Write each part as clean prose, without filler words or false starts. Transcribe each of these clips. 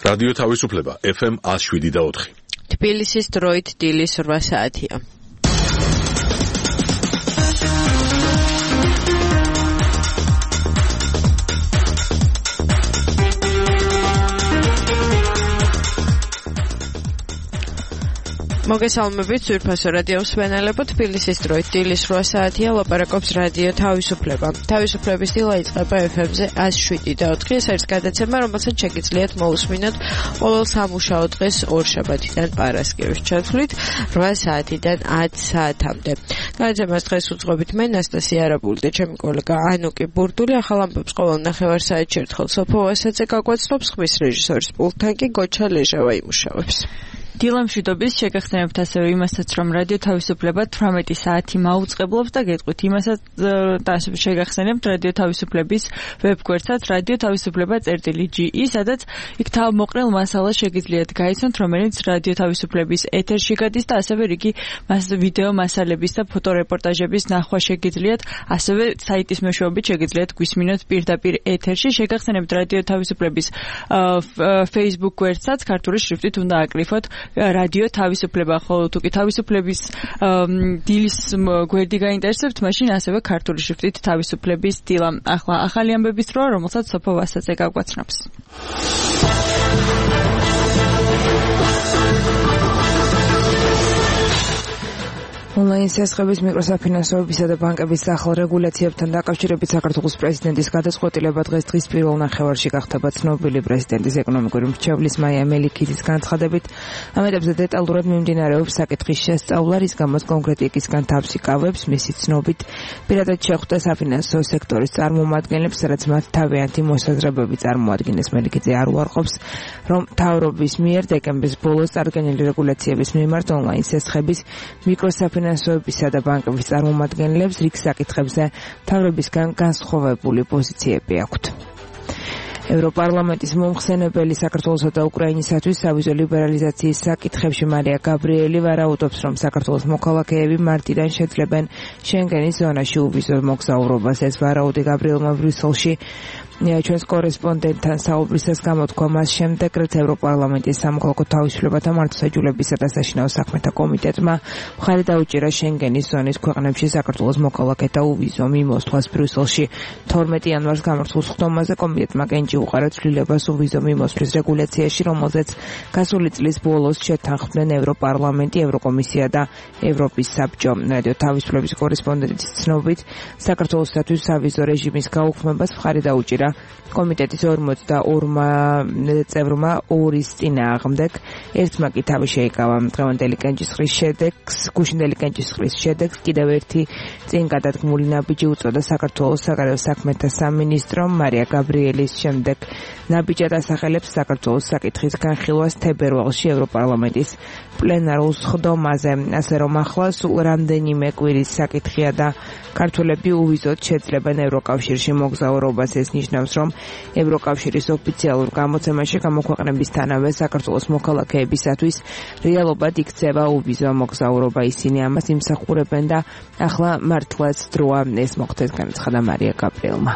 რადიო თავისუფლება FM 107.4. თბილისის დროით დილის 8 საათია. მოგესალმებით ძვირფასო რადიო მსმენელებო, თბილისის დროით დილის 8 საათია, ლაპარაკობს რადიო თავისუფლება. თავისუფლების დილა იწყება FM-ზე 107.4. ეს არის გადაცემა, რომელსაც შეგიძლიათ მოусმინოთ ყოველ სამუშაო დღეს ორშაბათიდან პარასკევის ჩათვლით 8 საათიდან 10 საათამდე. გადაცემას დღეს უძღვებით მე ნასტასია არაბული და ჩემი კოლეგა ანუკი ბურდული. ახალ ამბებს ყოველ ნახევარსაათში ერთხელ სოფო ვასაძე გაგვაცნობს, ხმის რეჟისორის პულტთან კი გოჩა ლეჟავა იმუშავებს. დილამშვიდობის შეგახსენებთ ასევე იმასაც, რომ რადიო თავისუფლება 18 საათი მაუწყებლობს და გეტყვით იმასაც შეგახსენებთ რადიო თავისუფლების ვებგვერდსაც radio-tavisupleba.ge, სადაც იქ თავმოყრილ მასალას შეგიძლიათ გაიცნოთ, რომელიც რადიო თავისუფლების ეთერში გადის და ასევე რიგი ვიდეო მასალების და ფოტორეპორტაჟების ნახვა შეგიძლიათ, ასევე საიტის მეშვეობით შეგიძლიათ გვისმინოთ პირდაპირ ეთერში. შეგახსენებთ რადიო თავისუფლების Facebook გვერდსაც ქართული შრიფტით უნდა აკრიფოთ რადიო თავისუფლება, ხოლო თუ კი თავისუფლების დილის გვერდი გაინტერესებთ, მაშინ ასევე ქართული შრიფტით თავისუფლების დილა. ახლა ახალი ამბების დრო, რომელსაც სოფო ვასაძე გაგვაცნობს. Online სესხების მიკროსაფინანსოებისა და ბანკების ახალ რეგულაციებთან დაკავშირებით საქართველოს პრეზიდენტის გადაწყვეტილება დღის პირველ ნახევარში გახდება ცნობილი. პრეზიდენტის ეკონომიკური მრჩევლის მაია მელიქიძის განცხადებით, ამ ეტაპზე დეტალურად მიმდინარეობს საკითხის შესწავლა, რის გამოც კონკრეტიკისგან თავს იკავებს. მისი ცნობით, პირადად შეხვდა საფინანსო სექტორის წარმომადგენლებს, სადაც მათ თავიანთი მოსაზრებები წარმოადგენეს. მელიქიძე არ უარყოფს, რომ მთავრობის მიერ დეკემბრის ბოლოს წარდგენილი რეგულაციების მიმართ online სესხების მიკროსაფინანსოებისა და ბანკების წარმომადგენლებს რიგ საკითხებზე მთავრობისგან განსხვავებული პოზიციები აქვთ. ევროპარლამენტის მომხსენებელი საქართველოსა და უკრაინისათვის სავიზო ლიბერალიზაციის საკითხებში მარია გაბრიელი ვარაუდობს, რომ საქართველოს მოქალაქეები მარტიდან შეძლებენ შენგენის ზონაში უვიზო მოგზაურობას. ეს ვარაუდი გაბრიელმა ბრიუსელში ჩვენს კორესპონდენტთან საუბრისას გამოთქვა მას შემდეგ, რაც ევროპარლამენტის სამოქალაქო თავისუფლებათა მართლმსაჯულებისა და საშინაო საქმეთა კომიტეტმა მხარი დაუჭირა შენგენის ზონის ქვეყნებში საქართველოს მოქალაქეთა უვიზო მიმოსვლას. ბრიუსელში 12 იანვარს გამართულ სხდომაზე კომიტეტმა კენჭი უყარა ცვლილებას უვიზო მიმოსვლის რეგულაციაში, რომელზეც გასული წლის ბოლოს შეთანხმდნენ ევროპარლამენტი, ევროკომისია და ევროპის საბჭო. რადიო თავისუფლების კორესპონდენტის ცნობით, საქართველოსთვის სავიზო რეჟიმის გაუქმებას მხარი დაუჭირა კომიტეტის 42 წევრმა ორის წინააღმდეგ. ერთმა კი თავი შეიკავა დღევანდელი კენჭისყრის შედეგს. გუშინდელი კენჭისყრის შედეგს კიდევ ერთი წინ გადადგმული ნაბიჯი უწოდა საქართველოს საგარეო საქმეთა სამინისტრომ. მარია გაბრიელის შემდეგ ნაბიჯად ასახელებს საქართველოს საკითხის განხილვას თებერვალში ევროპარლამენტის პლენარულ სხდომაზე. ასე რომ ახლა სულ რამდენიმე კვირის საკითხია და ქართველები უვიზოდ შეძლებენ ევროკავშირში მოგზაურობას. ეს ნიშნავს, რომ ევროკავშირის ოფიციალურ გამოცემაში გამოქვეყნებისთანავე საქართველოს მოქალაქეებისათვის რეალობად იქცევა უვიზო მოგზაურობა. ისინი ამას იმსახურებენ და ახლა მართლაც დროა ეს მოხდეს, განაცხადა მარია გაბრიელმა.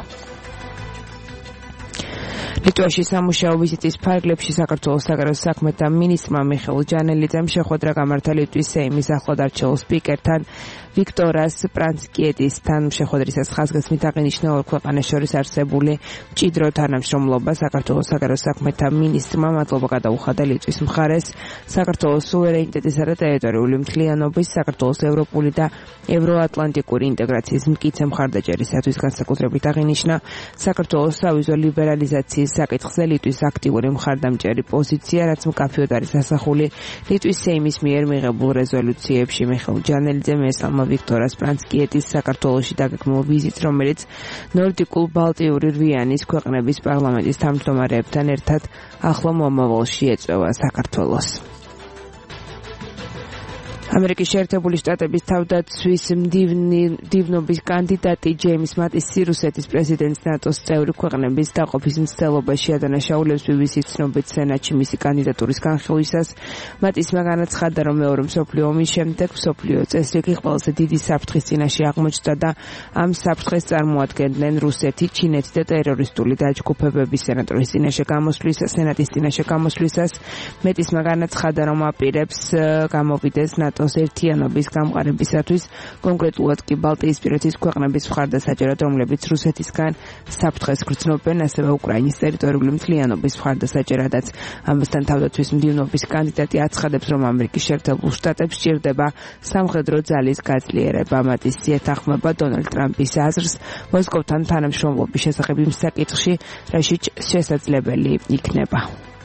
ლიტვაში სამუშაო ვიზიტის ფარგლებში საქართველოს საგარეო საქმეთა მინისტრმა მიხეილ ჯანელიძემ შეხვედრა გამართა ლიტვის სეიმის ახლად არჩეულ სპიკერთან ვიქტორას პრანსკიეტისთან. შეხვედრისას ხაზგასმით აღინიშნა ორ ქვეყანას შორის არსებული მჭიდრო თანამშრომლობა. საქართველოს საგარეო საქმეთა მინისტრმა მადლობა გადაუხადა ლიტვის მხარეს საქართველოს სუვერენიტეტისა და ტერიტორიული მთლიანობის, საქართველოს ევროპული და ევროატლანტიკური ინტეგრაციის მკიცე მხარდაჭერისათვის. განსაკუთრებით აღინიშნა საქართველოს სავიზო ლიბერალიზაციის საკითხზე ლიტვის აქტიური მხარდამჭერი პოზიცია, რაც მკაფიოდ არის ასახული ლიტვის სეიმის მიერ მიღებულ რეზოლუციებში. მიხეილ ჯანელიძემ ესალმა ვიქტორას პრანსკიეტის საქართველოში დაგეგმილ ვიზიტს, რომელიც ნორდიკულ ბალტიური რვიანის ქვეყნების პარლამენტის თავმჯდომარეებთან ერთად ახლო მომავალში ეწევა საქართველოს. ამერიკის შეერთებული შტატების თავდაცვის მდივნობის კანდიდატი ჯეიმს მატისი რუსეთის პრეზიდენტის ნატოს წევრი ქვეყნების დაყოფის მცდელობაში ადანაშაულებს BBC-ს ცნობით სენატში მისი კანდიდატურის განხილვისას. მატისმა განაცხადა, რომ მეორე მსოფლიო ომის შემდეგ მსოფლიო წესრიგი ყველაზე დიდი საფრთხის წინაშე აღმოჩნდა და ამ საფრთხეს წარმოადგენდნენ რუსეთი, ჩინეთი და ტერორისტული დაჯგუფებები. სენატის წინაშე გამოსვლისას მეტისმა განაცხადა, რომ აპირებს გამოვიდეს ნატოს ერთიანობის გამყარებისათვის, კონკრეტულად კი ბალტიისპირეთის ქვეყნების მხარდასაჭერად, რომლებიც რუსეთისგან საფრთხეს გრძნობენ, ასევე უკრაინის ტერიტორიული მთლიანობის მხარდასაჭერადაც. ამასთან თავდაცვის მდივნობის კანდიდატი აცხადებს, რომ ამერიკის შეერთებულ შტატებს სჭირდება სამხედრო ძალის გაძლიერება. მატისი ეთანხმება დონალდ ტრამპის აზრს მოსკოვთან თანამშრომლობის შესახებ იმ საკითხში, რაშიც შესაძლებელი იქნება.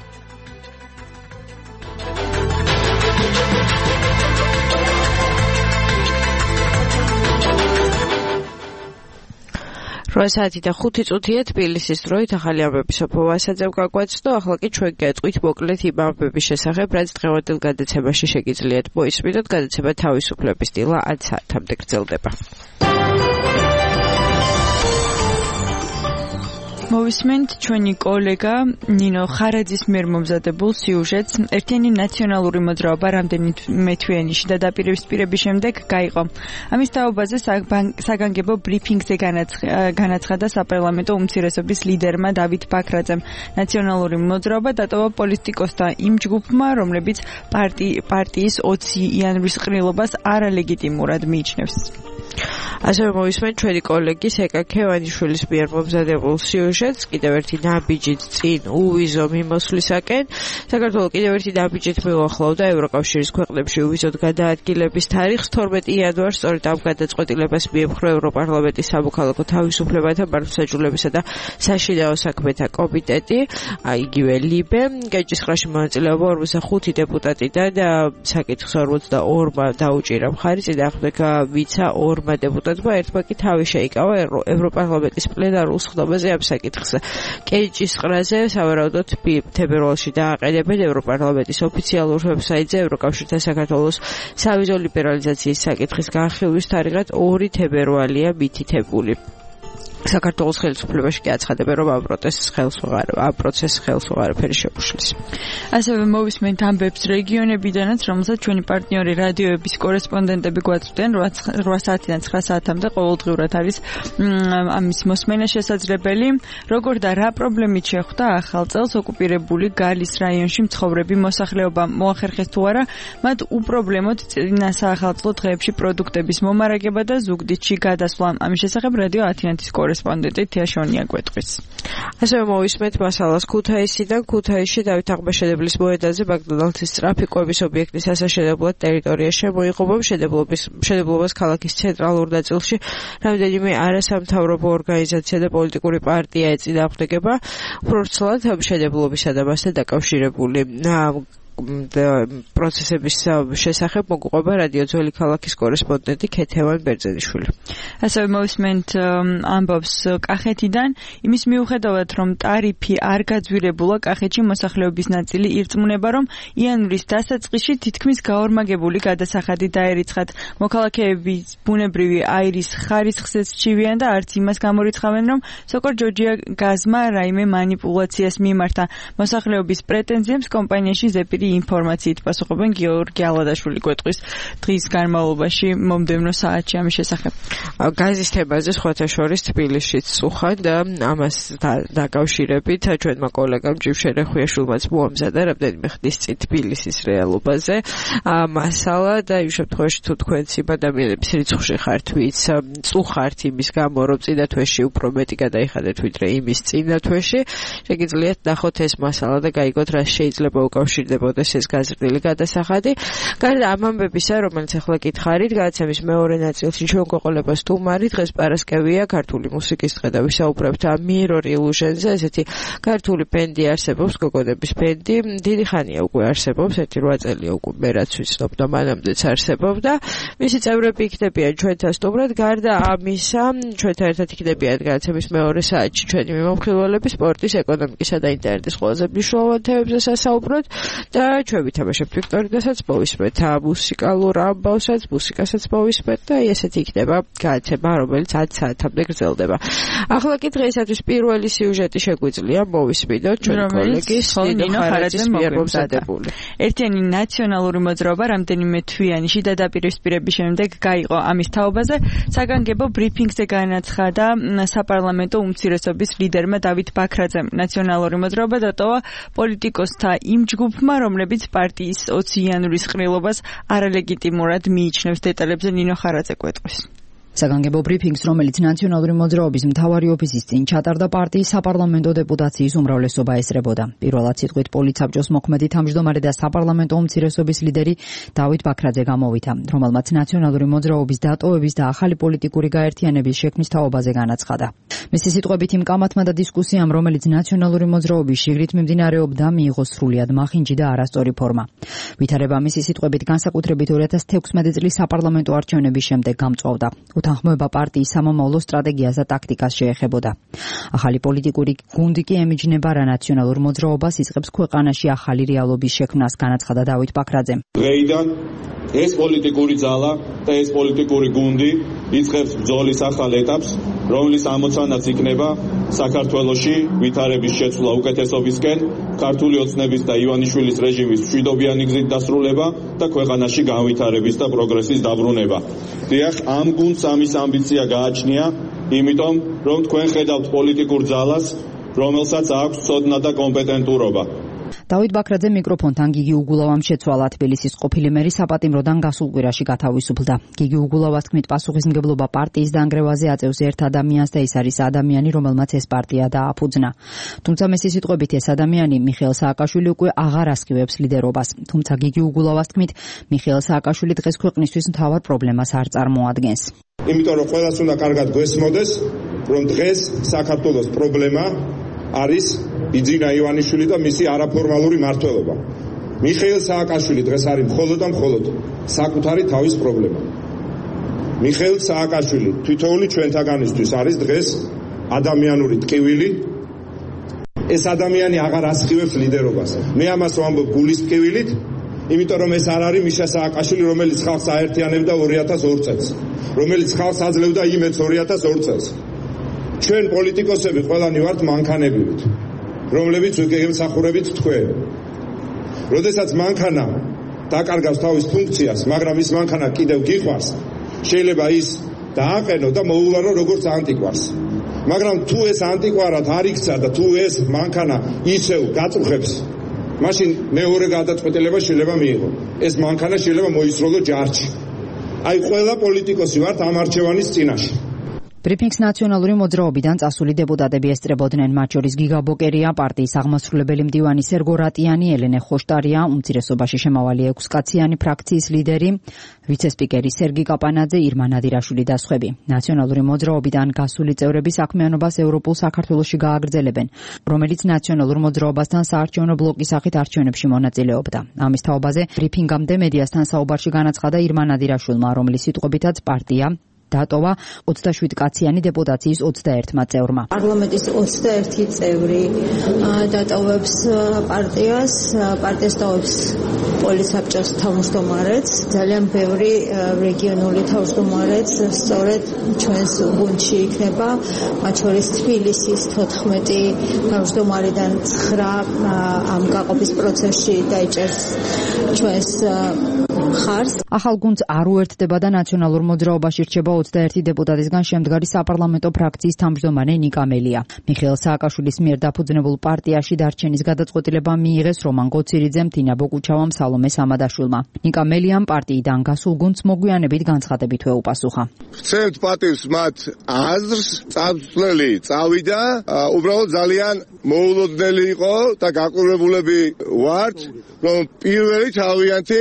Saati და 5 წუთია თბილისის დროით ახალი ამბების ოფოვასაძემ გაგვაცნო, ახლა კი ჩვენ გეტყვით მოკლედ იმ ამბების შესახებ, რაც დღევანდელ გადაცემაში შეგიძლიათ მოისმინოთ. გადაცემა თავისუფლების დილა 10 საათამდე გრძელდება. მოვისმენთ ჩვენი კოლეგა ნინო ხარაძის მიერ მომზადებულ სიუჟეტს. ერთიანი ნაციონალური მოძრაობა რამდენიმე თვიანიში და დაპირისპირების შემდეგ გაიყო. ამის თაობაზე საგანგებო ბრიფინგზე განაცხადა საპარლამენტო უმცირესობის ლიდერმა დავით ბაქრაძემ. ნაციონალური მოძრაობა დატოვა პოლიტიკოსთა იმ ჯგუფმა, რომლებიც პარტიის 20 იანვრის ყრილობას არალეგიტიმურად მიიჩნევს. ასევე მოვისმენთ ჩვენი კოლეგის ეკა ქევანიშვილის მიერ მომზადებულ სიუჟეტს კიდევ ერთი ნაბიჯით წინ უვიზო მიმოსვლისაკენ. საქართველოს კიდევ ერთი ნაბიჯით მიუახლოვდა ევროკავშირის ქვეყნებში უვიზოდ გადაადგილების თარიღს 12 იანვარს. სწორედ ამ გადაწყვეტილებას მიემხრო ევროპარლამენტის სამოქალაქო თავისუფლებათა, მართლმსაჯულებისა და საშინაო საქმეთა კომიტეტი, იგივე ლიბე. გეჭისყრაში მონაწილეობა 45 დეპუტატიდან და საკითხს 42-მა დაუჭირა მხარი, წინააღმდეგ ვიცა 2 დეპუტატმა, ერთმა კი თავი შეიკავა ევროპარლამენტის პლენარულ სხდომაზე ამ საკითხს. კეჭისყრაზე სავარაუდოდ თებერვალში დააყენებენ ევროპარლამენტის ოფიციალურ ვებსაიტზე ევროკავშირთან საქართველოს სავიზო ლიბერალიზაციის საკითხის განხილვის თარიღად 2 თებერვალია მითითებული. საქართველოს ხელისუფლებაში კი აცხადებენ, რომ ამ პროცესს ხელს უღარაფერი შეუშლის. ასევე მოვისმენთ ამბებს რეგიონებიდანაც, რომელსაც ჩვენი პარტნიორი რადიოების კორესპონდენტები გვაწვდენ 8 საათიდან 9 საათამდე ყოველდღიურად არის ამის მოსმენა შესაძლებელი. როგორ და რა პრობლემით შეხვდა ახალ წელს ოკუპირებული გალის რაიონში მცხოვრები მოსახლეობა, მოახერხეს თუ არა მათ უპრობლემოდ წინა საახალწლო დღეებში პროდუქტების მომარაგება და ზუგდიდში გადასვლა. ამის შესახებ რადიო ათიანთის კორესპონდენტი თიაშონია გვეტყვის. ასევე მოვისმენთ მასალას ქუთაისიდან. ქუთაისში დავით აღმაშენებლის მოედანზე მაკდონალდსის ტრაფიკოების ობიექტის ასაშენებლად ტერიტორია შემოიღობა. მშენებლობას ქალაქის ცენტრალურ ნაწილში რამდენიმე არასამთავრობო ორგანიზაცია და პოლიტიკური პარტია ეწინააღმდეგება. უბრალოდ მშენებლობისა და მასთან დაკავშირებული პროცესების შესახებ მოგყვება რადიო ძველი ქალაქის კორესპონდენტი ქეთევან ბერძენიშვილი. ასევე მოვისმენთ ამბობს კახეთიდან. იმის მიუხედავად, რომ ტარიფი არ გაძვირებულა, კახეთში მოსახლეობის ნაწილი ირწმუნება, რომ იანვრის დასაწყისში თითქმის გაორმაგებული გადასახადი დაერიცხათ. მოქალაქეები ბუნებრივი აირის ხარისხზეც ჩივიან და არც იმას გამორიცხავენ, რომ სოკორ ჯორჯია გაზმა რაიმე მანიპულაციას მიმართა. მოსახლეობის პრეტენზიებს კომპანიაში ზეპირი ინფორმაციით პასუხობენ. გიორგი ალადაშვილი გვეტყვის დღის განმავლობაში მომდევნო საათში ამის შესახებ. გაზის თემაზე სხვათა შორის თბილისშიც წუხან და ამას დაკავშირებით ჩვენმა კოლეგამ ჯივშენ ხვიაშვილმაც მოამზადა რამდენიმე ხნის წინ თბილისის რეალობაზე მასალა და იმ შემთხვევაში თუ თქვენც იმ ადამიანების რიცხვში ხართ, ვინც წუხართ იმის გამო, რომ წინა თვეში უფრო მეტი გადაიხადეთ ვიდრე იმის წინა თვეში, შეგიძლიათ ნახოთ ეს მასალა და გაიგოთ რა შეიძლება უკავშირდებოდეს ეს გაზრდილი გადასახადი. გარდა ამ ამბებისა, რომელიც ახლა გითხარით, გადაცემის მეორე ნაწილში ჩვენ გვეყოლება სტუმარი. დღეს პარასკევია, ქართული მუსიკის დღე და ვისაუბრებთ Mirror Illusions-ზე. ესეთი ქართული ბენდი არსებობს, გოგონების ბენდი. დიდი ხანია უკვე არსებობს, 1-8 წელია უკვე მე რაც ვიცნობ და მანამდეც არსებობდა. მისი წევრები იქნებიან ჩვენთან სტუმრად. გარდა ამისა, ჩვენთან ერთად იქნებიან გადაცემის მეორე საათში ჩვენი მიმოხილველები სპორტის, ეკონომიკისა და ინტერნეტის ყველაზე მნიშვნელოვან თემებზე სასაუბროთ და და ჩვენ ვითამაშებთ ვიქტორიდასაც მოვისმენთ მუსიკალურ ამბავსაც, მუსიკასაც მოვისმენთ და ესეთი იქნება გადაცემა, რომელიც 10 საათამდე გრძელდება. ახლა კი დღეისათვის პირველი სიუჟეტი შეგვიძლია მოვისმინოთ ჩვენი კოლეგის ნინო ხარაძის მიერ მომზადებული. ერთიანი ნაციონალური მოძრაობა რამდენიმე თვიანი შიდა დაპირისპირების შემდეგ გაიყო ამის თაობაზე. საგანგებო ბრიფინგზე განაცხადა საპარლამენტო უმცირესობის ლიდერმა დავით ბაქრაძემ. ნაციონალური მოძრაობა დატოვა პოლიტიკოსთა იმ ჯგუფმა, რომლებიც პარტიის 20 იანვრის ყრილობას არალეგიტიმურად მიიჩნევს. დეტალებზე ნინო ხარაძე გვეტყვის. საგანგებო ბრიფინგს, რომელიც ნაციონალური მოძრაობის მთავარი ოფისის წინ ჩატარდა, პარტიის საპარლამენტო დეპუტაციის უმრავლესობა ესწრებოდა. პირველად სიტყვით პოლიცაბჭოს მოქმედი თავმჯდომარე და საპარლამენტო უმცირესობის ლიდერი დავით ბაქრაძე გამოვიდა, რომელმაც ნაციონალური მოძრაობის დატოვების და ახალი პოლიტიკური გაერთიანების შექმნის თაობაზე განაცხადა. მისი სიტყვებით იმ კამათმა და დისკუსიამ, რომელიც ნაციონალური მოძრაობის შიგრით მიმდინარეობდა, მიიღო სრულიად მახინჯი და არასწორი ფორმა. ვითარება მისი სიტყვებით განსაკუთრებით 2016 წლის საპარლამენტო არჩევნების შემდეგ გამწვავდა. უთანხმოება პარტიის სამომავლო სტრატეგიას და ტაქტიკას შეეხებოდა. ახალი პოლიტიკური გუნდი კი ემიჯნება რა ნაციონალურ მოძრაობას იწყებს ქვეყანაში ახალი რეალობის შექმნას, განაცხადა დავით ბაქრაძემ. დღეიდან ეს პოლიტიკური ძალა და ეს პოლიტიკური გუნდი იწყებს ბრძოლის ახალ ეტაპს, რომლის ამოცანაც იქნება საქართველოში ვითარების შეცვლა უკეთესობისკენ, ქართული ოცნების და ივანიშვილის რეჟიმის მშვიდობიანი გზით დასრულება და ქვეყანაში განვითარების და პროგრესის დაბრუნება. დიახ, ამ გუნდს ამის ამბიცია გააჩნია, იმიტომ რომ თქვენ ხედავთ პოლიტიკურ ძალას, რომელსაც აქვს ცოდნა და კომპეტენტურობა. დავით ბაქრაძე მიკროფონთან გიგი უგულავამ შეცვალა. თბილისის ყოფილი მერი საპატიმროდან გასულ კვირაში გათავისუფლდა. გიგი უგულავას თქმით, პასუხისმგებლობა პარტიის დანგრევაზე აწევს ერთ ადამიანს და ეს არის ადამიანი, რომელმაც ეს პარტია დააფუძნა. თუმცა მისი სიტყვებით ეს ადამიანი მიხეილ სააკაშვილი უკვე აღარ ასკივებს ლიდერობას. თუმცა გიგი უგულავას თქმით, მიხეილ სააკაშვილი დღეს ქვეყნისთვის მთავარ პრობლემას არ წარმოადგენს. იმიტომ რომ ყველას უნდა კარგად გვესმოდეს, რომ დღეს საქართველოს პრობლემა არის ბიძინა ივანიშვილი და მისი არაფორმალური მმართველობა. მიხეილ სააკაშვილი დღეს არის მხოლოდ და მხოლოდ საკუთარი თავის პრობლემა. მიხეილ სააკაშვილი თითოეული ჩვენთაგანისთვის არის დღეს ადამიანური ტკივილი. ეს ადამიანი აღარ ასხივებს ლიდერობას. მე ამას ვამბობ გულის ტკივილით, იმიტომ რომ ეს არ არის მიშა სააკაშვილი, რომელიც ხალხს აერთიანებდა 2002 წელს, რომელიც ხალხს აძლევდა იმედს 2002 წელს. ჩვენ პოლიტიკოსები ყველანი ვართ მანქანებივით, რომლებიც ვეგემსახურებით თქვენ. როდესაც მანქანა დაკარგავს თავის ფუნქციას, მაგრამ ის მანქანა კიდევ გიყვარს, შეიძლება ის დააყენო და მოუვარო როგორც ანტიკვარს. მაგრამ თუ ეს ანტიკვარად არ იქცა და თუ ეს მანქანა ისევ გაწუხებს, მაშინ მეორე გადაწყვეტილება შეიძლება მიიღო. ეს მანქანა შეიძლება მოისროლო ჯარში. აი ყველა პოლიტიკოსი ვართ ამ არჩევანის წინაშე. ბრიფინგს ნაციონალური მოძრაობიდან წასული დეპუტატები ესწრებოდნენ, მათ შორის გიგა ბოკერია, პარტიის აღმასრულებელი მდივანი სერგო რატიანი, ელენე ხოშტარია, უმცირესობაში შემავალი 6 კაციანი ფრაქციის ლიდერი, ვიცე-სპიკერი სერგი კაპანაძე, ირმა ნადირაშვილი და სხვები. ნაციონალური მოძრაობიდან გასული წევრები საქმიანობას ევროპულ საქართველოში გააგრძელებენ, რომელიც ნაციონალურ მოძრაობასთან საარჩევნო ბლოკის სახით არჩევნებში მონაწილეობდა. ამის თაობაზე ბრიფინგამდე მედიასთან საუბარში განაცხადა ირმა ნადირაშვილმა, რომლის სიტყვებითაც პარტია დატოვა 27 კაციანი დეპუტაციის 21 წევრმა. პარლამენტის 21 წევრი დატოვებს პარტიას ტოვებს პოლიცაბჭოს თავმჯდომარეს, ძალიან ბევრი რეგიონული თავმჯდომარეც სწორედ ჩვენს გუნდში იქნება, მათ შორის თბილისის 14 თავმჯდომარიდან 9 ამ გაყოფის პროცესში დაიჭერს ჩვენს ხარს. ახალ გუნდს არ უერთდება და ნაციონალურ მოძრაობაში რჩება 21 დეპუტატისგან შემდგარი საპარლამენტო ფრაქციის თავმჯდომარე ნიკა მელია. მიხეილ სააკაშვილის მიერ დაფუძნებულ პარტიაში დარჩენის გადაწყვეტილება მიიღეს რომან გოცირიძემ, თინა ბოკუჩავამ, სალომე სამადაშვილმა. ნიკა მელიამ პარტიიდან გასულ გუნდს მოგვიანებით განცხადებით ვეუპასუხა. ვცემთ პატივს მათ აზრს, წამსვლელი წავიდა, უბრალოდ ძალიან მოულოდნელი იყო და გაყურებულები ვართ, რომ პირველი თავიანთი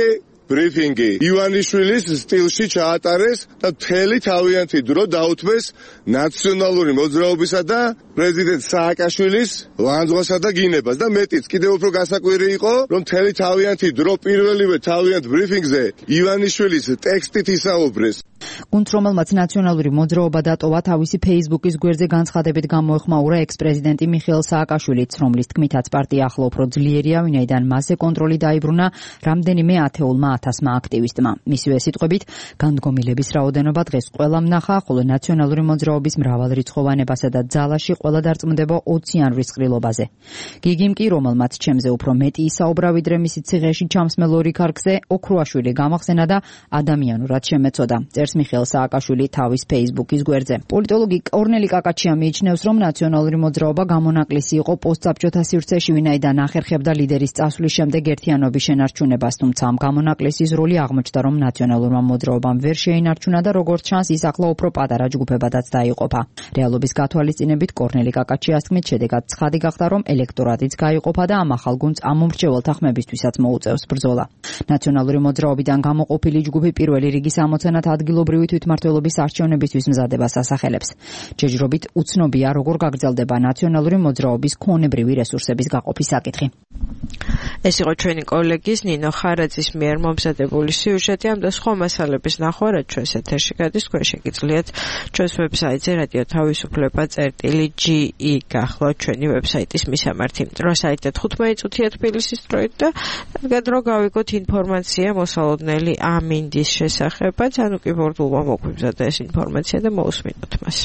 ბრიფინგი ივანიშვილის სტილში ჩაატარეს და მთელი თავიანთი დრო დაუთმეს ნაციონალური მოძრაობისა და პრეზიდენტ სააკაშვილის ლანძღვასა და გინებას და მეტიც კიდევ უფრო გასაკვირი იყო რომ მთელი თავიანთი დრო პირველივე თავიანთ ბრიფინგზე ივანიშვილის ტექსტით ისაუბრეს. გუნდს, რომელმაც ნაციონალური მოძრაობა დატოვა, თავისი Facebook-ის გვერდზე განცხადებით გამოეხმაურა ექს-პრეზიდენტი მიხეილ სააკაშვილიც, რომლის თქმითაც პარტია ახლა უფრო ძლიერია, ვინაიდან მასზე კონტროლი დაიბრუნა რამდენიმე ათეულმა ათასმა აქტივისტმა. მისივე სიტყვებით, განდგომილების რაოდენობა დღეს ყველამ ნახა, ხოლო ნაციონალური მოძრაობის მრავალრიცხოვანებასა და ძალაში ყველა დარწმუნდება 20 იანვრის ყრილობაზე. გიგიმ კი, რომელმაც ჩემზე უფრო მეტი ისაუბრა, ვიდრე მისი ციხეში ჩამსმელ ორი ქარგზე, ოქროაშვილი გამახსენა და ადამიანურად შემეცოდა. წერს მიხეილ სააკაშვილი თავის Facebook-ის გვერდზე. პოლიტოლოგი კორნელი კაკაჩია მიიჩნევს, რომ ნაციონალური მოძრაობა გამონაკლისი იყო პოსტსაბჭოთა სივრცეში, ვინაიდან ახერხებდა ლიდერის წასვლის შემდეგ ერთიანობის შენარჩუნებას, თუმცა ამ გამონაკლისის როლი აღმოჩნდა, რომ ნაციონალურმა მოძრაობამ ვერ შეინარჩუნა და როგორც ჩანს, ის ახლა უფრო პატარა ჯგუფებადაც დაიყოფა. რეალობის გათვალისწინებით კორნელი კაკაჩიას თქმით, შედეგად ცხადი გახდა, რომ ელექტორატიც გაიყოფა და ამ ახალ გუნდს ამომრჩეველთა ხმებისთვისაც მოუწევს ბრძოლა. ნაციონალური მოძრაობიდან გამოყოფილი ჯგუფი პირველი რიგის ამოცანად ადგილობრივი თვითმმართველობის არჩევნებისთვის მზადებას ასახელებს. ჯეჯრობით უცნობია, როგორ გაგრძელდება ნაციონალური მოძრაობის ქონებრივი რესურსების გაყოფის საკითხი. ეს იყო ჩვენი კოლეგის ნინო ხარაძის მიერ მომზადებული სიუჟეტი. ამ და სხვა მასალების ნახვა, რაც ჩვენს ეთერში გადის, თქვენ შეგიძლიათ ჩვენს ვებსაიტზე radio.tavisufleba.ge გახლავთ ჩვენი ვებსაიტის მისამართი. დრო საიტზე 15 წუთია თბილისის დროით და რადგან დრო გავიგოთ ინფორმაცია მოსალოდნელი ამინდის შესახებაც, ანუ კი ბორდულმა მოგვიბზადა ეს ინფორმაცია და მოусმინოთ მას.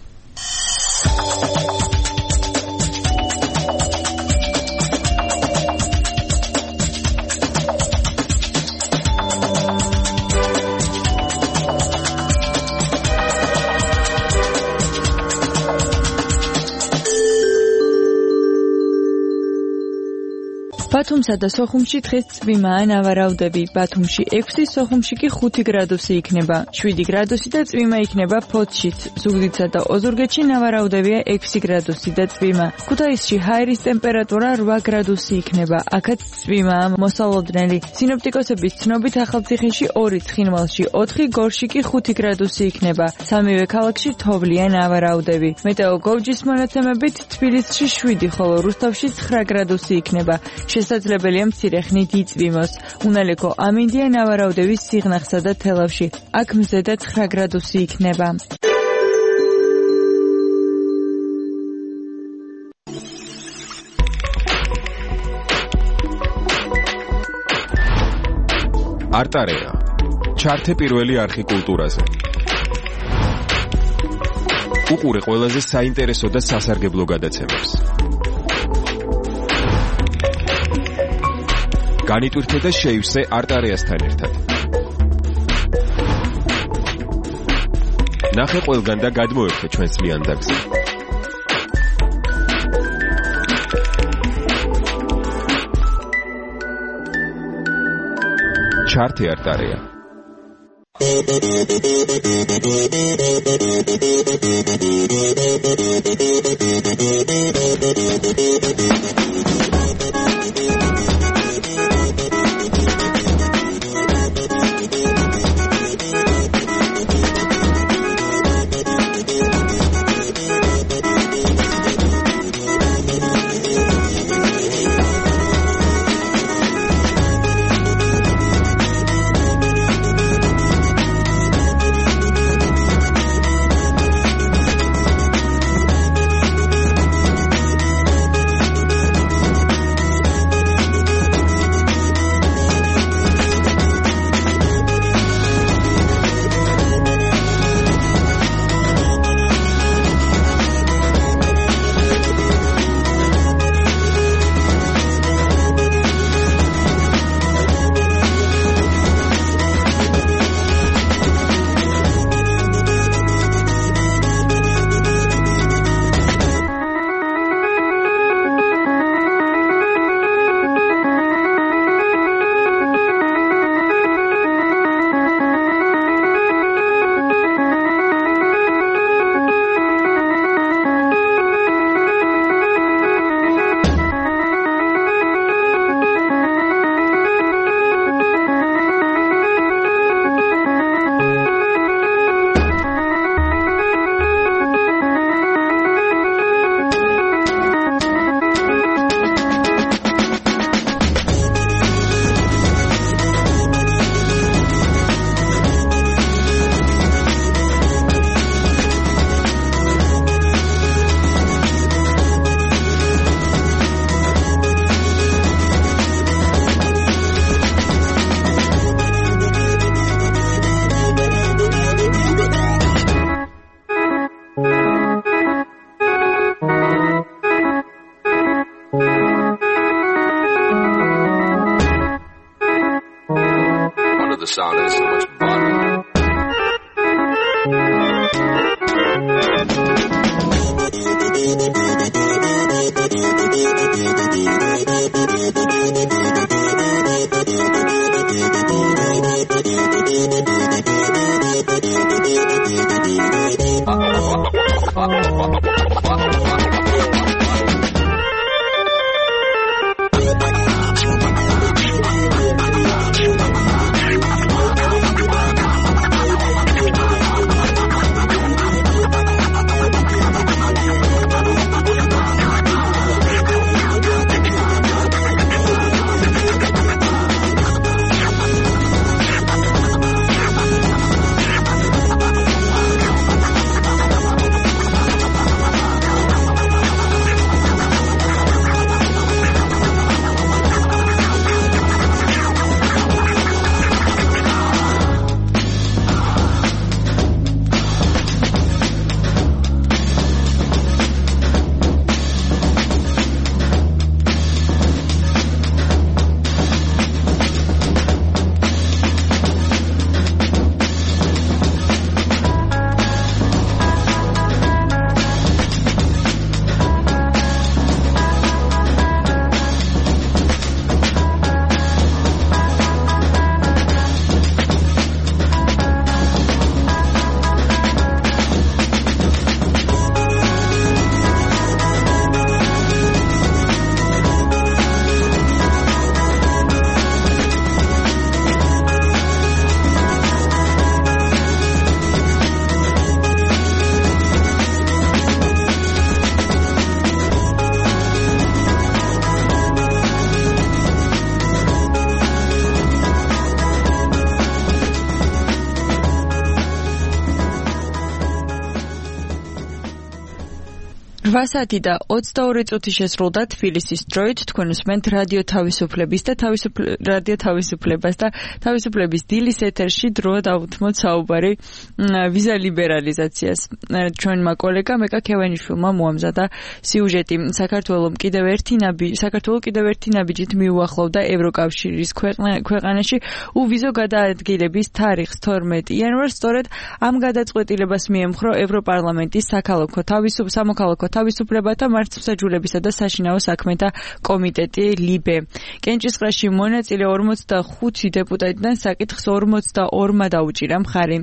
ბათუმსა და სოხუმში დღეს წვიმაა, ნავარაუდები. ბათუმში 6, სოხუმში კი 5 გრადუსი იქნება. 7 გრადუსი და წვიმა იქნება ფოთშიც. ზუგდიდსა და ოზურგეთში ნავარაუდებია 6 გრადუსი და წვიმა. ქუთაისში ჰაერის ტემპერატურა 8 გრადუსი იქნება. აქაც წვიმაა მოსალოდნელი. სინოპტიკოსების ცნობით ახალციხეში 2, ცხინვალში 4, გორში კი 5 გრადუსი იქნება. სამივე ქალაქში თოვლია ნავარაუდები. მეტეოგორჯის მონაცემებით თბილისში 7, ხოლო რუსთავში 9 გრადუსი იქნება. შესაძლებელია მცირე ხნით იწვიმოს. უნალეკო ამინდია ნავარაუდების სიღნაღსა და თელავში. აქ მზედა 9 გრადუსი იქნება. არტარეა. ჩართე პირველი არხი კულტურაზე. უყურე ყველაზე საინტერესო და სასარგებლო გადაცემებს. განიტვირთე და შეივსე არტარეასთან ერთად. ნახე ყველგან და გადმოერთე ჩვენს ლიანდაგზე. ჩართე არტარეა. 8 და 22 წუთი შესრულდა თბილისის დროით. თქვენ უსმენთ რადიო თავისუფლების და რადიო თავისუფლებას და თავისუფლების დილის ეთერში დროა დავუთმოთ საუბარი ვიზა ლიბერალიზაციას. ჩვენმა კოლეგა მეკა ქევენიშვილმა მოამზადა სიუჟეტი. საქართველოს კიდევ ერთი ნაბიჯით მიუახლოვდა ევროკავშირის ქვეყანაში უვიზო გადაადგილების თარიღს 12 იანვარს. სწორედ ამ გადაწყვეტილებას მიემხრო ევროპარლამენტის სამოქალაქო თავისუფლებათა მართლმსაჯულებისა და საშინაო საქმეთა კომიტეტი ლიბე. კენჭისყრაში მონაწილე 45 დეპუტატიდან საკითხს 42-მა დაუჭირა მხარი.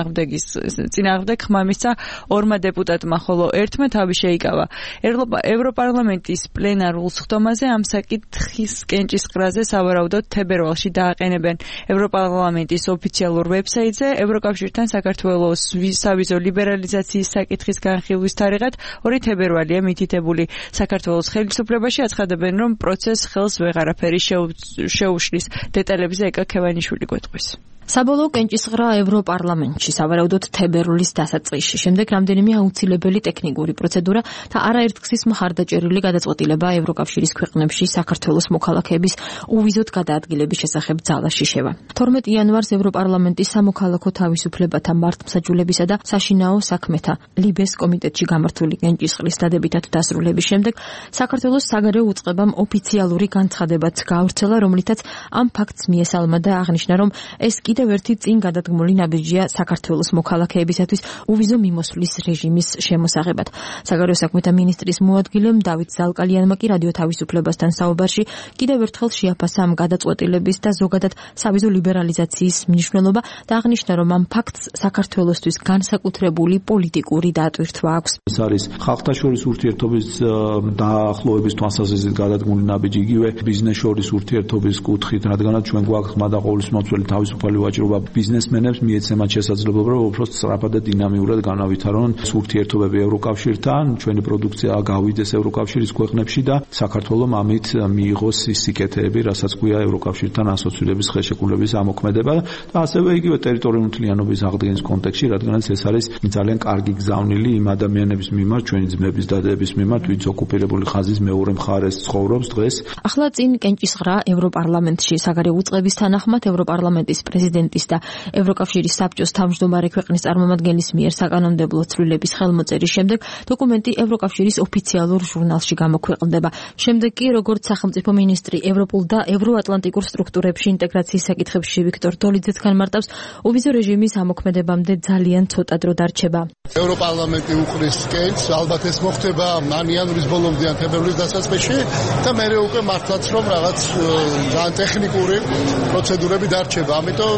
წინააღმდეგ ხმა მისცა 2 დეპუტატმა, ხოლო 1-მა თავი შეიკავა. ევროპარლამენტის პლენარულ სხდომაზე ამ საკითხის კენჭისყრაზე სავარაუდოდ თებერვალში დააყენებენ. ევროპარლამენტის ოფიციალურ ვებსაიტზე ევროკავშირთან საქართველოს სავიზო ლიბერალიზაციის საკითხის განხილვის თარიღად 2 თებერვალია მითითებული. საქართველოს ხელისუფლებაში აცხადებენ, რომ პროცესს ხელს ვეღარაფერი შეუშლის. დეტალებზე ეკა ქევანიშვილი გვეტყვის. საბოლოო კენჭისყრა ევროპარლამენტში სავარაუდოდ თებერვლის დასაწყისში. შემდეგ რამდენიმე აუცილებელი ტექნიკური პროცედურა და არაერთგზის მხარდაჭერილი გადაწყვეტილება ევროკავშირის ქვეყნებში საქართველოს მოქალაქეების უვიზოდ გადაადგილების შესახებ ძალაში შევა. 12 იანვარს ევროპარლამენტის სამოქალაქო თავისუფლებათა მართლმსაჯულებისა და საშინაო საქმეთა ლიბეს კომიტეტში გამართული კენჭისყრის დადებითად დასრულების შემდეგ საქართველოს საგარეო უწყებამ ოფიციალური განცხადებაც გაავრცელა, რომლითაც ამ ფაქტს მიესალმა და აღნიშნა, რომ ეს კიდევ ერთი წინ გადადგმული ნაბიჯია საქართველოს მოქალაქეებისათვის უვიზო მიმოსვლის რეჟიმის შემოსაღებად. საგარეო საქმეთა მინისტრის მოადგილემ დავით ზალკალიანმა კი რადიო თავისუფლებასთან საუბარში კიდევ ერთხელ შეაფასა ამ გადაწყვეტილების და ზოგადად სავიზო ლიბერალიზაციის მნიშვნელობა და აღნიშნა, რომ ამ ფაქტს საქართველოსთვის განსაკუთრებული პოლიტიკური დატვირთვა აქვს. ეს არის ხალხთა შორის ურთიერთობის დაახლოების თვალსაზრისით გადადგმული ნაბიჯი, იგივე ბიზნეს შორის ურთიერთობის კუთხით, რადგანაც ჩვენ გვაქვს ხმა და ყოვლისმომცველი თავისუფალი ვაჭრობა ბიზნესმენებს მიეცემათ შესაძლებლობა, რომ უფრო სწრაფად და დინამიურად განავითარონ ურთიერთობები ევროკავშირთან, ჩვენი პროდუქცია გავიდეს ევროკავშირის ქვეყნებში და საქართველოს ამით მიიღოს ის სიკეთეები, რასაც გვია ევროკავშირთან ასოცირების ხელშეკრულების ამოქმედება და ასევე იგივე ტერიტორიული მთლიანობის აღდგენის კონტექსტში, რადგანაც ეს არის ძალიან კარგი გზავნილი იმ ადამიანების მიმართ, ჩვენი ძმების და დედების მიმართ, ვინც ოკუპირებული ხაზის მეორე მხარეს ცხოვრობს დღეს. ახლა წინ კენჭისყრა ევროპარლამენტში საგარეო უწყების თანახმად ევროპარლამენტის პრეზიდენტის და ევროკავშირის საბჭოს თავმჯდომარე ქვეყნის წარმომადგენლის მიერ საკანონმდებლო ცვლილების ხელმოწერის შემდეგ დოკუმენტი ევროკავშირის ოფიციალურ ჟურნალში გამოქვეყნდება. შემდეგ კი, როგორც სახელმწიფო მინისტრი ევროპულ და ევროატლანტიკურ სტრუქტურებში ინტეგრაციის საკითხებში ვიქტორ დოლიძეც განმარტავს, უვიზო რეჟიმის ამოქმედებამდე ძალიან ცოტა დრო დარჩება. ევროპარლამენტი უყრის კენჭს, ალბათ ეს მოხდება ან იანვრის ბოლომდე ან თებერვლის დასაწყისში და მერე უკვე მართლაც რომ რაღაც ძალიან ტექნიკური პროცედურები დარჩება. ამიტომ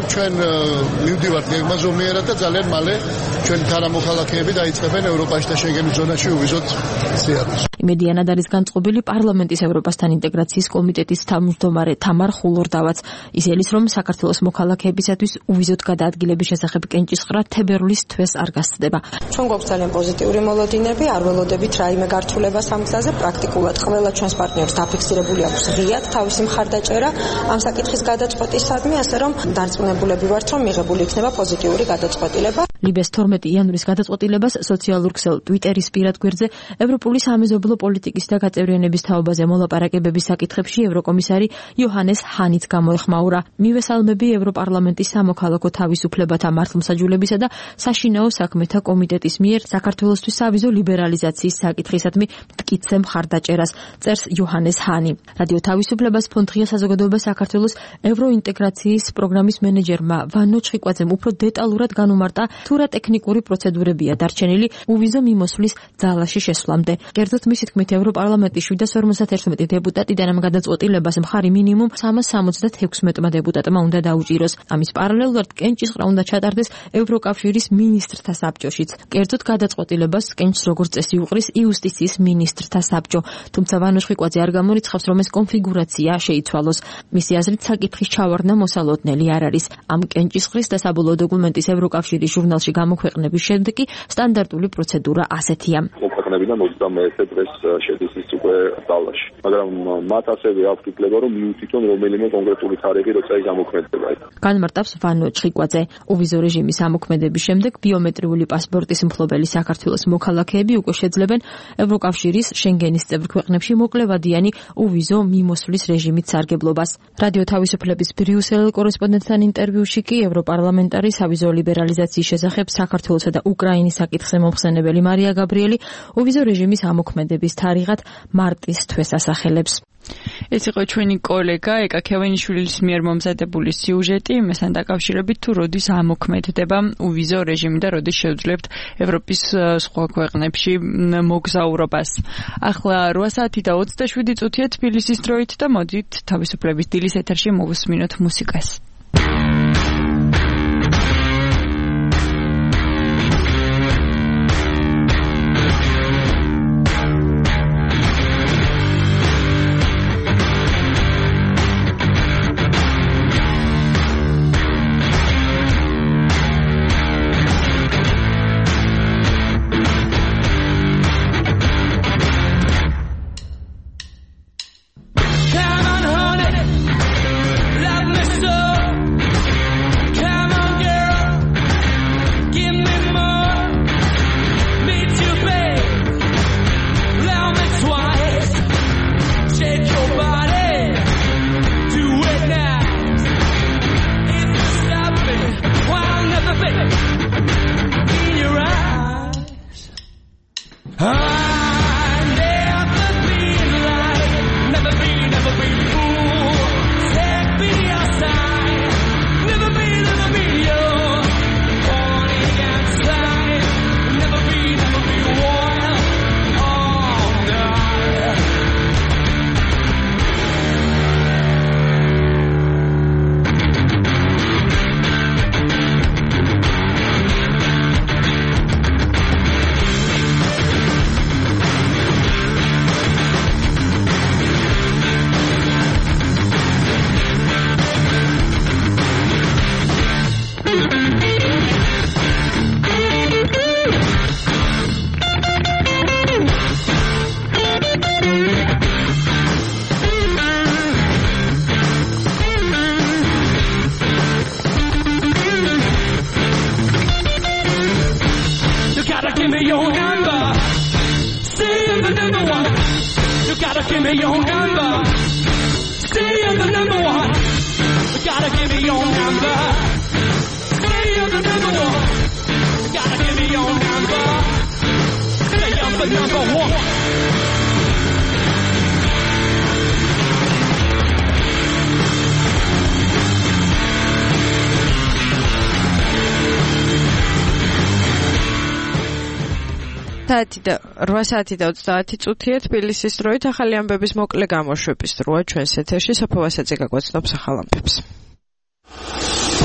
ჩვენ მივდივართ გეგმაზომიერად და ძალიან მალე ჩვენი თანამოქალაქეები დაიწყებენ ევროპაში და შენგენის ზონაში უვიზოთ სიარულს. იმედიანად არის განწყობილი პარლამენტის ევროპასთან ინტეგრაციის კომიტეტის თავმჯდომარე თამარ ხულორდავაც. ის ელის, რომ საქართველოს მოქალაქეებისათვის უვიზოთ გადაადგილების შესახებ კენჭისყრა თებერვლის თვეს არ გასცდება. ჩვენ გვაქვს ძალიან პოზიტიური მოლოდინები, არ ველოდებით რაიმე გართულებას ამ გზაზე. პრაქტიკულად ყველა ჩვენს პარტნიორს დაფიქსირებული აქვს ღიად თავისი მხარდაჭერა ამ საკითხის გადაწყვეტისადმი, ასე რომ დარწმუნებულები ვართ, რომ მიღებული იქნება პოზიტიური გადაწყვეტილება. ლიბეს 12 იანვრის გადაწყვეტილებას სოციალურ ქსელ ტვიტერის პირად გვერდზე ევროპული სამეზობლო პოლიტიკის და გაწევრიანების თაობაზე მოლაპარაკებების საკითხებში ევროკომისარი იოჰანეს ჰანიც გამოეხმაურა. მივესალმები ევროპარლამენტის სამოქალაქო თავისუფლებათა მართლმსაჯულებისა და საშინაო საქმეთა კომიტეტის მიერ საქართველოსთვის სავიზო ლიბერალიზაციის საკითხისადმი მტკიცე მხარდაჭერას, წერს იოჰანეს ჰანი. რადიო თავისუფლებას ფონდ ღია საზოგადოება საქართველოს ევროინტეგრაციის პროგრამის მენეჯერმა ვანო ჩხიკვაძემ უფრო დეტალურად განუმარტა თუ რა ტექნიკური პროცედურებია დარჩენილი უვიზო მიმოსვლის ძალაში შესვლამდე. კერძოდ მისი თქმით ევროპარლამენტის 751 დეპუტატიდან ამ გადაწყვეტილებას მხარი მინიმუმ 376 დეპუტატმა უნდა დაუჭიროს. ამის პარალელურად კენჭისყრა უნდა ჩატარდეს ევროკავშირის მინისტრთა საბჭოშიც. კერძოდ გადაწყვეტილებას კენჭს როგორც წესი უყრის იუსტიციის მინისტრთა საბჭო. თუმცა ვანო ჩხიკვაძე არ გამორიცხავს, რომ ეს კონფიგურაცია შეიცვალოს. მისი აზრით საკითხის ჩავარდნა მოსალოდნელი არ არის. ამ კენჭისყრის და საბოლოო დოკუმენტის ევროკავშირის ჟურნალში გამოქვეყნების შემდეგ კი სტანდარტული პროცედურა ასეთია. ქვეყნებიდან 21 დღეს შედის ის უკვე დავლაში. მაგრამ მათ ასევე აქვთ უფლება, რომ მიუთითონ რომელიმე კონკრეტული თარიღი, როცა ის ამოქმედება. განმარტავს ვანო ჩხიკვაძე. უვიზო რეჟიმის ამოქმედების შემდეგ ბიომეტრიული პასპორტის მფლობელი საქართველოს მოქალაქეები უკვე შეძლებენ ევროკავშირის შენგენის წევრ ქვეყნებში მოკლევადიანი უვიზო მიმოსვლის რეჟიმით სარგებლობას. რადიო თავისუფლების ბრიუსელ კორესპონდენტთან ინტერვიუში კი ევროპარლამენტარი სავიზო ლიბერალიზაციის შესახებ საქართველოსა და უკრაინის საკითხზე მომხსენებელი მარია გაბრიელი უვიზო რეჟიმის ამოქმედების თარიღად მარტის თვეს ასახელებს. ეს იყო ჩვენი კოლეგა ეკა ქევენიშვილის მიერ მომზადებული სიუჟეტი იმასთან დაკავშირებით თუ როდის ამოქმედდება უვიზო რეჟიმი და როდის შეუძლებთ ევროპის სხვა ქვეყნებში მოგზაურობას. ახლა 8 საათი და 27 წუთია თბილისის დროით და მოდით თავისუფლების დილის ეთერში მოვუსმინოთ მუსიკას. და 8 საათი და 30 წუთია თბილისის დროით ახალი ამბების მოკლე გამოშვების დროა ჩვენს ეთერში. საფოვასაძე გაგვაცნობს ახალ ამბებს.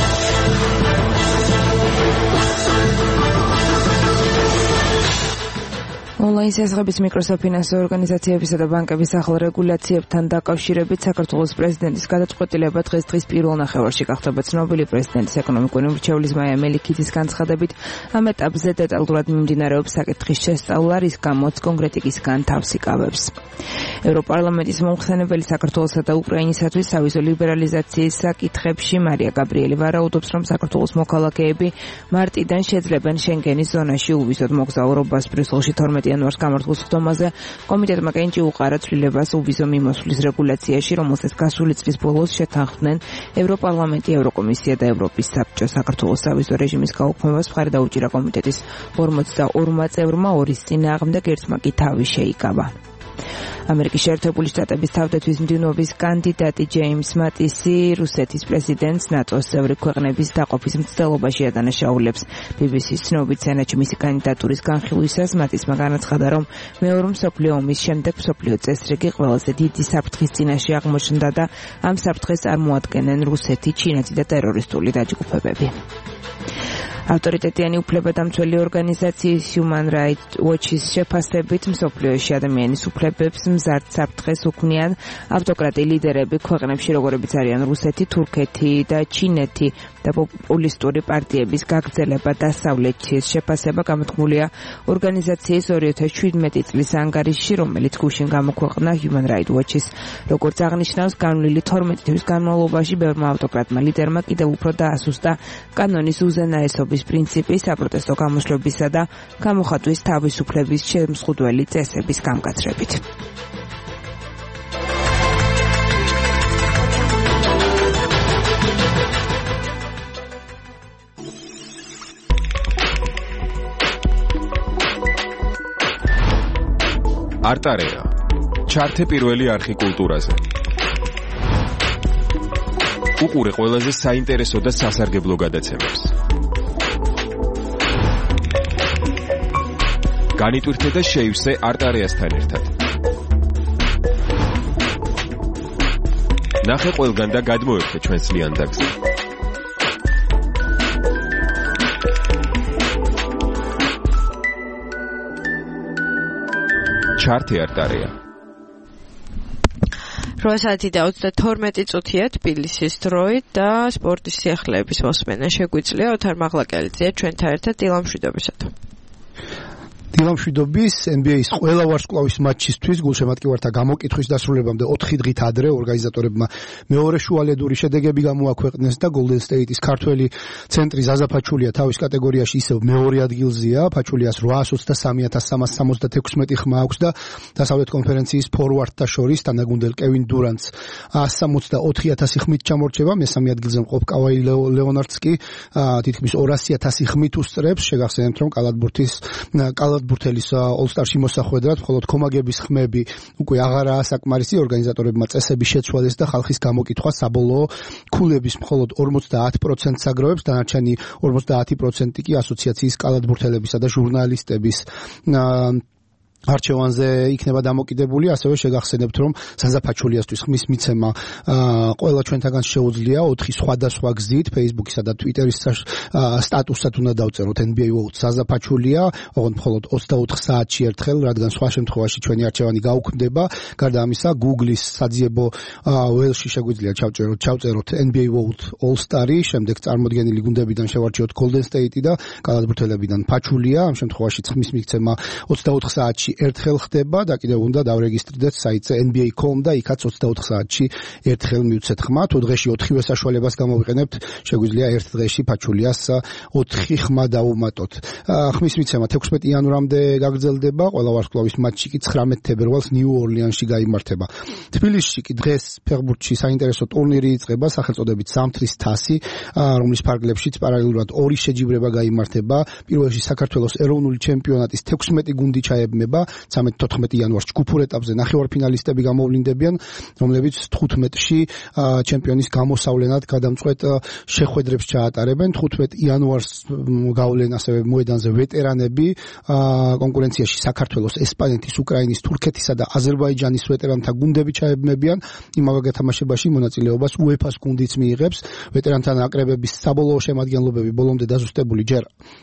Online საზღების მიკროსოფინანსო ორგანიზაციებისა და ბანკების ახალ რეგულაციებთან დაკავშირებით საქართველოს პრეზიდენტის გადაწყვეტილება დღეს პირველ ნახევარში გახდება ცნობილი. პრეზიდენტის ეკონომიკური მრჩევლის მაია მელიქიძის განცხადებით, ამ ეტაპზე დეტალურად მიმდინარეობს საკითხის შესწავლა, რის გამოც კონკრეტიკისგან თავს იკავებს. ევროპარლამენტის მომხსენებელი საქართველოსა და უკრაინისათვის სავიზო ლიბერალიზაციის საკითხებში მარია გაბრიელი ვარაუდობს, რომ საქართველოს მოქალაქეები მარტიდან შეძლებენ შენგენის ზონაში უვიზოდ მოგზაურობას. ბრიუსელში 12 იანვარს გამართულ სხდომაზე კომიტეტმა კენჭი უყარა ცვლილებას უვიზო მიმოსვლის რეგულაციაში, რომელსაც გასული წლის ბოლოს შეთანხმდნენ ევროპარლამენტი, ევროკომისია და ევროპის საბჭო. საქართველოს სავიზო რეჟიმის გაუქმებას მხარი დაუჭირა კომიტეტის 42 წევრმა, ორის წინააღმდეგ ერთმა კი თავი შეიკავა. ამერიკის შეერთებული შტატების თავდაცვის მდივნობის კანდიდატი ჯეიმს მატისი რუსეთის პრეზიდენტს ნატოს წევრი ქვეყნების დაყოფის მცდელობაში ადანაშაულებს. BBC-ს ცნობით სენატში მისი კანდიდატურის განხილვისას მატისმა განაცხადა, რომ მეორე მსოფლიო ომის შემდეგ მსოფლიო წესრიგი ყველაზე დიდი საფრთხის წინაშე აღმოჩნდა და ამ საფრთხეს წარმოადგენენ რუსეთი, ჩინეთი და ტერორისტული დაჯგუფებები. ავტორიტეტიანი უფლებადამცველი ორგანიზაციის Human Rights Watch-ის შეფასებით მსოფლიოში ადამიანის უფლებებს მზარდ საფრთხეს უქმნიან ავტოკრატი ლიდერები ქვეყნებში, როგორებიც არიან რუსეთი, თურქეთი და ჩინეთი და პოპულისტური პარტიების გაგრძელება დასავლეთის შეფასება გამოთქმულია ორგანიზაციის 2017 წლის ანგარიშში, რომელიც გუშინ გამოქვეყნა Human Rights Watch-ის. როგორც აღნიშნავს, განვლილი 12 თვის განმავლობაში ბევრმა ავტოკრატმა ლიდერმა კიდევ უფრო დაასუსტა კანონის უზენაესობის პრინციპი საპროტესტო გამოსვლებისა და გამოხატვის თავისუფლების შემსხუდველი წესების გამკაცრებით. არტარეა. ჩართე პირველი არხი კულტურაზე. უყურე ყველაზე საინტერესო და სასარგებლო გადაცემებს. განიტვირთე და შეივსე არტარეასთან ერთად. ნახე ყველგან და გადმოერთე ჩვენს ლიანდაგზე. ჩართე არტარეა. 8 საათი და 32 წუთია თბილისის დროით და სპორტის სიახლეების მოსმენა შეგვიძლია ოთარ მაღლაკელიძე ჩვენთან ერთად დილამშვიდობისათვის. დილამშვიდობის NBA-ის ყველა ვარსკვლავის მატჩისთვის გულშემატკივართა გამოკითხვის დასრულებამდე 4 დღით ადრე ორგანიზატორებმა მეორე შუალედური შედეგები გამოაქვეყნეს და Golden State-ის ქართველი ცენტრი ზაზა ფაჩულია თავის კატეგორიაში ისევ მეორე ადგილზეა. ფაჩულიას 820,376 ხმა აქვს და დასავლეთ კონფერენციის ფორვარდთა შორის თანაგუნდელ კევინ დურანტს 164,000 ხმით ჩამორჩება. მესამე ადგილზე მყოფ კავაი ლეონარდს კი თითქმის 200,000 ხმით უსწრებს. შეგახსენებთ, რომ კალათბურთელის All-Star-ში მოსახვედრად მხოლოდ კომაგების ხმები უკვე აღარაა საკმარისი. ორგანიზატორებმა წესები შეცვალეს და ხალხის გამოკითხვა საბოლოო ქულების მხოლოდ 50% აგროვებს, დანარჩენი 50% კი ასოციაციის კალათბურთელებისა და ჟურნალისტების არჩევანზე იქნება დამოკიდებული. ასევე შეგახსენებთ, რომ ზაზა ფაჩულიასთვის ხმის მიცემა ყველა ჩვენთაგან შეუძლია 4 სხვადასხვა გზით, Facebook-ისა და Twitter-ის სტატუსად უნდა დავწეროთ NBA Vote ზაზა ფაჩულია, ოღონდ მხოლოდ 24 საათში ერთხელ, რადგან სხვა შემთხვევაში ჩვენი არჩევანი გაუქმდება. გარდა ამისა, Google-ის საძიებო ველში შეგვიძლია ჩავწეროთ NBA Vote All-Star-ი, შემდეგ წარმოდგენილი გუნდებიდან შევარჩიოთ Golden State-ი და კალათბურთელებიდან ფაჩულია. ამ შემთხვევაში ხმის მიცემა 24 საათში ერთხელ ხდება და კიდევ უნდა დავრეგისტრირდეთ საიტზე NBA.com და იქაც 24 საათში ერთხელ მივცეთ ხმა. თუ დღეში 4-ვე საშუალებას გამოვიყენებთ, შეგვიძლია ერთ დღეში ფაჩულიას 4 ხმა დავუმატოთ. ხმის მიცემა 16 იანვრამდე გაგრძელდება. ყველა ვარსკვლავის მატჩი კი 19 თებერვალს ნიუ-ორლიანში გაიმართება. თბილისში კი დღეს ფეხბურთში საინტერესო ტურნირი იწყება სახელწოდებით ზამთრის თასი, რომლის ფარგლებშიც პარალელურად 2 შეჯიბრება გაიმართება. პირველში საქართველოს ეროვნული ჩემპიონატის 16 გუნდი ჩაებმება. გრძელდება 13-14 იანვარს ჯგუფურ ეტაპზე ნახევარფინალისტები გამოვლინდებიან, რომლებიც 15-ში ჩემპიონის გამოსავლენად გადამწყვეტ შეხვედრებს ჩაატარებენ. 15 იანვარს გავლენ ასევე მოედანზე ვეტერანები კონკურენციაში საქართველოს, ესპანეთის, უკრაინის, თურქეთისა და აზერბაიჯანის ვეტერანთა გუნდები ჩაებმებიან. იმავე გათამაშებაში მონაწილეობას UEFA-ს გუნდიც მიიღებს. ვეტერანთა ნაკრებების საბოლოო შემადგენლობები ბოლომდე დაზუსტებული ჯერ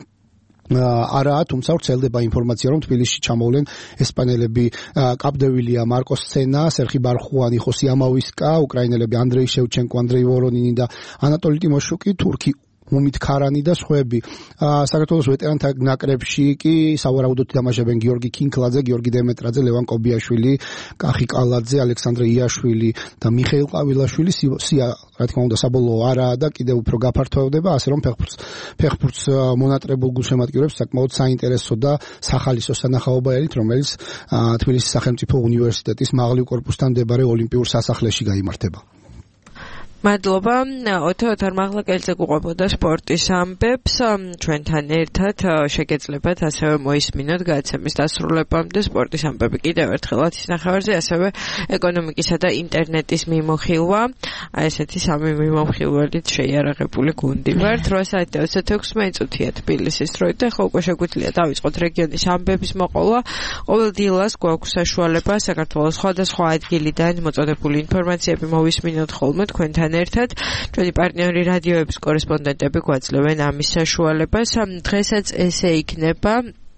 არაა, თუმცა ვრცელდება ინფორმაცია, რომ თბილისში ჩამოვლენ ესპანელები კაპდევილია, მარკოს სენა, სერხი ბარხუანი, ხოსი ამავისკა, უკრაინელები ანდრეი შევჩენკო, ანდრეი ვორონინი და ანატოლი ტიმოშუკი, თურქი უმით ქარანი და სხვები. საქართველოს ვეტერანთა ნაკრებში კი სავარაუდოდ თამაშობენ გიორგი კინკლაძე, გიორგი დემეტრაძე, ლევან კობიაშვილი, კახი კალაძე, ალექსანდრე იაშვილი და მიხეილ ყავილაშვილი. სია, რა თქმა უნდა, საბოლოო არაა და კიდევ უფრო გაფართოვდება, ასე რომ ფეხბურთს მონატრებულ გულშემატკივრებს საკმაოდ საინტერესო და სახალისო სანახაობა ერით, რომელიც თბილისის სახელმწიფო უნივერსიტეტის მაღლივ კორპუსთან მდებარე ოლიმპიურ სასახლეში გაიმართება. მადლობა. ოთარ მაღლაკელიძე გვყვებოდა სპორტის ამბებს. ჩვენთან ერთად შეგეძლებათ ასევე მოისმინოთ გადაცემის დასრულებამდე სპორტის ამბები კიდევ ერთხელ ათის ნახევარზე, ასევე ეკონომიკისა და ინტერნეტის მიმოხილვა. ესეთი სამი მიმოხილველით შეიარაღებული გუნდი ვართ. 8:26 თბილისის დროით და ხო უკვე შეგვიძლია დავიწყოთ რეგიონის ამბების მოყოლა. ყოველ დილას გვაქვს საშუალება საქართველოს სხვადასხვა ადგილიდან მოწოდებული ინფორმაციები მოვისმინოთ ხოლმე თქვენთან ერთად. ჩვენი პარტნიორი რადიოების კორესპონდენტები გვაძლევენ ამის საშუალებას. დღესაც ესე იქნება.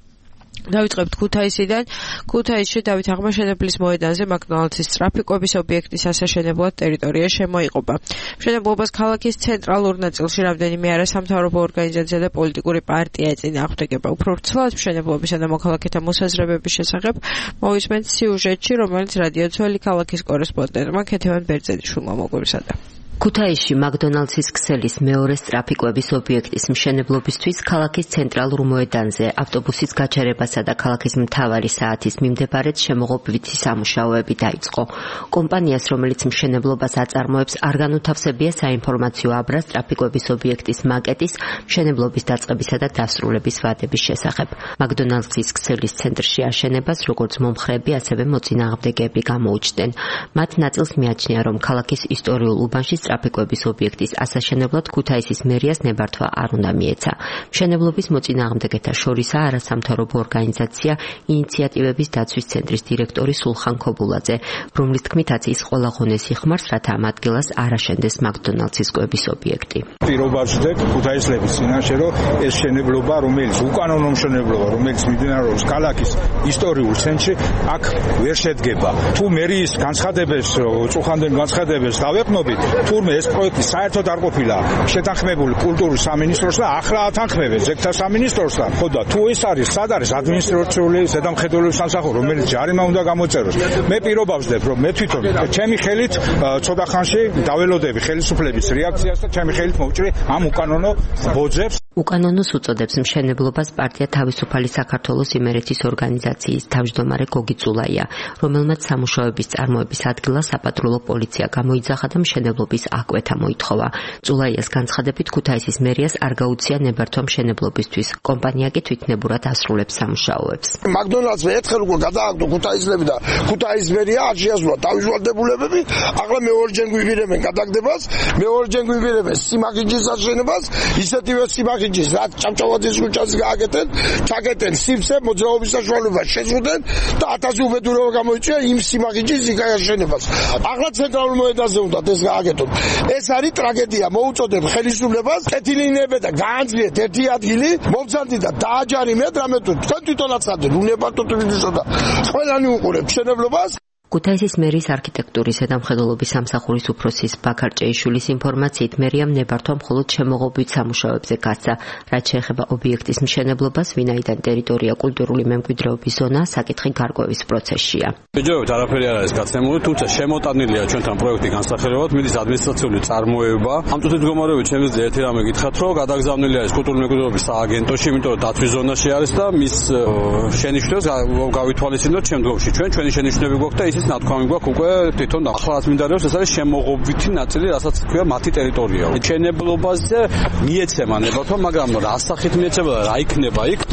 დავიწყებთ ქუთაისიდან. ქუთაისში დავით აღმაშენებლის მოედანზე მაკდონალდსის ტრაფიკობის ობიექტის ასაშენებლად ტერიტორია შემოიყოფა. მშენებლობას ქალაქის ცენტრალურ ნაწილში რამდენიმე არასამთავრობო ორგანიზაცია და პოლიტიკური პარტია ეწინააღმდეგება. უფრო ვრცლად მშენებლობისა და მოქალაქეთა მოსაზრებების შესახებ მოვისმენთ სიუჟეტში, რომელიც რადიო ძველი ქალაქის კორესპონდენტმა ქეთევან ბერძენიშვილმა მოგვიბსადა. ქუთაისში მაკდონალდსის ქსელის მეორე ტრაფიკობის ობიექტის მშენებლობისთვის ქალაქის ცენტრალურ მოედანზე ავტობუსის გაჩერებასა და ქალაქის მთავარი საათის მიმდებარედ შემოღობვითი სამუშაოები დაიწყო. კომპანიას, რომელიც მშენებლობას აწარმოებს, არ განუთავსებია საინფორმაციო აბრას ტრაფიკობის ობიექტის მაკეტის, მშენებლობის დაწყებისა და დასრულების ვადების შესახებ. მაკდონალდსის ქსელის ცენტრში აშენებას როგორც მომხრეები, ასევე მოწინააღმდეგეები გამოუჩნდნენ. მათ ნაწილს მიაჩნია, რომ ქალაქის ისტორიულ უბანში ტრაფიკობის ობიექტის ასაშენებლად ქუთაისის მერიას ნებართვა არ უნდა მიეცა. მშენებლობის მოწინააღმდეგეთა შორისაა არასამთავრობო ორგანიზაცია ინიციატივების დაცვის ცენტრის დირექტორი სულხან ქობულაძე, რომლის თქმით აცის ყველა ღონეს იხმარს, რათა ამ ადგილას არ აშენდეს მაკდონალდსის კვების ობიექტი. პირობას ვდებ ქუთაისლების წინაშე, რომ ეს მშენებლობა, რომელიც უკანონო მშენებლობა, რომელიც მიმდინარეობს ქალაქის ისტორიულ ცენტრში, აქ ვერ შედგება. თუ მერიის განცხადებას, წუხანდელ განცხადებას დავეყნობით, თურმე ეს პროექტი საერთოდ არ ყოფილა შეთანხმებული კულტურის სამინისტროს და ახლა ათანხმებენ ზეგთა სამინისტროსთან. ხო და თუ ეს არის, სად არის ადმინისტრაციული ზედამხედველობის სამსახური, რომელიც ჯარიმა უნდა გამოწეროს. მე პირობას ვდებ, რომ მე თვითონ ჩემი ხელით ცოტა ხანში დაველოდები ხელისუფლების რეაქციას და ჩემი ხელით მოვჭრი ამ უკანონო ბოძებს. უკანონოს უწოდებს მშენებლობას პარტია თავისუფალი საქართველოს იმერეთის ორგანიზაციის თავმჯდომარე გოგი წულაია, რომელმაც სამუშაოების წარმოების ადგილას საპატრულო პოლიცია გამოიძახა და მშენებლობის აკვეთა მოითხოვა. წულაიას განცხადებით ქუთაისის მერიას არ გაუწია ნებართვა მშენებლობისთვის. კომპანია კი თვითნებურად ასრულებს სამუშაოებს. მაკდონალდსმა ერთხელ უკვე გადააგდო ქუთაისლები და ქუთაის მერია არ შეასრულა თავისუფლებებები. ახლა მეორჯერ გვიბირებენ გადაგდებას, მეორჯერ გვიბირებენ სიმაგინჯის აშენებას, ისეთივე სიმაგინჯის რაც ჭავჭავაძის ქუჩაზე გააკეთენ, ჩაკეტენ სიფსე მოძრაობის საშუალებას შეზღუდენ და 1000 უბედურება გამოიწვია იმ სიმაგინჯის აშენებას. ახლა ცენტრალურ მოედანზე უნდა ეს გააკეთოთ. ეს არის ტრაგედია. მოუწოდებ ხელისუფლებას, კეთილინებე და გაანძლიეთ ერთი ადგილი, მომცანდი და დააჯარიმეთ რამე თუ თქვენ თვითონაც ხართ უნებართო თვითონსა და ყველანი უყურებთ მშენებლობას. ქუთაისის მერის არქიტექტურის ზედამხედველობის სამსახურის უფროსის ბაქარ ჭეიშვილის ინფორმაციით მერიამ ნებართვა მხოლოდ შემოღობვით სამუშაოებზე გასცა, რაც შეეხება ობიექტის მშენებლობას, ვინაიდან ტერიტორია კულტურული მემკვიდრეობის ზონა საკითხი გარკვევის პროცესშია. ჯერჯერობით არაფერი არ არის გაცემული, თუმცა შემოტანილია ჩვენთან პროექტი განსახილველად, მიდის ადმინისტრაციული წარმოება. ამ წუთის მდგომარეობით შემიძლია ერთი რამე გითხრათ, რომ გადაგზავნილია ეს კულტურული მემკვიდრეობის სააგენტოში, იმიტომ რომ დაცვის ზონაში არის და მის შენიშვნებს გავითვალისწინოთ შემდგომში. ჩვენი შენიშვნები გვაქვს და ის ნათქვამი გვაქვს უკვე თვითონ ახლაც მინდარებს, ეს არის შემოღობვითი ნაწილი, რასაც თქვია მათი ტერიტორია. მშენებლობაზე მიეცემა ნებართვა, მაგრამ რა სახით მიეცემა და რა იქნება იქ,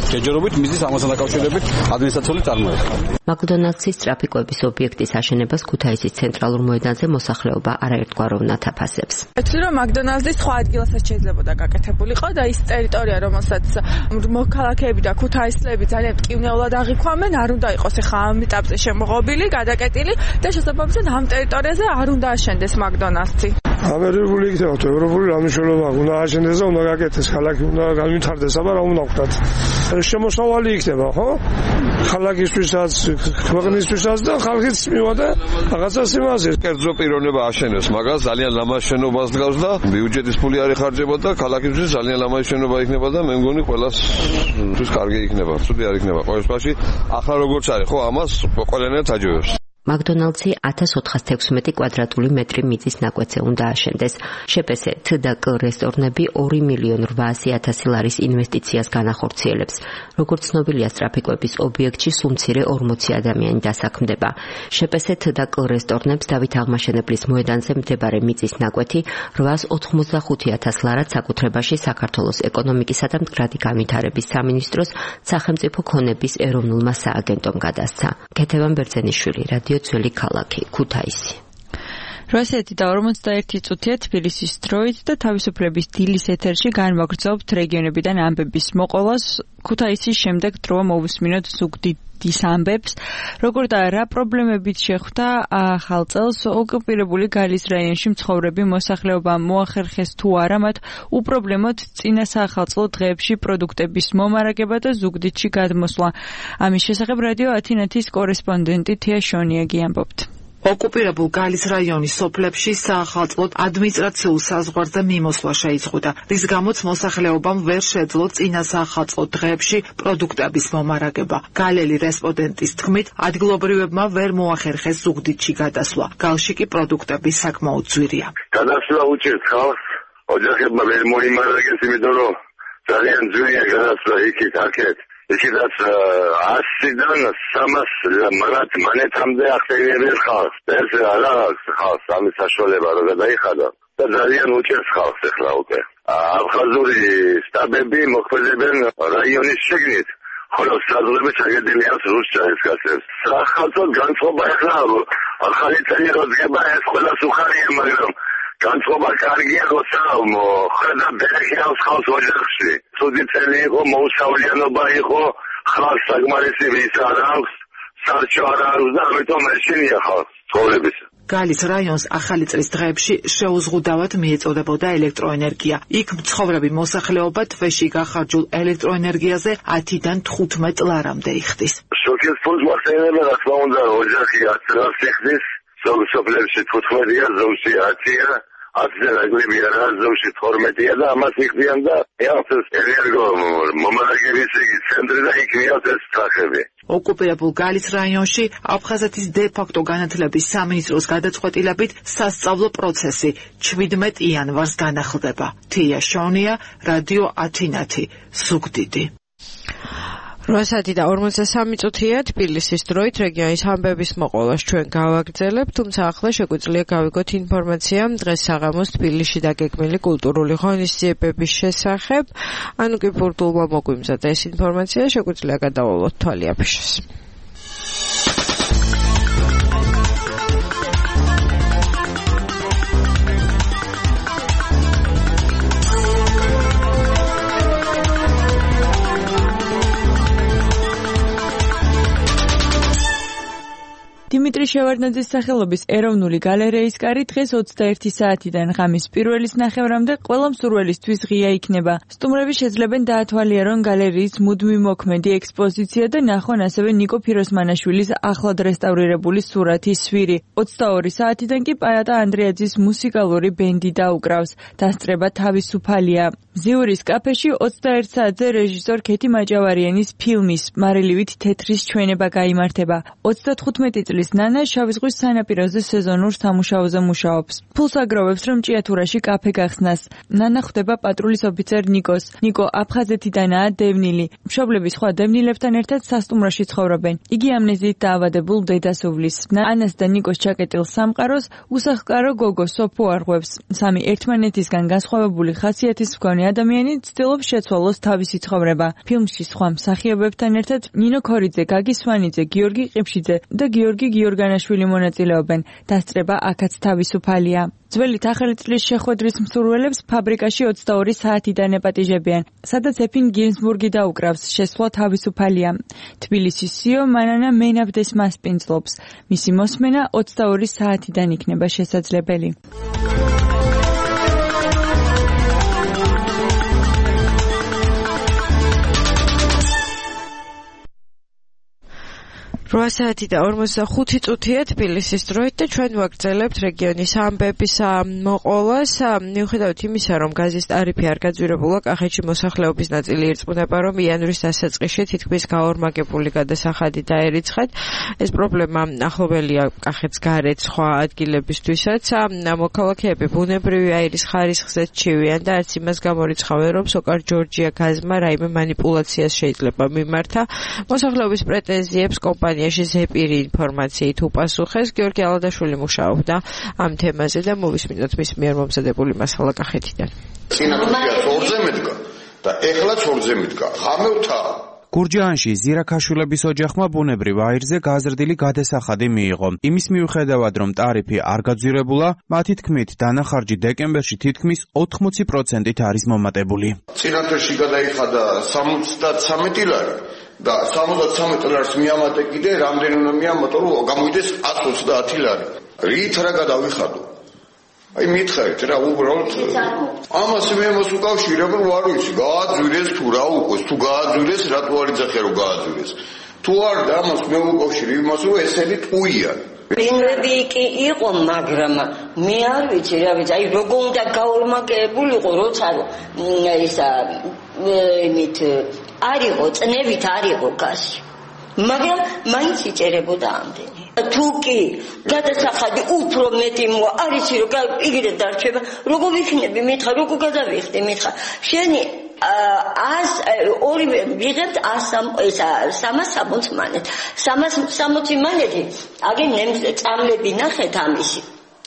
შეჯერობით მიზის ამასთან დაკავშირებით ადმინისტრაციული წარმოება. მაკდონალდსის ტრაფიკოების ობიექტის აშენებას ქუთაისის ცენტრალურ მოედანზე მოსახლეობა არაერთგვაროვნად აფასებს. Ვთქვი, რომ მაკდონალდსის სხვა ადგილასაც შეიძლება გაკეთებულიყო და ის ტერიტორია, რომელსაც მოქალაქეები და ქუთაისლები ძალიან მტკივნეულად აღიქვამენ, არ უნდა იყოს ახლა ამ ეტაპზე შემოღობილი, გადაკეტილი და შესაბამისად ამ ტერიტორიაზე არ უნდა აშენდეს მაკდონალდსი. ამერიკული იქნება თუ ევროპული რამიშველობა უნდა აშენდეს და უნდა გაკეთდეს, ქალაქი უნდა განვითარდეს, აბა რა უნდა ვქნათ. შემოსავალი იქნება, ხო? ქალაქისთვისაც, ქვეყნისთვისაც და ხალხიც მივადა რაღაცა სიმაზე. კერძო პიროვნება აშენებს, მაგას ძალიან ლამაზ შენობას დგავს და ბიუჯეტის ფული არ ეხარჯება და ქალაქისთვის ძალიან ლამაზი შენობა იქნება და მე მგონი ყველასთვის კარგი იქნება, ცუდი არ იქნება. ყოველ შემთხვევაში ახლა როგორც არის, ხო, ამას ყველანაირად აჯობებს. მაკდონალდსი 1416 კვადრატული მეტრი მიწის ნაკვეთზე უნდა აშენდეს. შეპესე T და K რესტორნები 2.800.000 ლარის ინვესტიციას განახორციელებს. როგორც ცნობილია, ტრაფიკოების ობიექტში სულ მცირე 40 ადამიანი დასაქმდება. შეპესე T და K რესტორნებს დავით აღმაშენებლის მოედანზე მდებარე მიწის ნაკვეთი 885.000 ლარად საკუთრებაში საქართველოს ეკონომიკისა და მდგრადი განვითარების სამინისტროს სახელმწიფო ქონების ეროვნულმა სააგენტომ გადასცა. ქეთევან ბერძენიშვილი, რადიო ძველი ქალაქი, ქუთაისი. 8:41 წუთია თბილისის დროით და თავისუფლების დილის ეთერში განვაგრძობთ რეგიონებიდან ამბების მოყოლას. ქუთაისის შემდეგ დროა მოვუსმინოთ ზუგდიდის ამბებს. როგორ და რა პრობლემებით შეხვდა ახალ წელს ოკუპირებული გალის რაიონში მცხოვრები მოსახლეობა, მოახერხეს თუ არა მათ უპრობლემოდ წინა საახალწლო დღეებში პროდუქტების მომარაგება და ზუგდიდში გადმოსვლა. ამის შესახებ რადიო ათინათის კორესპონდენტი თია შონიაგი ამბობთ. ოკუპირებულ გალის რაიონის სოფლებში საახალწლოდ ადმინისტრაციულ საზღვარზე მიმოსვლა შეიზღუდა, რის გამოც მოსახლეობამ ვერ შეძლო წინა საახალწლო დღეებში პროდუქტების მომარაგება. გალელი რესპონდენტის თქმით, ადგილობრივებმა ვერ მოახერხეს ზუგდიდში გადასვლა. galში კი პროდუქტები საკმაოდ ძვირია. გადასვლა უჭირთ ხალხს, ოჯახებმა ვერ მოიმარაგეს, იმიტომ რომ ძალიან ძვირია გადასვლა იქით აქეთ. იქიდაც 100-დან 300 მონეტამდე ახდენებენ ხალხს. ეს არა ხალხს ამის საშუალება რომ გადაიხადა და ძალიან უჭერს ხალხს ახლა უკვე. აფხაზური სტაბები მოქმედებენ რაიონის შიგნით, ხოლო საზღვრები ჩაგედენია რუსეთის გასწრებს. სახელმწიფო განწყობა ახლა ახალი წელი როდგება ეს ყველას უხარია, მაგრამ განწყობა კარგია, როცა ხედა ბერეხიავს ხალხს ოჯახში. ცუდი წელი იყო, მოუსავლიანობა იყო, ხალხს საკმარისი ვის არ აქვს, სარჩო არ აქვს და ამიტომ ეშინია ხალხს ცხოვრების. გალის რაიონს ახალი წლის დღეებში შეუზღუდავად მიეწოდებოდა ელექტროენერგია. იქ მცხოვრები მოსახლეობა თვეში გახარჯულ ელექტროენერგიაზე 10-დან 15 ლარამდე იხდის. შოკის ფულს მოხსენებენ, რა თქმა უნდა, ოჯახი 10 ლარს იხდის, სოფლებში 15-ია, ზოგში 10-ია. 10-ზე რაგლებია რა, ზოგში 12-ია და ამას იხდიან და ეს ენერგო მომარაგების ცენტრი და იქ მიაქვს ეს სახები. ოკუპირებულ გალის რაიონში აფხაზეთის დე-ფაქტო განათლების სამინისტროს გადაწყვეტილებით სასწავლო პროცესი 17 იანვარს განახლდება. თია შონია, რადიო ათინათი, ზუგდიდი. 8:43 წუთია თბილისის დროით რეგიონის ამბების მოყოლას ჩვენ გავაგრძელებთ, თუმცა ახლა შეგვიძლია გავიგოთ ინფორმაცია დღეს საღამოს თბილისში დაგეგმილი კულტურული ღონისძიებების შესახებ. ანუ კი ფურტულმა მოგვიმზადა ეს ინფორმაცია, შეგვიძლია გადავალოთ თვალი აფიშას. დიმიტრი შევარდნაძის სახელობის ეროვნული გალერეის კარი დღეს 21 საათიდან ღამის პირველის ნახევრამდე ყველა მსურველისთვის ღია იქნება. სტუმრები შეძლებენ დაათვალიერონ გალერეის მუდმივ მოქმედი ექსპოზიცია და ნახონ ასევე ნიკო ფიროსმანაშვილის ახლად რესტავრირებული სურათის სვირი. 22 საათიდან კი პაატა ანდრეაძის მუსიკალური ბენდი დაუკრავს. დასწრება თავისუფალია. ზიურის კაფეში 21 საათზე რეჟისორ ქეთი მაჭავარიანის ფილმის მარილივით თეთრის ჩვენება გაიმართება. 35 წლის მამაკაცის ნანა შავი ზღვის სანაპიროზე სეზონურ სამუშაოზე მუშაობს. ფულს აგროვებს, რომ ჭიათურაში კაფე გახსნას. ნანა ხვდება პატრულის ოფიცერ ნიკოს. ნიკო აფხაზეთიდანაა დევნილი. მშობლები სხვა დევნილებთან ერთად სასტუმროში ცხოვრობენ. იგი ამნეზიით დაავადებულ დედას უვლის. ნანას და ნიკოს ჩაკეტილ სამყაროს უსახლკარო გოგო სოფო არღვევს. სამი ერთმანეთისგან განსხვავებული ხასიათის მქონე ადამიანი ცდილობს შეცვალოს თავისი ცხოვრება. ფილმში სხვა მსახიობებთან ერთად ნინო ქორიძე, გაგი სვანიძე, გიორგი ყიფშიძე და გიორგი გიორგანაშვილი მონაწილეობენ. დასწრება აქაც თავისუფალია. ძველი ახალი წლის შეხვედრის მსურველებს ფაბრიკაში 22 საათიდან ეპატიჟებიან, სადაც ეფინ გინზბურგი დაუკრავს, შესვლა თავისუფალია. თბილისის სიო მანანა მენაბდეს მასპინძლობს. მისი მოსმენა 22 საათიდან იქნება შესაძლებელი. საათი და 45 წუთია თბილისის დროით და ჩვენ ვაგრძელებთ რეგიონის ამბების მოყოლას. მიუხედავად იმისა, რომ გაზის ტარიფი არ გაძვირებულა, კახეთში მოსახლეობის ნაწილი ირწმუნება, რომ იანვრის დასაწყისში თითქმის გაორმაგებული გადასახადი დაერიცხათ. ეს პრობლემა ახლობელია კახეთს გარეთ სხვა ადგილებისთვისაც. მოქალაქეები ბუნებრივი აირის ხარისხზე ჩივიან და არც იმას გამორიცხავენ, რომ სოკარ ჯორჯია გაზმა რაიმე манипуляციას შეიძლება მიმართა. მოსახლეობის პრეტენზიებს კომპანიაში ზეპირი ინფორმაციით უპასუხეს. გიორგი ალადაშვილი მუშაობდა ამ თემაზე და მოვისმინოთ მის მიერ მომზადებული მასალა კახეთიდან. წინათვისია 2-ზე მედგა და ეხლაც 2-ზე მედგა. ღამევთა გურჯაანში ზირაქაშვილების ოჯახმა ბუნებრივ აირზე გაზრდილი გადასახადი მიიღო. იმის მიუხედავად, რომ ტარიფი არ გაძვირებულა, მათი თქმით, დანახარჯი დეკემბერში თითქმის 80%-ით არის მომატებული. წინათვისში გადაიხადა 73 ლარი. და 73 ლარს მიამატე კიდე რამდენი უნდა მიამატო რომ გამოვიდეს 130 ლარი. რით რა გადავიხადო? აი მითხარით რა უბრალოდ ამას მე მას უკავშირებ რომ არ ვიცი გააძვირეს თუ რა უკვე თუ გააძვირეს რატო არ იძახე რომ გააძვირეს. თუ არ და ამას მე უკავშირებ იმას რომ ესენი ტყუია. ბინები კი იყო, მაგრამ მე არ ვიცი რა ვიცი, აი როგორ უნდა გაორმაგებულიყო როცა ისა იმით არისო წნევით არისო გასი. მაგრამ მაინც იწერებოდა ამდენი. თუ კი გადასახადი უფრო მეტი მოა, არის რომ იგივე დარჩება, როგორ ვიქნები მითხა, როგორ გადავიხდი მითხა. შენი ორივე ვიღებთ 360 მანეთ. 360 მანეთი, აგენ წამლები ნახეთ ამისი.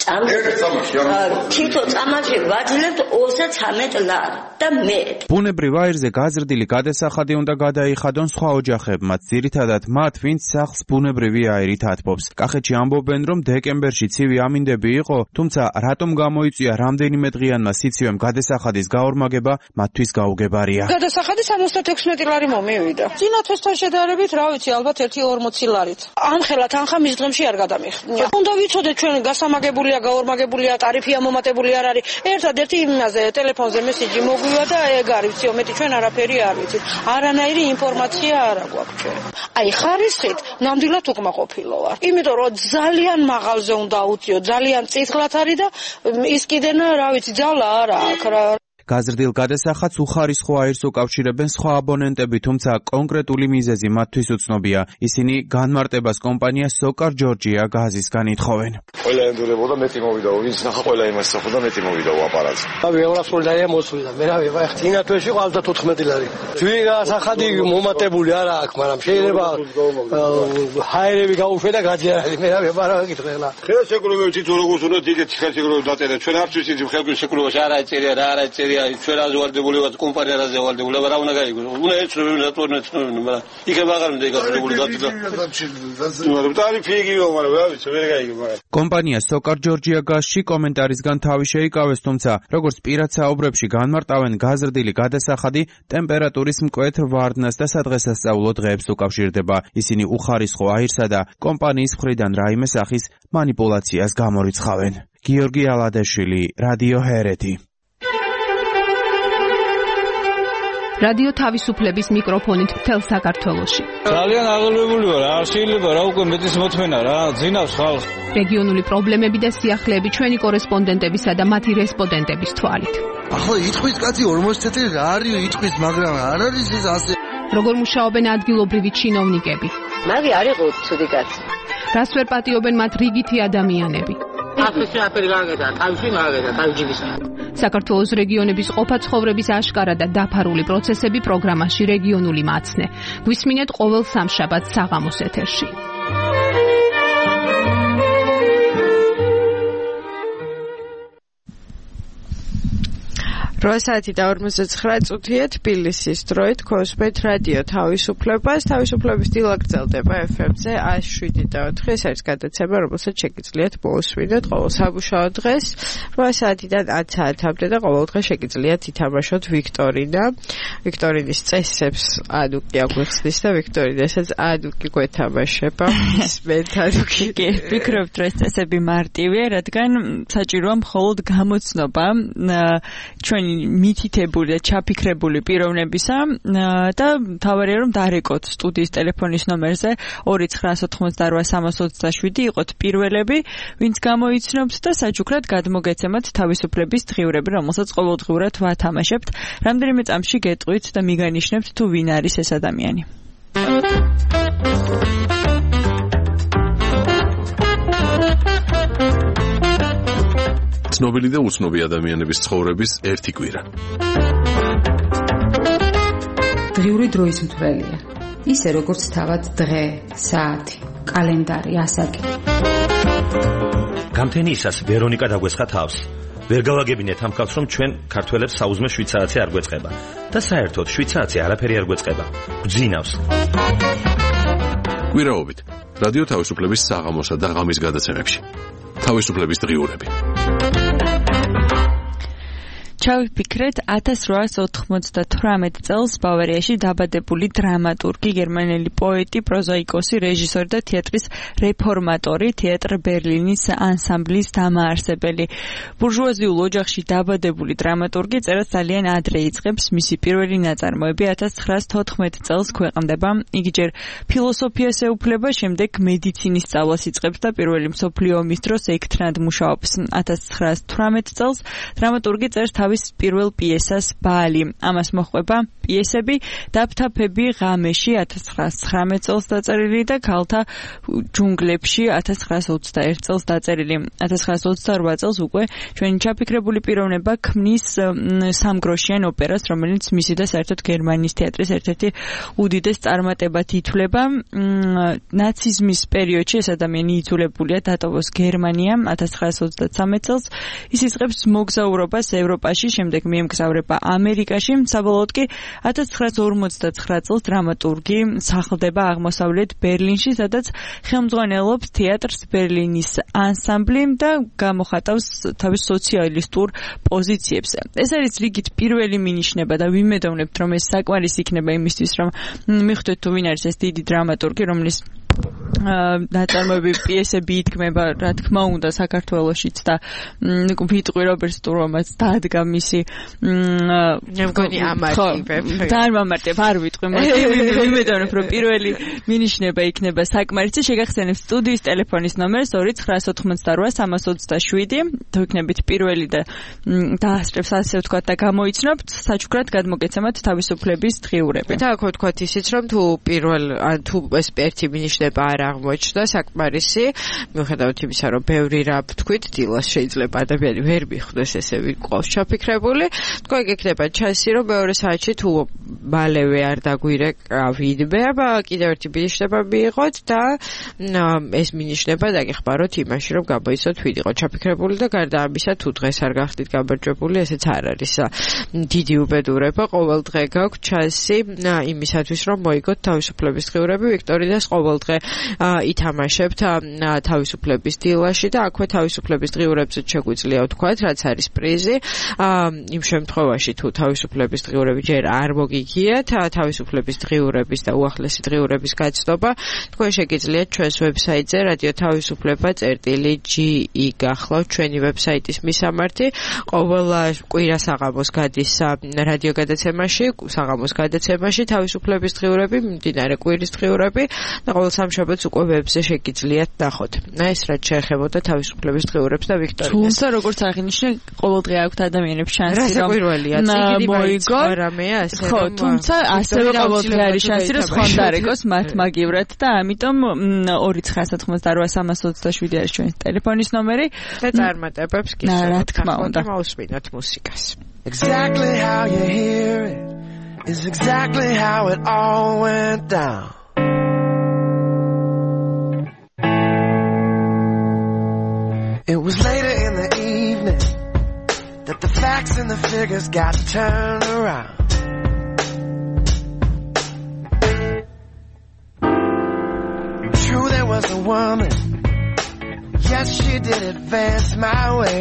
თითო წამაში ვაძლევთ 23 ლარი და მე. ბუნებრივ აირზე გაზრდილი გადასახადი უნდა გადაიხადონ სხვა ოჯახებმა, ძირითადად მათ, ვინც სახლს ბუნებრივი აირით ათბობს. კახეთში ამბობენ, რომ დეკემბერში ცივი ამინდები იყო, თუმცა რატომ გამოიწვია რამდენიმე დღიანმა სიცივემ გადასახადის გაორმაგება, მათთვის გაუგებარია. გადასახადი 76 ლარი მომივიდა. წინათვისთან შედარებით, რა ვიცი, ალბათ 1.40 ლარით. ამხელა თანხა მის დღემში არ გადამიხდა. უნდა ვიცოდეთ ჩვენ გასამაგებული გაორმაგებულია ტარიფია მომატებული არ არის. ერთადერთი იმაზე ტელეფონზე მესიჯი მოგვივა და ეგ არის, ვთქვი, მეტი ჩვენ არაფერი არ ვიცით. არანაირი ინფორმაცია არ აქვს ჩვენ. აი ხარისხით ნამდვილად უკმაყოფილო ვარ. იმიტომ რომ ძალიან მაღალზე უნდა უწიო, ძალიან წითლად არის და ის კიდენა რა ვიცი, ძალა არა აქვს რა. გაზრდილ გადასახადს უხარისხო აირს უკავშირებენ სხვა აბონენტები, თუმცა კონკრეტული მიზეზი მათთვის უცნობია. ისინი განმარტებას კომპანია სოკარ ჯორჯია გაზისგან ითხოვენ. ყველა ენდურებოდა მეტი მოვიდა, ვინც ნახა ყველა იმას ახლა მეტი მოვიდა აპარატზე. ავი 200 ლარია მოსვლიდა. მე რა ვიყავ, წინათვეში ყავდა 14 ლარი. ჩვენი გადასახადი მომატებული არა აქვს, მაგრამ შეიძლება ჰაერები გაუშვე და გაჯერალი. მე რა ვიყავ, რა გითხრა ახლა. ხელშეკრულებაში თუ როგორ უნდა დიდეთ ხელშეკრულება დაწერა, ჩვენ არ ვიცით ხელშეკრულებაში არა ეწერია რა არა ეწერია. ჩვენ აზვარდებული ვართ კომპანია რაზე ვალდებული რა უნდა გაიგო უნდა ეცნობენ რატომ ეცნობენ მაგრამ იქება აღარ უნდა იგაზრდებული დაწდა მაგრამ ტარიფი იგივე მაგრამ რა ვიცი ვერ გაიგო მაგრამ კომპანია სოკარ ჯორჯია გაზში კომენტარისგან თავი შეიკავეს თუმცა როგორც პირად საუბრებში განმარტავენ გაზრდილი გადასახადი ტემპერატურის მკვეთრ ვარდნას და სადღესასწაულო დღეებს უკავშირდება ისინი უხარისხო აირსა და კომპანიის მხრიდან რაიმე სახის манипуляციას გამორიცხავენ გიორგი ალადაშვილი რადიო ჰერეთი რადიო თავისუფლების მიკროფონით მთელ საქართველოში. ძალიან აღელვებული ვარ, არ შეიძლება რა უკვე მეტის მოთმენა რა, ძინავს ხალხს. რეგიონული პრობლემები და სიახლეები ჩვენი კორესპონდენტებისა და მათი რესპონდენტების თვალით. ახლა იტყვის კაცი 40 წელი რა არის იტყვის, მაგრამ არ არის ეს ასე. როგორ მუშაობენ ადგილობრივი ჩინოვნიკები? მაგი არ იყო ცუდი კაცი. რას ვერ პატიობენ მათ რიგითი ადამიანები. საქართველოს რეგიონების ყოფა-ცხოვრების აშკარა და დაფარული პროცესები პროგრამაში რეგიონული მაცნე. გვისმინეთ ყოველ სამშაბათს საღამოს ეთერში. Როასათი და 59 წუთია თბილისის დროით ქოსმეთ რადიო თავისუფლებას თავისუფლების დილა გრძელდება FM-ზე 107.4 ეს არის გადაცემა რომელსაც შეგიძლიათ მოусმინოთ ყოველ საბუშაო დღეს 8 საათიდან 10 საათამდე და ყოველ დღეს შეგიძლიათ ითამაშოთ ვიქტორინის წესებს ადუკი აგვიხსნის და ვიქტორინასაც ადუკი გვეთამაშება ისმენთ ადუკი ვფიქრობ რომ ეს წესები მარტივია რადგან საჭიროა მხოლოდ გამოცნობა ჩვენ მითითებული და ჩაფიქრებული პიროვნებისა და თავარია რომ დარეკოთ სტუდიის ტელეფონის ნომერზე 2988327 იყოთ პირველები ვინც გამოიცნობთ და საჩუქრად გადმოგეცემათ თავისუფლების დღიურები რომელსაც ყოველდღიურად ვათამაშებთ რამდენიმე წამში გეტყვით და მიგანიშნებთ თუ ვინ არის ეს ადამიანი ცნობილი და უცნობი ადამიანების ცხოვრების ერთი კვირა. დღიური დროის მთვრელია. ისე როგორც თავად დღე, საათი, კალენდარი, ასაკი. გამთენიისას ვერონიკა დაგვესხა თავს. ვერ გავაგებინეთ ამ კაცს რომ ჩვენ ქართველებს საუზმე 7 საათი არ გვეწყება და საერთოდ 7 საათი არაფერი არ გვეწყება. გვძინავს. კვირაობით რადიო თავისუფლების საღამოსა და ღამის გადაცემებში. თავისუფლების დღიურები. ჩავიფიქრეთ 1898 წელს ბავარიაში დაბადებული დრამატურგი, გერმანელი პოეტი, პროზაიკოსი, რეჟისორი და თეატრის რეფორმატორი, თეატრ ბერლინის ანსამბლის დამაარსებელი. ბურჟუაზიულ ოჯახში დაბადებული დრამატურგი წერას ძალიან ადრე იწყებს, მისი პირველი ნაწარმოები 1914 წელს ქვეყნდება. იგი ჯერ ფილოსოფიას ეუფლება, შემდეგ მედიცინის სწავლას იწყებს და პირველი მსოფლიო ომის დროს ექთნად მუშაობს. 1918 წელს დრამატურგი წერს თავის პირველ პიესას ბალი. ამას მოჰყვება პიესები დაფთაფები ღამეში 1919 წელს დაწერილი და ქალთა ჯუნგლებში 1921 წელს დაწერილი. 1928 წელს უკვე ჩვენი ჩაფიქრებული პიროვნება ქმნის სამგროშიან ოპერას, რომელიც მისი და საერთოდ გერმანიის თეატრის ერთ-ერთი უდიდეს წარმატებად ითვლება. ნაციზმის პერიოდში ეს ადამიანი იძულებულია დატოვოს გერმანია 1933 წელს. ის იწყებს მოგზაურობას ევროპაში, შემდეგ მიემგზავრება ამერიკაში. საბოლოოდ კი 1959 წელს დრამატურგი სახლდება აღმოსავლეთ ბერლინში, სადაც ხელმძღვანელობს თეატრს ბერლინის ანსამბლი და გამოხატავს თავის სოციალისტურ პოზიციებს. ეს არის რიგით პირველი მინიშნება და ვიმედოვნებთ, რომ ეს საკმარისი იქნება იმისთვის, რომ მიხვდეთ თუ ვინ არის ეს დიდი დრამატურგი, რომლის ნაწარმოები პიესები იდგმება რა თქმა უნდა საქართველოშიც და ვიტყვი რობერტ სტურმანს დაადგა მისი მგონი ამარტივებ და არ მომარტებ არ ვიტყვი ვიმედოვნებ რომ პირველი მინიშნება იქნება საკმარისი შეგახსენებთ სტუდიის ტელეფონის ნომერს 2988327 თუ იქნებით პირველი და დაასწრებს ასე ვთქვათ და გამოიცნობთ საჩუქრად გადმოგეცემათ თავისუფლების დღიურები და აქ ვთქვათ ისიც რომ თუ პირველ ან თუ ეს ერთი მინიშნება არ აღმოჩნდა საკმარისი მიუხედავად იმისა რომ ბევრი რა ვთქვით დილას შეიძლება ადამიანი ვერ მიხვდეს ესე ვიყავს ჩაფიქრებული თქვენ გეკნება ჩანსი რომ მეორე საათში თუ მალევე არ დაგვირეკა ვინმე კიდევ ერთი მინიშნება მიიღოთ და ეს მინიშნება დაგეხმაროთ იმაში რომ გამოიცოთ ვინ იყო ჩაფიქრებული და გარდა ამისა თუ დღეს არ გახდით გამარჯვებული ესეც არ არის დიდი უბედურება ყოველ დღე გაქვთ ჩანსი იმისათვის რომ მოიგოთ თავისუფლების დღიურები ვიქტორინას ყოველ დღე ითამაშებთ თავისუფლების დილაში და აქვე თავისუფლების დღიურებზე შეგვიძლია ვთქვათ რაც არის პრიზი იმ შემთხვევაში თუ თავისუფლების დღიურები ჯერ არ მოგიგიათ თავისუფლების დღიურების და უახლესი დღიურების გაცნობა თქვენ შეგიძლიათ ჩვენს ვებსაიტზე radio-tavisupleba.ge გახლავთ ჩვენი ვებსაიტის მისამართი ყოველ კვირას საღამოს გადის რადიო გადაცემაში საღამოს გადაცემაში თავისუფლების დღიურები მდინარე კვირის დღიურები და ყოველ სამშაბათს უკვე ვებზე შეგიძლიათ ნახოთ. ეს რაც შეეხებოდა თავისუფლების დღეურებს და ვიქტორინას. თუმცა როგორც აღინიშნა, ყოველდღე აქვთ ადამიანებს შანსი რომ რასაც მოიგონ რამეა ასე რომ ხო, თუმცა ასევე ყოველდღე არის შანსი რომ სხვა დარეკოს მათ მაგივრად და ამიტომ 2998327 არის ჩვენი ტელეფონის ნომერი და წარმატებებს გისურვებთ. რა თქმა უნდა. მოусმინოთ მუსიკას. Exactly how you hear it is exactly how it all went down. It was later in the evening that the facts and the figures got turned around. True, there was a woman. Yes, she did advance my way.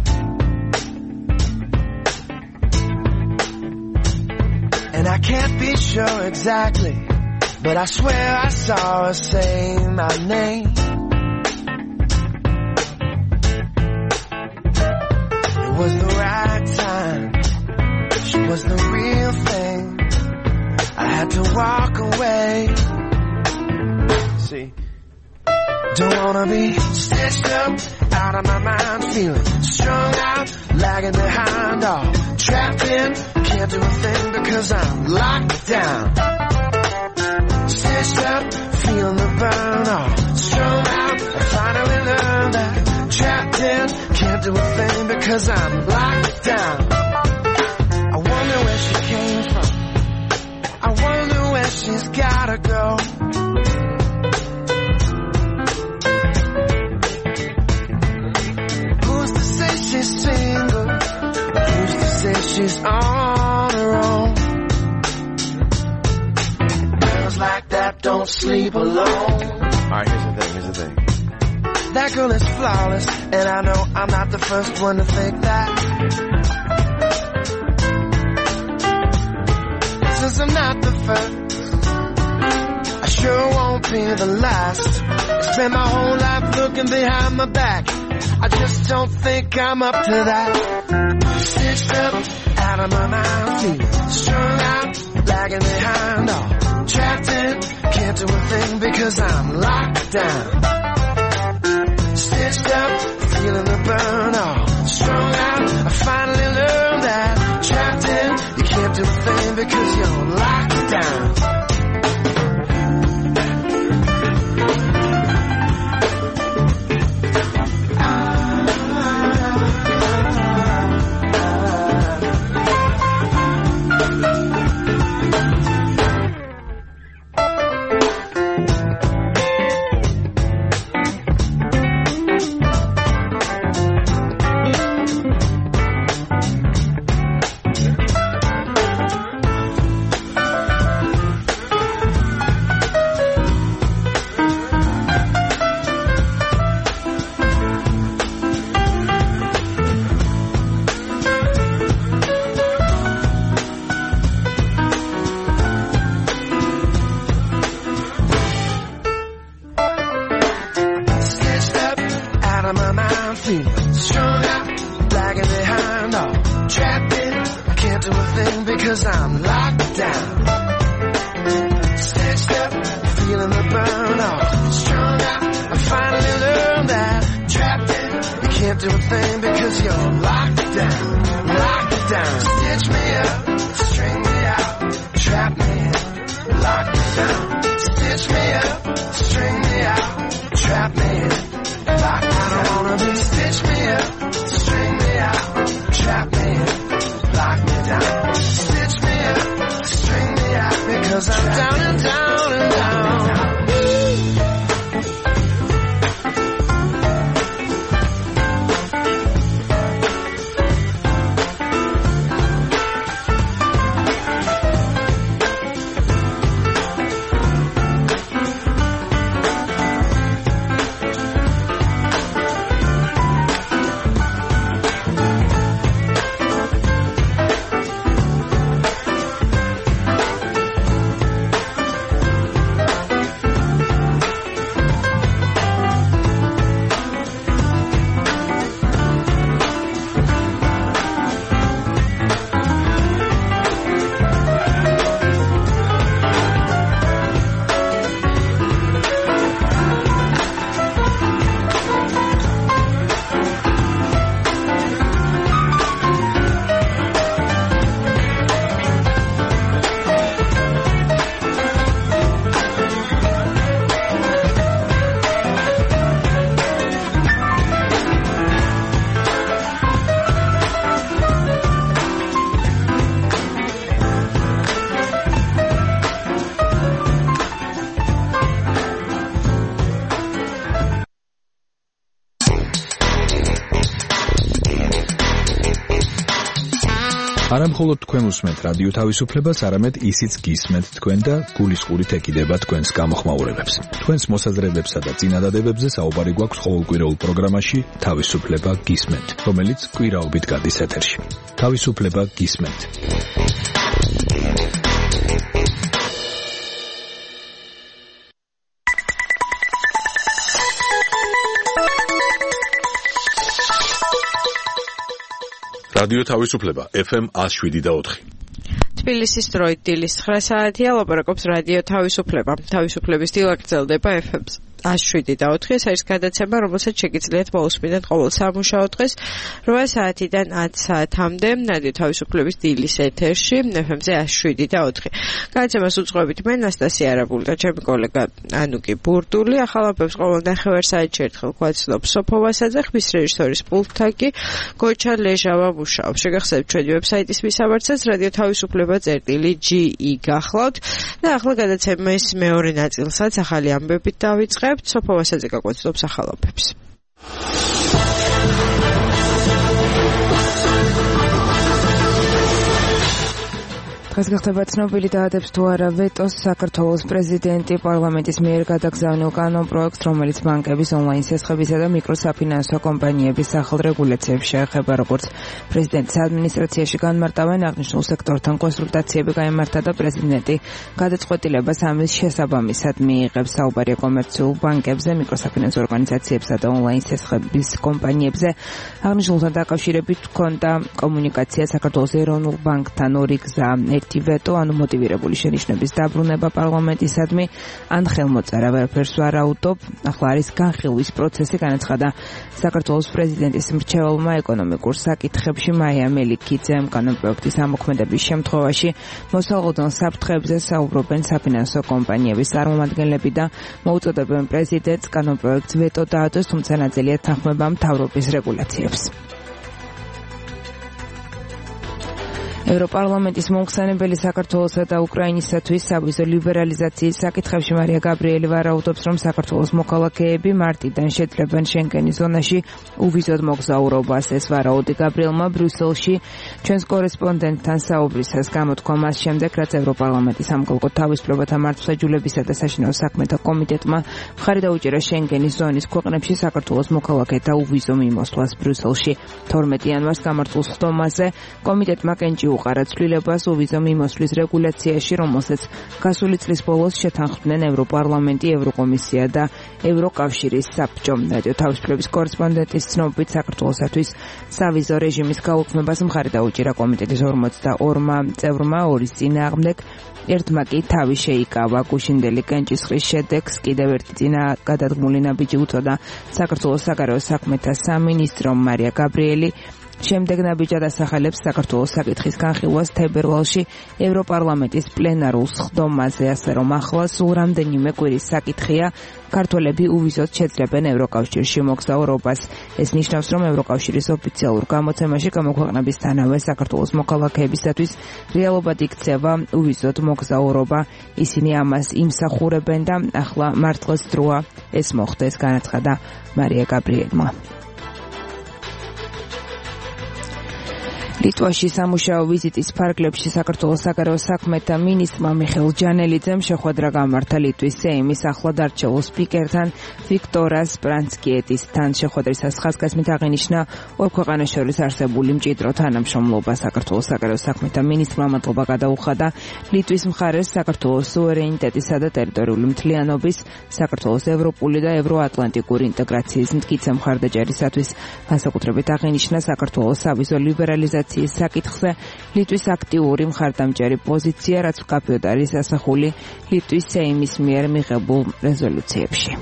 And I can't be sure exactly, but I swear I saw her say my name. It was the right time. She was the real thing. I had to walk away. See, don't wanna be stitched up, out of my mind, feeling strung out, lagging behind, all trapped in. Can't do a thing because I'm locked down. Stitched up, feeling the burn, all strung out. I finally learned that trapped in. Can't do a thing because I'm locked down. I wonder where she came from. I wonder where she's gotta go. She's single. Who's to say she's on her own? Girls like that don't sleep alone. Alright, here's the thing. That girl is flawless, and I know I'm not the first one to think that. Since I'm not the first, I sure won't be the last. I spent my whole life looking behind my back. I just don't think I'm up to that. Stitched up, out of my mind, feeling strung out, lagging behind, all trapped in. Can't do a thing because I'm locked down. Stitched up, feeling the burn, all strung out. I finally learned that trapped in. You can't do a thing because you're locked down. არა მხოლოდ თქვენ უსმენთ რადიო თავისუფლებას, არამედ ისიც გისმენთ თქვენ და გულისყურით ეკიდება თქვენს გამოხმაურებებს. თქვენს მოსაზრებებსა და წინადადებებზე საუბარი გვაქვს ყოველკვირეულ პროგრამაში თავისუფლება გისმენთ, რომელიც კვირაობით გადის ეთერში. თავისუფლება გისმენთ. რადიო თავისუფლება FM 107.4. თბილისის დროით დილის 9 საათია, ლაპარაკობს რადიო თავისუფლება. თავისუფლების დილა გრძელდება FM-ს. 107.4 ეს არის გადაცემა, რომელსაც შეგიძლიათ მოусმინოთ ყოველ სამუშაო დღეს 8 საათიდან 10 საათამდე რადიო თავისუფლების დილის ეთერში FM-ზე 107.4. გადაცემას უძღვებით მე ნასტასია არაბული და ჩემი კოლეგა ანუკი ბურდული. ახალაფებს ყოველ ნახევარ საათში ერთხელ გვაცნობს სოფო ვასაძე, ხმის რეჟისორის პულტთან კი გოჩა ლეჟავა მუშაობს. შეგახსენებთ ჩვენი ვებსაიტის მისამართსაც რადიო თავისუფლება.ge გახლავთ და ახლა გადაცემის მეორე ნაწილსაც ახალი ამბებით დავიწყებ. სოფო ვასაძე გაგვაცნობს ახალაფებს. დღეს გახდება ცნობილი დაადებს თუ არა ვეტოს საქართველოს პრეზიდენტი პარლამენტის მიერ გადაგზავნილ კანონპროექტს, რომელიც ბანკების ონლაინ სესხებისა და მიკროსაფინანსო კომპანიების ახალ რეგულაციებს შეეხება, როგორც პრეზიდენტის ადმინისტრაციაში განმარტავენ, აღნიშნულ სექტორთან კონსულტაციები გაიმართა და პრეზიდენტი გადაწყვეტილებას ამის შესაბამისად მიიღებს. საუბარია კომერციულ ბანკებზე, მიკროსაფინანსო ორგანიზაციებსა და ონლაინ სესხების კომპანიებზე. აღნიშნულთან დაკავშირებით ჰქონდა კომუნიკაცია საქართველოს ეროვნულ ბანკთან ორი გზა. ერთი ვეტო, ანუ მოტივირებული შენიშვნების დაბრუნება პარლამენტისადმი, ან ხელმოწერა, ვერაფერს ვარაუდობ. ახლა არის განხილვის პროცესი, განაცხადა საქართველოს პრეზიდენტის მრჩეველმა ეკონომიკურ საკითხებში მაია მელიქიძემ. კანონპროექტის ამოქმედების შემთხვევაში მოსალოდნელ საფრთხეებზე საუბრობენ საფინანსო კომპანიების წარმომადგენლები და მოუწოდებენ პრეზიდენტს კანონპროექტს ვეტო დაადოს, თუმცა ნაწილია თანხმება მთავრობის რეგულაციებს. ევროპარლამენტის მომხსენებელი საქართველოსა და უკრაინისათვის სავიზო ლიბერალიზაციის საკითხებში მარია გაბრიელი ვარაუდობს, რომ საქართველოს მოქალაქეები მარტიდან შეძლებენ შენგენის ზონაში უვიზოდ მოგზაურობას. ეს ვარაუდი გაბრიელმა ბრიუსელში ჩვენს კორესპონდენტთან საუბრისას გამოთქვა მას შემდეგ, რაც ევროპარლამენტის სამგალკო თავისუფლებათა მართლმსაჯულებისა და საშინაო საქმეთა კომიტეტმა მხარი დაუჭირა შენგენის ზონის ქვეყნებში საქართველოს მოქალაქეთა უვიზო მიმოსვლას ბრიუსელში. 12 იანვარს გამართულ სხდომაზე კომიტეტმა კენჭი უყარა ცვლილებას უვიზო მიმოსვლის რეგულაციაში, რომელსაც გასული წლის ბოლოს შეთანხმდნენ ევროპარლამენტი, ევროკომისია და ევროკავშირის საბჭო. რადიო თავისუფლების კორესპონდენტის ცნობით, საქართველოსათვის სავიზო რეჟიმის გაუქმებას მხარი დაუჭირა კომიტეტის 42 წევრმა, ორის წინააღმდეგ ერთმა კი თავი შეიკავა. გუშინდელი კენჭისყრის შედეგს კიდევ ერთი წინა გადადგმული ნაბიჯი უწოდა საქართველოს საგარეო საქმეთა სამინისტრო მარია გაბრიელი. შემდეგ ნაბიჯად ასახელებს საქართველოს საკითხის განხილვას თებერვალში ევროპარლამენტის პლენარულ სხდომაზე, ასე რომ ახლა სულ რამდენიმე კვირის საკითხია ქართველები უვიზოდ შეძლებენ ევროკავშირში მოგზაურობას. ეს ნიშნავს, რომ ევროკავშირის ოფიციალურ გამოცემაში გამოქვეყნებისთანავე საქართველოს მოქალაქეებისათვის რეალობად იქცევა უვიზოდ მოგზაურობა. ისინი ამას იმსახურებენ და ახლა მართლაც დროა ეს მოხდეს, განაცხადა მარია გაბრიელმა. ლიტვაში სამუშაო ვიზიტის ფარგლებში საქართველოს საგარეო საქმეთა მინისტრმა მიხეილ ჯანელიძემ შეხვედრა გამართა ლიტვის სეიმის ახლად არჩეულ სპიკერთან ვიქტორას პრანსკიეტისთან. შეხვედრისას ხაზგასმით აღინიშნა ორ ქვეყანას შორის არსებული მჭიდრო თანამშრომლობა. საქართველოს საგარეო საქმეთა მინისტრმა მადლობა გადაუხადა ლიტვის მხარეს საქართველოს სუვერენიტეტისა და ტერიტორიული მთლიანობის, საქართველოს ევროპული და ევროატლანტიკური ინტეგრაციის მტკიცე მხარდაჭერისათვის. განსაკუთრებით აღინიშნა საქართველოს სავიზო ლიბერალიზაციის საკითხზე ლიტვის აქტიური მხარდამჭერი პოზიცია, რაც ვკაფიოდ არის ასახული ლიტვის სეიმის მიერ მიღებულ რეზოლუციებში.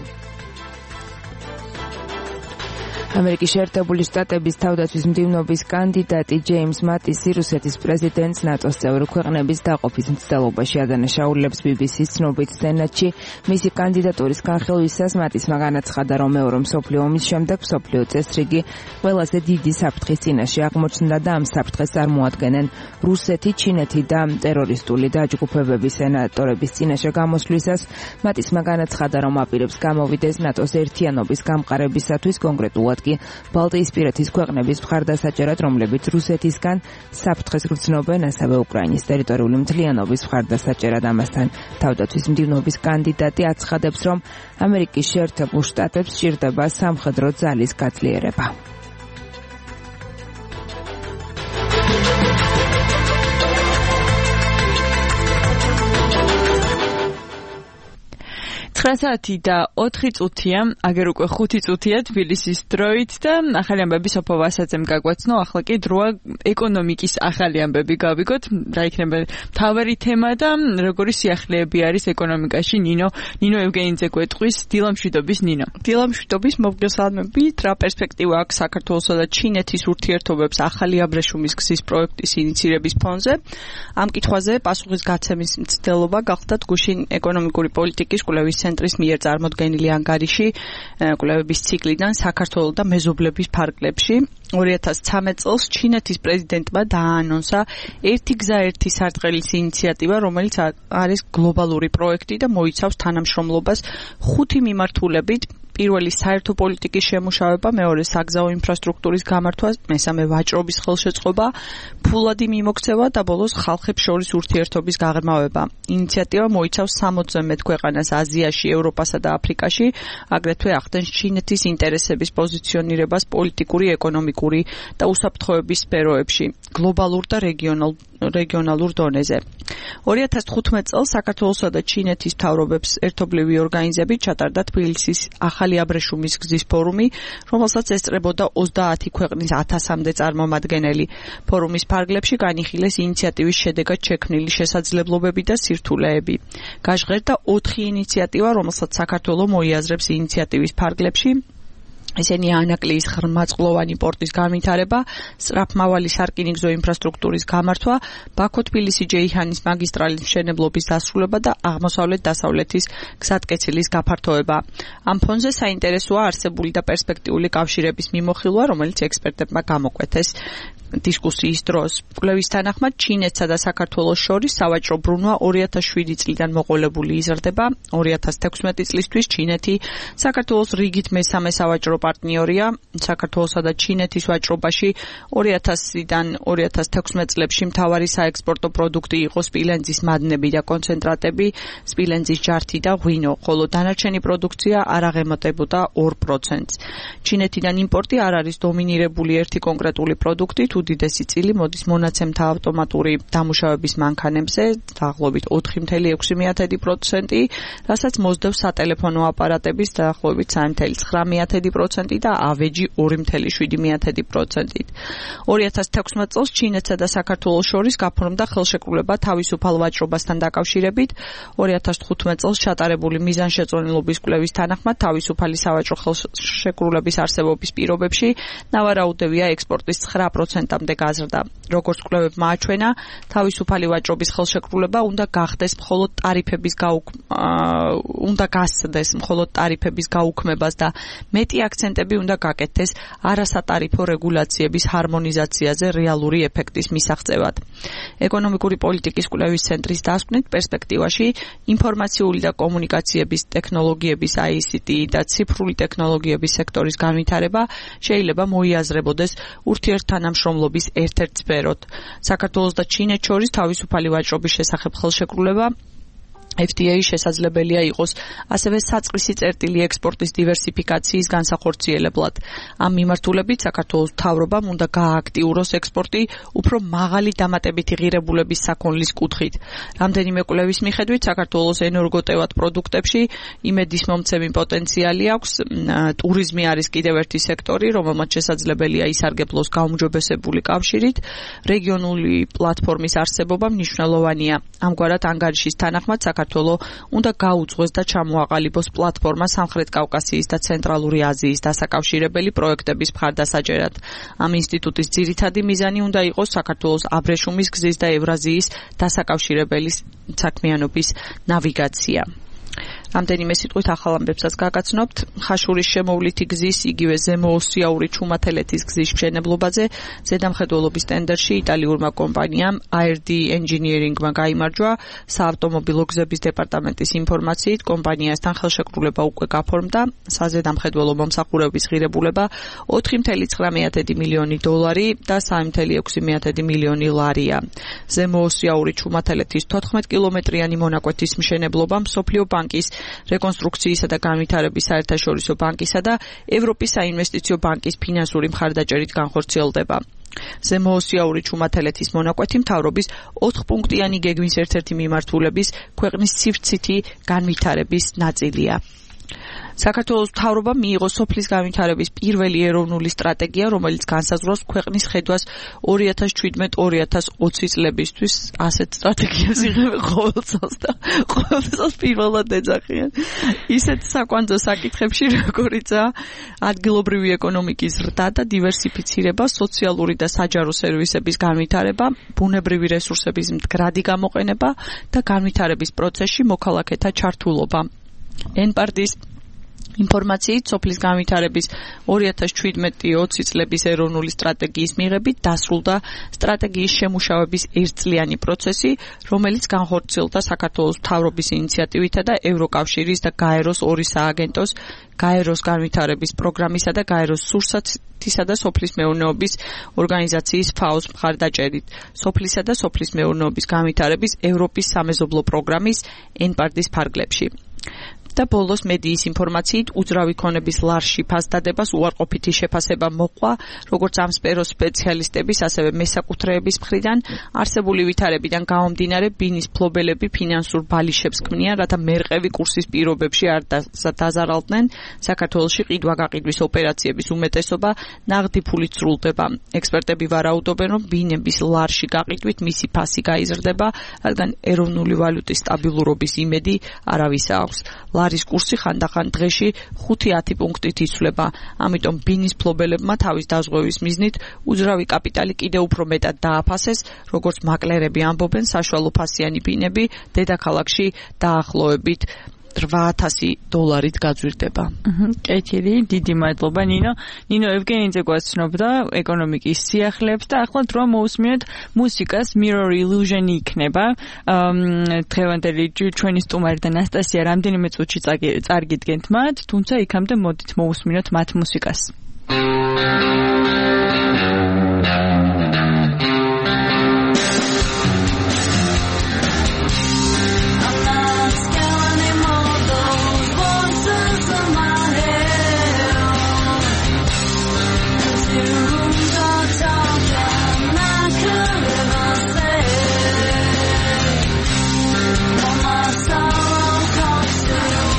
ამერიკის შეერთებული შტატების თავდაცვის მდივნობის კანდიდატი ჯეიმს მატისი რუსეთის პრეზიდენტს ნატოს წევრი ქვეყნების დაყოფის მცდელობაში ადანაშაულებს BBC-ს ცნობით სენატში. მისი კანდიდატურის განხილვისას მატისმა განაცხადა, რომ მეორე მსოფლიო ომის შემდეგ მსოფლიო წესრიგი ყველაზე დიდი საფრთხის წინაშე აღმოჩნდა და ამ საფრთხეს წარმოადგენენ რუსეთი, ჩინეთი და ტერორისტული დაჯგუფებების სენატორების წინაშე გამოსვლისას. მატისმა განაცხადა, რომ აპირებს გამოვიდეს ნატოს ერთიანობის გამყარებისათვის, კონკრეტულად ზოგადად კი ბალტიისპირეთის ქვეყნების მხარდასაჭერად, რომლებიც რუსეთისგან საფრთხეს გრძნობენ, ასევე უკრაინის ტერიტორიული მთლიანობის მხარდასაჭერად. ამასთან თავდაცვის მდივნობის კანდიდატი აცხადებს, რომ ამერიკის შეერთებულ შტატებს სჭირდება სამხედრო ძალის გაძლიერება. საათი და 4 წუთია, აგერ უკვე 5 წუთია თბილისის დროით და ახალი ამბები სოფო ვასაძემ გაგვაცნო, ახლა კი დროა ეკონომიკის ახალი ამბები გავიგოთ, რა იქნება მთავარი თემა და როგორი სიახლეები არის ეკონომიკაში. ნინო ევგენიძე გვეტყვის, დილამშვიდობის ნინო. დილამშვიდობის მოგესალმებით, რა პერსპექტივა აქვს საქართველოსა და ჩინეთის ურთიერთობებს ახალი აბრეშუმის გზის პროექტის ინიცირების ფონზე. ამ კითხვაზე პასუხის გაცემის მცდელობა გახდათ გუშინ ეკონომიკური პოლიტიკის კვლევის ცენტრის მიერ წარმოდგენილი ანგარიში კვლევების ციკლიდან საქართველოს და მეზობლების ფარგლებში. 2013 წელს ჩინეთის პრეზიდენტმა დააანონსა ერთი გზა ერთი სარტყელის ინიციატივა, რომელიც არის გლობალური პროექტი და მოიცავს თანამშრომლობას 5 მიმართულებით. პირველი საერთო პოლიტიკის შემუშავება, მეორე საგზაო ინფრასტრუქტურის გამართვა, მესამე ვაჭრობის ხელშეწყობა, ფულადი მიმოქცევა და ბოლოს ხალხებს შორის ურთიერთობის გაღრმავება. ინიციატივა მოიცავს 60-მდე ქვეყანას აზიაში, ევროპასა და აფრიკაში, აგრეთვე ახდენს ჩინეთის ინტერესების პოზიციონირებას პოლიტიკური, ეკონომიკური და უსაფრთხოების სფეროებში, გლობალურ და რეგიონალურ დონეზე. 2015 წელს საქართველოსა და ჩინეთის მთავრობებს ერთობლივი ორგანიზებით ჩატარდა თბილისის ახალი აბრეშუმის გზის ფორუმი, რომელსაც ესწრებოდა 30 ქვეყნის 1000-მდე წარმომადგენელი. ფორუმის ფარგლებში განიხილეს ინიციატივის შედეგად შექმნილი შესაძლებლობები და სირთულეები. გაჟღერდა 4 ინიციატივა, რომელსაც საქართველოს მოიაზრებს ინიციატივის ფარგლებში. ესენი ანაკლიის ღრმაწყლოვანი პორტის განვითარება, სწრაფმავალი სარკინიგზო ინფრასტრუქტურის გამართვა, ბაქო-თბილისი-ჯეიჰანის მაგისტრალის მშენებლობის დასრულება და აღმოსავლეთ-დასავლეთის გზატკეცილის გაფართოება. ამ ფონზე საინტერესოა არსებული და პერსპექტიული კავშირების მიმოხილვა, რომელიც ექსპერტებმა გამოკვეთეს დისკუსიის დროს. კვლევის თანახმად ჩინეთსა და საქართველოს შორის სავაჭრო ბრუნვა 2007 წლიდან მოყოლებული იზრდება. 2016 წლისთვის ჩინეთი საქართველოს რიგით მესამე სავაჭრო პარტნიორია. საქართველოსა და ჩინეთის ვაჭრობაში 2000-დან 2016 წლებში მთავარი საექსპორტო პროდუქტი იყო სპილენძის მადნები და კონცენტრატები, სპილენძის ჯართი და ღვინო, ხოლო დანარჩენი პროდუქცია არ აღემატებოდა 2%-ს. ჩინეთიდან იმპორტი არ არის დომინირებული ერთი კონკრეტული პროდუქტი, უდიდესი წილი მოდის მონაცემთა ავტომატური დამუშავების მანქანებზე, დაახლოებით 4.6%, რასაც მოსდევს სატელეფონო აპარატების დაახლოებით 3.9% და ავეჯი 2.7%. 2016 წელს ჩინეთსა და საქართველოს შორის გაფორმდა ხელშეკრულება თავისუფალ ვაჭრობასთან დაკავშირებით. 2015 წელს ჩატარებული მიზანშეწონილობის კვლევის თანახმად თავისუფალი სავაჭრო ხელშეკრულების არსებობის პირობებში ნავარაუდევია ექსპორტის 9%-მდე გაზრდა. როგორც კვლევებმა აჩვენა, თავისუფალი ვაჭრობის ხელშეკრულება უნდა გახდეს მხოლოდ ტარიფების გაუქმებას და მეტი აქცენტები უნდა გაკეთდეს არასატარიფო რეგულაციების ჰარმონიზაციაზე რეალური ეფექტის მისაღწევად. ეკონომიკური პოლიტიკის კვლევის ცენტრის დასკვნით, პერსპექტივაში ინფორმაციული და კომუნიკაციების ტექნოლოგიების ICT და ციფრული ტექნოლოგიების სექტორის განვითარება შეიძლება მოიაზრებოდეს ურთიერთთანამშრომლობის ერთ-ერთ სფეროდ. საქართველოს და ჩინეთს შორის თავისუფალი ვაჭრობის შესახებ ხელშეკრულება FTA შესაძლებელია იყოს ასევე საწყისი წერტილი ექსპორტის დივერსიფიკაციის განსახორციელებლად. ამ მიმართულებით საქართველოს მთავრობამ უნდა გაააქტიუროს ექსპორტი უფრო მაღალი დამატებითი ღირებულების საქონლის კუთხით. რამდენიმე კვლევის მიხედვით საქართველოს ენერგოტევად პროდუქტებში იმედის მომცემი პოტენციალი აქვს. ტურიზმი არის კიდევ ერთი სექტორი, რომელმაც შესაძლებელია ისარგებლოს გაუმჯობესებული კავშირით. რეგიონული პლატფორმის არსებობა მნიშვნელოვანია. ამგვარად ანგარიშის თანახმად საქართველოს უნდა გაუძღვეს და ჩამოაყალიბოს პლატფორმა სამხრეთ კავკასიის და ცენტრალური აზიის დასაკავშირებელი პროექტების მხარდასაჭერად. ამ ინსტიტუტის ძირითადი მიზანი უნდა იყოს საქართველოს აბრეშუმის გზის და ევრაზიის დასაკავშირებელი საქმიანობის ნავიგაცია. რამდენიმე სიტყვით ახალ ამბებსაც გაგაცნობთ. ხაშურის შემოვლითი გზის იგივე ზემოოსიაური ჩუმათელეთის გზის მშენებლობაზე ზედამხედველობის ტენდერში იტალიურმა კომპანიამ ARD Engineering-მა გაიმარჯვა. საავტომობილო გზების დეპარტამენტის ინფორმაციით, კომპანიასთან ხელშეკრულება უკვე გაფორმდა. საზედამხედველო მომსახურების ღირებულება 4,9 მილიონი დოლარი და 3,6 მილიონი ლარია. ზემოოსიაური ჩუმათელეთის 14 კილომეტრიანი მონაკვეთის მშენებლობა მსოფლიო ბანკის რეკონსტრუქციისა და განვითარების საერთაშორისო ბანკისა და ევროპის საინვესტიციო ბანკის ფინანსური მხარდაჭერით განხორციელდება. ზემოოსიაური ჩუმათელეთის მონაკვეთი მთავრობის 4 პუნქტიანი გეგმის ერთ-ერთი მიმართულების ქვეყნის სივრცითი განვითარების ნაწილია. საქართველოს მთავრობამ მიიღო სოფლის განვითარების პირველი ეროვნული სტრატეგია, რომელიც განსაზღვრავს ქვეყნის ხედვას 2017-2020 წლებისთვის. ასეთ სტრატეგიას იღებენ ყოველ წელს და ყოველ წელს პირველად ეძახიან. ისეთ საკვანძო საკითხებში, როგორიცაა ადგილობრივი ეკონომიკის ზრდა და დივერსიფიცირება, სოციალური და საჯარო სერვისების განვითარება, ბუნებრივი რესურსების მდგრადი გამოყენება და განვითარების პროცესში მოქალაქეთა ჩართულობა. N-პარტიის ინფორმაციით, სოფლის განვითარების 2017-20 წლების ეროვნული სტრატეგიის მიღებით დასრულდა სტრატეგიის შემუშავების ერთწლიანი პროცესი, რომელიც განხორციელდა საქართველოს მთავრობის ინიციატივითა და ევროკავშირის და გაეროს ორი სააგენტოს, გაეროს განვითარების პროგრამისა და გაეროს სურსათისა და სოფლის მეურნეობის ორგანიზაციის FAO-ს მხარდაჭერით, სოფლისა და სოფლის მეურნეობის განვითარების ევროპის სამეზობლო პროგრამის N-პარტიის ფარგლებში. და ბოლოს მედიის ინფორმაციით უძრავი ქონების ლარში ფასდადებას უარყოფითი შეფასება მოყვა, როგორც ამ სფეროს სპეციალისტების, ასევე მესაკუთრეების მხრიდან. არსებული ვითარებიდან გამომდინარე, ბინის ფლობელები ფინანსურ ბალიშებს ქმნიან, რათა მერყევი კურსის პირობებში არ დაზარალდნენ. საქართველოში ყიდვა-გაყიდვის ოპერაციების უმეტესობა ნაღდი ფულით სრულდება. ექსპერტები ვარაუდობენ, რომ ბინების ლარში გაყიდვით მისი ფასი გაიზრდება, რადგან ეროვნული ვალუტის სტაბილურობის იმედი არავის აქვს. ლარის კურსი ხანდახან დღეში 5-10 პუნქტით იცვლება. ამიტომ ბინის ფლობელებმა თავის დაზღვევის მიზნით უძრავი კაპიტალი კიდევ უფრო მეტად დააფასეს, როგორც მაკლერები ამბობენ, საშუალო ფასიანი ბინები დედაქალაქში დაახლოებით $8,000 გაძვირდება. კეთილი, დიდი მადლობა ნინო. ნინო ევგენიძე გვაცნობდა ეკონომიკის სიახლეებს და ახლა დრო მოусმინოთ მუსიკას Mirror Illusion იქნება. დღევანდელი ჩვენი სტუმარი და ნასტასია რამდენიმე წუთში წარგიდგენთ მათ, თუმცა იქამდე მოდით მოусმინოთ მათ მუსიკას.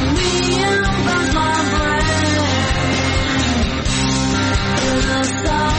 The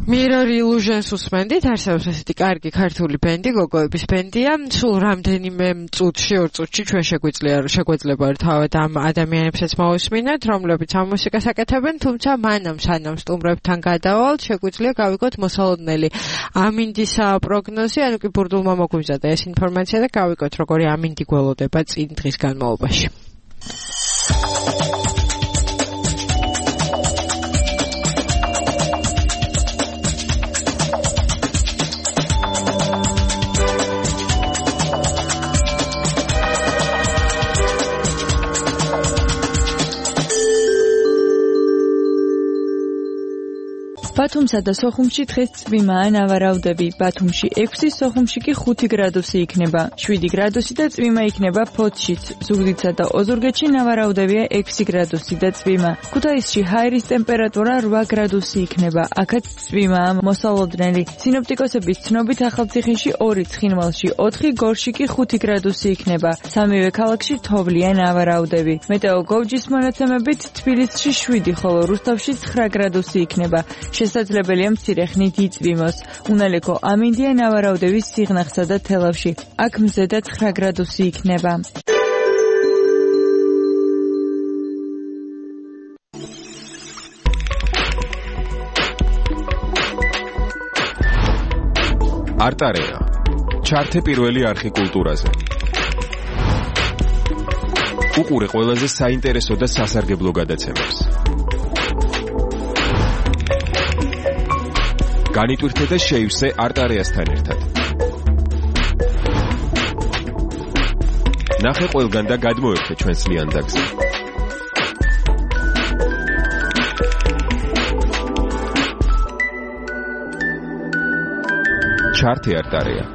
Mirror Illusions usმენდით, არსებობს ესეთი კარგი ქართული ბენდი, გოგოების ბენდია. სულ რამდენიმე წუთში, 2 წუთში ჩვენ შეგვეძლება თავად ამ ადამიანებსაც მოვისმინოთ, რომლებიც ამ მუსიკას აკეთებენ, თუმცა მანამ სანამ სტუმრებთან გადავალთ, შეგვიძლია გავიგოთ მოსალოდნელი ამინდის პროგნოზი, ანუ კი ბურდულმა მოგვიზადა ეს ინფორმაცია და გავიგოთ როგორი ამინდი გველოდება წინ დღის განმავლობაში. ბათუმსა და სოხუმში დღეს წვიმაა, ნავარაუდები. ბათუმში 6, სოხუმში კი 5 გრადუსი იქნება. 7 გრადუსი და წვიმა იქნება ფოთშიც. ზუგდიდსა და ოზურგეთში ნავარაუდებია 6 გრადუსი და წვიმა. ქუთაისში ჰაერის ტემპერატურა 8 გრადუსი იქნება. აქაც წვიმაა მოსალოდნელი. სინოპტიკოსების ცნობით ახალციხეში 2, ცხინვალში 4, გორში კი 5 გრადუსი იქნება. სამივე ქალაქში თოვლია ნავარაუდები. მეტეოგოვჯის მონაცემებით თბილისში 7, ხოლო რუსთავში 9 გრადუსი იქნება. შესაძლებელია მცირე ხნით იწვიმოს. უნალეკო ამინდია ნავარაუდების სიღნაღსა და თელავში. აქ მზე და 9 გრადუსი იქნება. არტარეა. ჩართე პირველი არხი კულტურაზე. უყურე ყველაზე საინტერესო და სასარგებლო გადაცემებს. განიტვირთე და შეივსე არტარეასთან ერთად. ნახე ყველგან და გადმოერთე ჩვენს ლიანდაგზე. ჩართე არტარეა.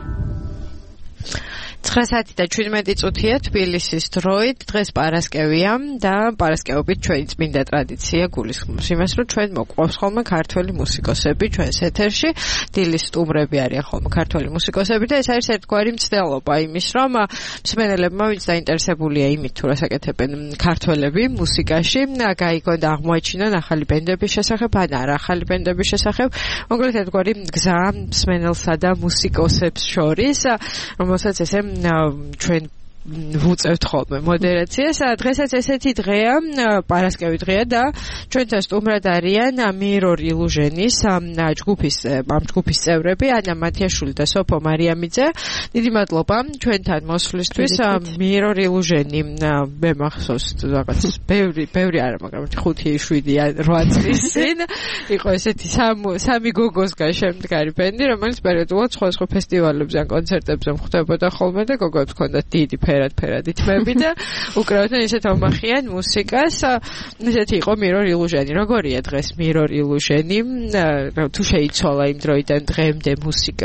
9 საათი და 17 წუთია თბილისის დროით. დღეს პარასკევია და პარასკევობით ჩვენი წმინდა ტრადიცია გულისხმობს იმას, რომ ჩვენ მოყვავს ხოლმე ქართველი მუსიკოსები ჩვენს ეთერში. დილის სტუმრები არიან ხოლმე ქართველი მუსიკოსები და ეს არის ერთგვარი მცდელობა იმის, რომ მსმენელებმა ვინც დაინტერესებულია იმით, თუ რას აკეთებენ ქართველები მუსიკაში, გაიგონ და აღმოაჩინონ ახალი ბენდების შესახებ, ან არა ახალი ბენდების შესახებ. მოკლედ ერთგვარი გზა მსმენელსა და მუსიკოსებს შორის, რომელსაც ესე ჩვენ ვუწევთ ხოლმე მოდერაციას. დღესაც ესეთი დღეა, პარასკევი დღეა და ჩვენთან სტუმრად არიან Mirror Illusions ჯგუფის წევრები, ანა მათიაშვილი და სოფო მარიამიძე. დიდი მადლობა ჩვენთან მოსვლისთვის. Mirror Illusions მე მახსოვს რაღაც ბევრი არა, მაგრამ 5-7-8 წლის წინ იყო ესეთი სამი გოგოსგან შემდგარი ბენდი, რომელიც პერიოდულად სხვადასხვა ფესტივალებზე ან კონცერტებზე ხვდებოდა ხოლმე და გოგოებს ჰქონდათ დიდი ფერადი თმები და უკრავდნენ ისეთ ამახიან მუსიკას. ესეთი იყო Mirror Illusions. როგორია დღეს Mirror Illusions? თუ შეიცვალა იმ დროიდან დღემდე მუსიკა?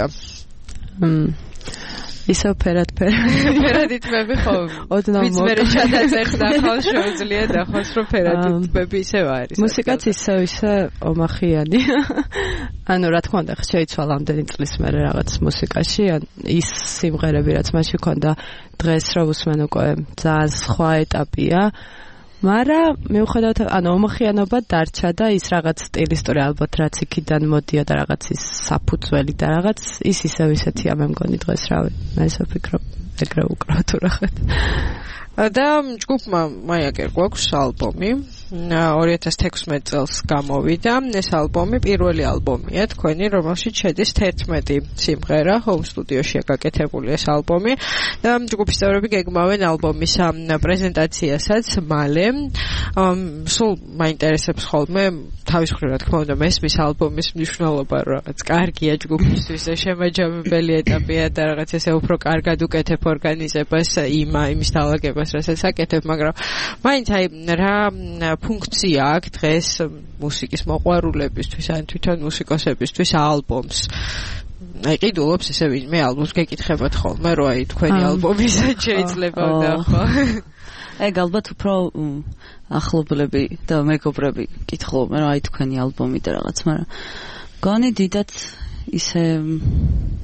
ისო ფერადი თმები ხო? ვიც მე ჩადაწერდა ხალ შეუძლია დახოს რომ ფერადი თმები ისევ არის. მუსიკაც ისე ომახიანი. ანუ რა თქმა უნდა შეიცვალა ამდენი წლის მერე რაღაც მუსიკაში, ან ის სიმღერები რაც მაშინ ქონდა დღეს რო უსმენ უკვე ძალიან სხვა ეტაპია. მაგრამ მიუხედავად ანუ ომახიანობა დარჩა და ის რაღაც სტილისტური ალბათ რაც იქიდან მოდია და რაღაც ის საფუძველი და რაღაც ის ისევ ისეთია მე მგონი დღეს რავი. მე ისე ვფიქრობ ეგრე უკრავ თუ რაღაც. და ჯგუფმა მაიაკერ გვაქვს ალბომი 2016 წელს გამოვიდა. ეს ალბომი პირველი ალბომია თქვენი, რომელშიც შედის 11 სიმღერა. Home Studio-ში გაკეთებული ეს ალბომი და ჯგუფის წევრები გეგმავენ ალბომის პრეზენტაციასაც მალე. სულ მაინტერესებს ხოლმე თავის მხრივ რა თქმა უნდა მესმის ალბომის მნიშვნელობა, რაღაც კარგია ჯგუფისთვის და შემაჯამებელი ეტაპია და რაღაც ესე უფრო კარგად უკეთებ ორგანიზებას იმის დაალაგებას, რასაც აკეთებ, მაგრამ მაინც აი რა ფუნქცია აქვს დღეს მუსიკის მოყვარულებისთვის ან თვითონ მუსიკოსებისთვის ალბომს. აი ყიდულობს ესე ვინმე ალბომს გეკითხებათ ხოლმე, რომ აი თქვენი ალბომის შეიძლება ვნახო. ეგ ალბათ უფრო ახლობლები და მეგობრები კითხულობენ, რომ აი თქვენი ალბომი და რაღაც, მაგრამ გონი დიდად ისე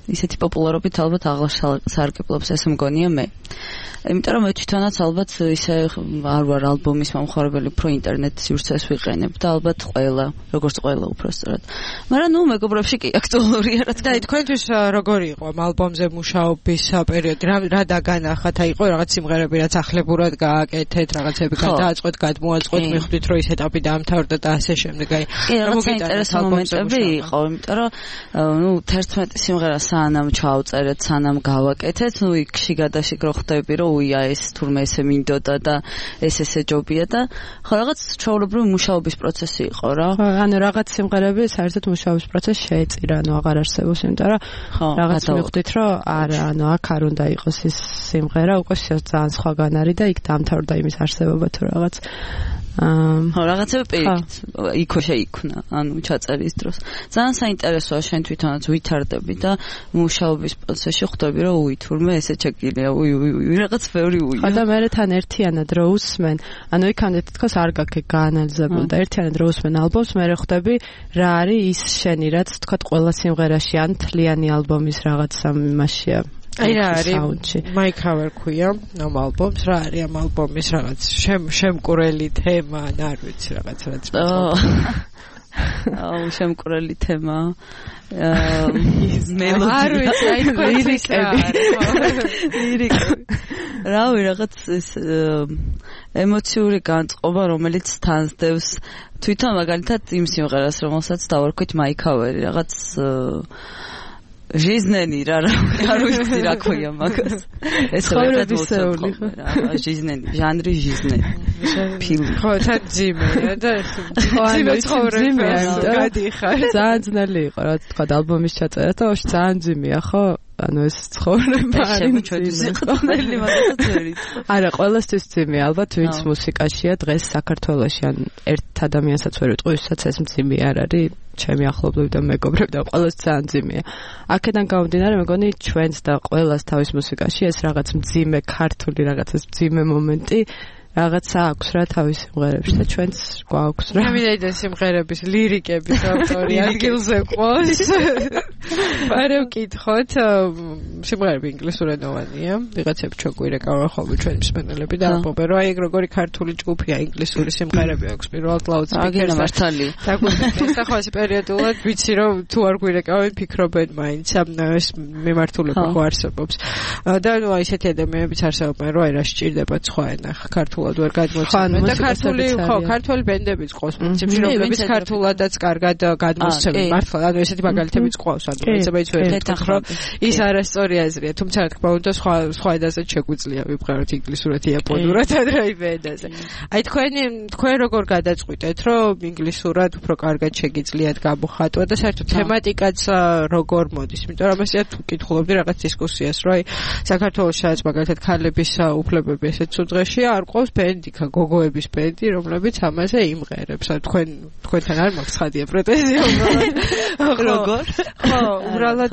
ისეთი პოპულარობით ალბათ აღარ სარგებლობს, ეს მგონია მე. იმიტომ რომ მე თვითონაც ალბათ ისე არ ვარ ალბომის მომხმარებელი, უფრო ინტერნეტ სივრცეს ვიყენებ და ალბათ ყველა, როგორც ყველა უბრალოდ. მაგრამ ნუ მეგობრებში კი აქტუალურია რა. და თქვენთვის როგორი იყო ამ ალბომზე მუშაობის პერიოდი? რა დაგანახათ? აი იყო რაღაც სიმღერები რაც ახლებურად გააკეთეთ, რაღაცები გადააწყვეთ, გადმოაწყვეთ, მიხვდით რომ ის ეტაპი დაამთავრდა და ასე შემდეგ. აი რაღაცა ინტერესანტი მომენტები იყო, იმიტომ რომ ნუ 11 სიმღერა სანამ ჩავწერეთ, სანამ გავაკეთეთ, ნუ იქ შიგადაშიგ რო ხვდები რომ უია ეს თურმე ესე მინდოდა და ესე ჯობია და ხო რაღაც ჩვეულებრივი მუშაობის პროცესი იყო რა. ანუ რაღაც სიმღერები საერთოდ მუშაობის პროცესს შეეწირა, ანუ აღარ არსებობს, იმიტომ რომ რაღაც მიხვდით რომ არა, ანუ აქ არ უნდა იყოს ეს სიმღერა, უკვე ძალიან სხვაგან არის და იქ დამთავრდა იმის არსებობა თუ რაღაც. ხო, რაღაცები პირიქით იქო შეიქმნა, ანუ ჩაწერის დროს. ძალიან საინტერესოა შენ თვითონაც ვითარდები და მუშაობის პროცესში ხვდები რომ უი თურმე ესე ჩეკილია, უი რაღაც ბევრი უია. ხო და მე თან ერთიანად რო უსმენ, ანუ იქამდე თითქოს არ გაკე გაანალიზებული და ერთიანად რო უსმენ ალბომს, მე ხვდები რა არის ის შენი, რაც თქვა ყველა სიმღერაში ან თლიანი ალბომის რაღაცა იმაშია. აი რა არის My Cover ქვია ამ ალბომს, რა არის ამ ალბომის რაღაც შემკურელი თემა, არ ვიცი რაღაც აუ შემკურელი თემა მელოდია არ ვიცი აი ლირიკები რავი რაღაც ეს ემოციური განწყობა რომელიც თანსდევს თვითონ მაგალითად იმ სიმღერას რომელსაც დავარქვით My Cover რაღაც жизненный რა არ ვიცი რა ქვია მაგას ეს ცხოვრებისეული жизненный ჟანრი жизненный ფილმი ხო თან ძიმეა და ძიმე ცხოვრებაა გადიხარ ძალიან ძნელი იყო რა თქვა ალბომის ჩაწერა და ოშ ძალიან ძიმეა ხო ანუ ეს ცხოვრება არის ძიმელი მაგასაც არა ყველასთვის ძიმე ალბათ ვინც მუსიკაშია დღეს საქართველოში ან ერთ ადამიანსაც ვერ ვიტყვი ვისაც ეს ძიმე არ არის ჩემი ახლობლები და მეგობრები და ყველას ძალიან ძიმეა აქედან გამომდინარე მეგონი ჩვენს და ყველას თავის მუსიკაში ეს რაღაც ძიმე ქართული რაღაც ეს ძიმე მომენტი რაღაცა აქვს რა თავის სიმღერებში და ჩვენც გვაქვს რა. ამიტომ სიმღერების ლირიკების ავტორი ადგილზე ყავს. მაგრამ ვკითხოთ სიმღერები ინგლისურენოვანია. ვიღაცები ჩოგვირეკავენ ხოლმე ჩვენი მსმენელები და ამბობენ რომ აი ეგ როგორი ქართული ჯგუფია ინგლისური სიმღერები აქვს პირველად ლაუდსპიკერს მართალი. და ხო ეს პერიოდულად ვიცი რომ თუ არ გვირეკავენ ფიქრობენ მაინც ეს მიმართულება ხო არსებობს. და ნუ აი ესეთი ადამიანებიც არსებობენ რომ აი რა სჭირდება სხვა ენა ქართულად ვერ გადმოცემენ და ქართული ხო ქართული ბენდებიც ყავს პრინციპში რომლებიც ქართულადაც კარგად გადმოსცემენ მართლა ანუ ესეთი მაგალითებიც ყავს ანუ ეცებაიც ვერ თქვენ რომ ის არასწორი აზრია თუმცა რა თქმა უნდა სხვა ენაზეც შეგვიძლია ვიბღაროთ ინგლისურად იაპონურად ადრეივე ენაზე აი თქვენ როგორ გადაწყვიტეთ რომ ინგლისურად უფრო კარგად შეგიძლიათ გამოხატვა და საერთოდ თემატიკაც როგორ მოდის იმიტომ რომ ესეა თუ კითხულობდი რაღაც დისკუსიას რომ აი საქართველოსაც მაგალითად ქალების უფლებები ესეც უძღეშია არ ყავს ბენდი, გოგოების ბენდი, რომლებიც ამაზე იმღერებს. თქვენთან არ მაქვს ხადია პრეტენზია უბრალოდ. როგორ? ხო, უბრალოდ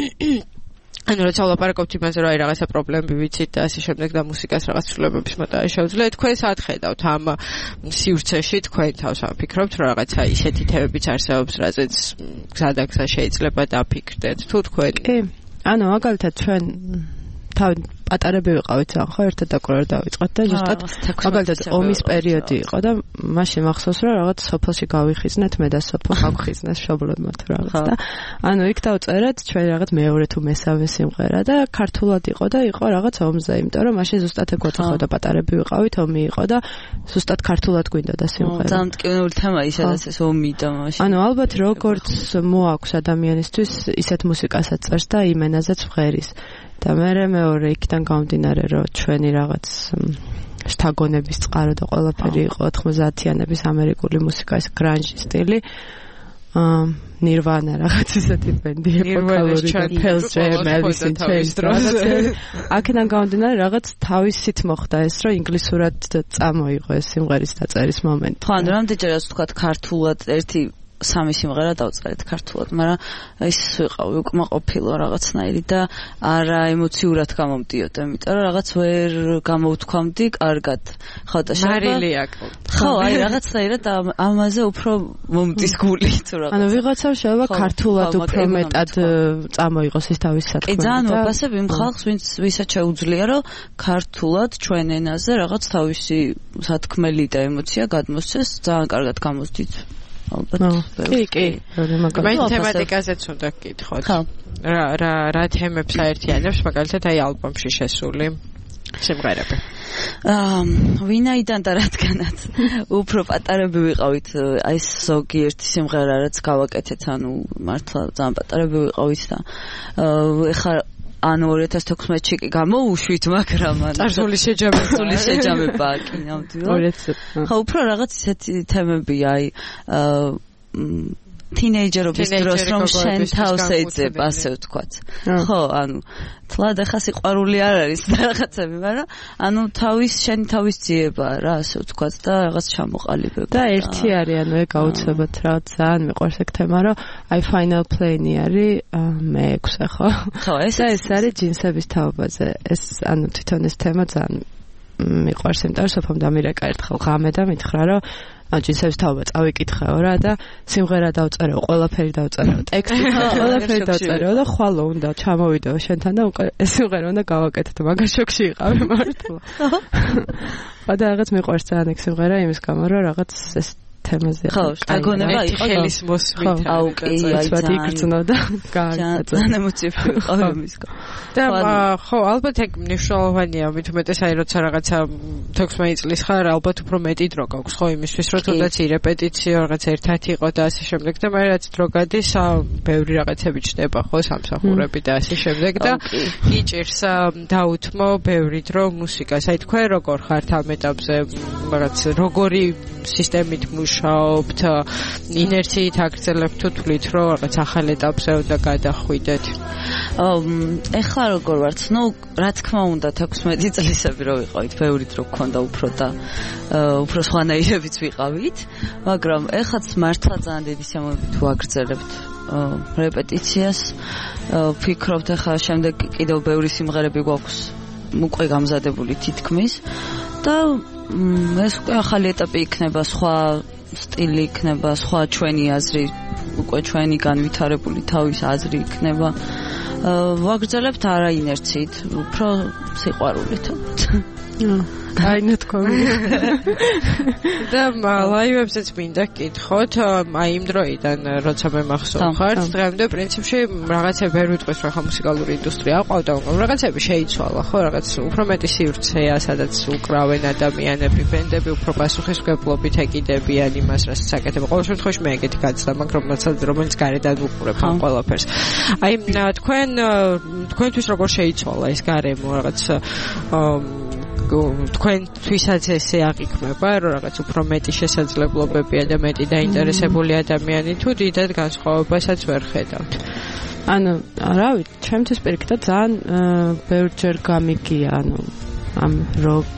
ანუ როცა ვლაპარაკობთ იმაზე, რომ აი რაღაცა პრობლემები ვიცით და ასე შემდეგ და მუსიკას რაღაც ცვლილებების მოტანა შეუძლია, თქვენ სად ხედავთ ამ სივრცეში, თქვენ თავს ამფიქრობთ, რომ რაღაცა ისეთი თემებიც არსებობს, რაზეც გზადაგზა შეიძლება დაფიქრდეთ, თუ თქვენ? კი. ანუ მაგალითად ჩვენ თავი პატარები ვიყავით ძალიან ხო ერთად დაკვრა დავიწყოთ და ზუსტად მაგალითად ომის პერიოდი იყო და მაშინ მახსოვს რომ რაღაც სოფელში გავიხიზნეთ მე და სოფო გავხიზნეს მშობლებმა თუ რაღაც და ანუ იქ დავწერეთ ჩვენ რაღაც მეორე თუ მესამე სიმღერა და ქართულად იყო და იყო რაღაც ომზე იმიტომ რომ მაშინ ზუსტად ეგ ვეთხოვდა პატარები ვიყავით ომი იყო და ზუსტად ქართულად გვინდოდა სიმღერა ძალიან მტკივნეული თემაა ისედაც ეს ომი და მაშინ ანუ ალბათ როგორც მოაქვს ადამიანისთვის ისეთ მუსიკასაც წერს და იმ ენაზეც ვღერის და მეორე იქიდან გამომდინარე რომ ჩვენი რაღაც შთაგონების წყარო და ყველაფერი იყო 90-იანების ამერიკული მუსიკა ეს გრანჟი სტილი ნირვანა რაღაც ისეთი ბენდი ოპოკალური და Pearl Jam Alice in Chains აქედან გამომდინარე რაღაც თავისით მოხდა ეს რომ ინგლისურად წამოიღო ეს სიმღერის დაწერის მომენტი ხო ანუ რამდენჯერაც თქვა ქართულად ერთი სამი სიმღერა დავწერეთ ქართულად, მაგრამ ის ვიყავი უკმაყოფილო რაღაცნაირი და არა ემოციურად გამომდიოდა, იმიტომ რომ რაღაც ვერ გამოვთქვამდი კარგად. ხო და მარილია. ხო, აი რაღაცნაირად ამაზე უფრო მომდის გული თუ რაღაც. ანუ ვიღაცამ შეიძლება ქართულად უფრო მეტად წამოიღოს ის თავის სათქმელი. კი, ძალიან ვაფასებ იმ ხალხს, ვისაც შეუძლია რომ ქართულად ჩვენ ენაზე რაღაც თავისი სათქმელი და ემოცია გადმოსცეს, ძალიან კარგად გამოსდით. კი. მე თემატიკაზეც უნდა გკითხოთ. რა თემებს აერთიანებს, მაგალითად აი ალბომში შესული სიმღერები. ვინაიდან და რადგანაც უფრო პატარები ვიყავით, აი ზოგიერთი სიმღერა რაც გავაკეთეთ, ანუ მართლა ძალიან პატარები ვიყავით და ეხლა ანუ 2016-ში კი გამოუშვით, მაგრამ წარსული შეჯამებაა კი ნამდვილად. ხო, უფრო რაღაც ისეთი თემები, აი თინეიჯერობის დროს რომ შენ თავს ეძებ, ასე ვთქვათ. ხო, ანუ თლად ახლა სიყვარული არ არის და რაღაცები, მაგრამ ანუ შენი თავის ძიება რა, ასე ვთქვათ და რაღაც ჩამოყალიბება. და ერთი არის, ანუ ეგ აუცილებლად რაღაც ძალიან მიყვარს ეგ თემა, რომ აი Final Plane-ი არის მე-6, ხო? ხო, ეს არის ჯინსების თაობაზე. ეს ანუ თვითონ ეს თემა ძალიან მიყვარს, იმიტომ რომ სოფამ დამირეკა ერთხელ ღამე და მითხრა, რომ ჯინსების თაობა წავიკითხეო რა და სიმღერა დავწერეო, ყველაფერი დავწერეო, ტექსტი ყველაფერი დავწერეო და ხვალო უნდა ჩამოვიდეო შენთან და უკვე ეს სიმღერა უნდა გავაკეთო, მაგას შოქში იყავი მართლა. და რაღაც მიყვარს ძალიან ეგ სიმღერა იმის გამო, რომ რაღაც ეს თემაზე. ხო, შტაგონება იყო ხელის მოსმით. აუ, კი, აი ძალიან ძალიან ემოციები ყავდა მის გამო. და ხო, ალბათ ეგ მნიშვნელოვანია, მით უმეტეს აი როცა რაღაცა 16 წლის ხარ, ალბათ უფრო მეტი დრო გაქვს, ხო, იმისთვის რომ თუნდაც რეპეტიციო რაღაც ერთად იყო და ასე შემდეგ და მე რაც დრო გადის, ბევრი რაღაცები ჩნდება, ხო, სამსახურები და ასე შემდეგ და იჭირს დაუთმო ბევრი დრო მუსიკას. აი თქვენ როგორ ხართ ამ ეტაპზე, რაღაც როგორი სისტემით მუშაობთ, ინერციით აგრძელებთ თუ თვლით, რომ რაღაც ახალ ეტაპზე უნდა გადახვიდეთ? ეხლა როგორ ვართ? ნუ რა თქმა უნდა 16 წლისები რო ვიყავით, ბევრი დრო გქონდა უფრო და უფრო სხვანაირებიც ვიყავით, მაგრამ ეხლაც მართლა ძალიან დიდი სიამოვნებით ვაგრძელებთ რეპეტიციას. ვფიქრობთ ეხლა შემდეგ კიდევ ბევრი სიმღერები გვაქვს უკვე გამზადებული თითქმის და ეს უკვე ახალი ეტაპი იქნება, სხვა სტილი იქნება, სხვა ჩვენი აზრი, უკვე ჩვენი განვითარებული თავის აზრი იქნება. ვაგრძელებთ არა ინერციით, უფრო სიყვარულით. აი ნათქვამი. და ლაივებზეც მინდა გკითხოთ, აი იმ დროიდან როცა მე მახსოვხართ, დღემდე პრინციპში რაღაცები ვერ ვიტყვის, რომ ხა მუსიკალური ინდუსტრია აყვავდა, რაღაცები შეიცვალა, ხო, რაღაც უფრო მეტი სივრცეა, სადაც უკრავენ ადამიანები, ბენდები უფრო პასუხისმგებლობით ეკიდებიან იმას, რასაც აკეთებენ. ყოველ შემთხვევაში მე ეგეთი გაცდა, მაგრამ რომელიც გარედან უყურებ ამ ყველაფერს. აი თქვენთვის როგორ შეიცვალა ეს გარემო, რაღაც თქვენთვისაც ესე აღიქმება, რომ რაღაც უფრო მეტი შესაძლებლობებია და მეტი დაინტერესებული ადამიანი თუ დიდად განსხვავებასაც ვერ ხედავთ. ანუ რავი, ჩემთვის პირიქით ძალიან ბევრჯერ გამიგია, ანუ ამ როკ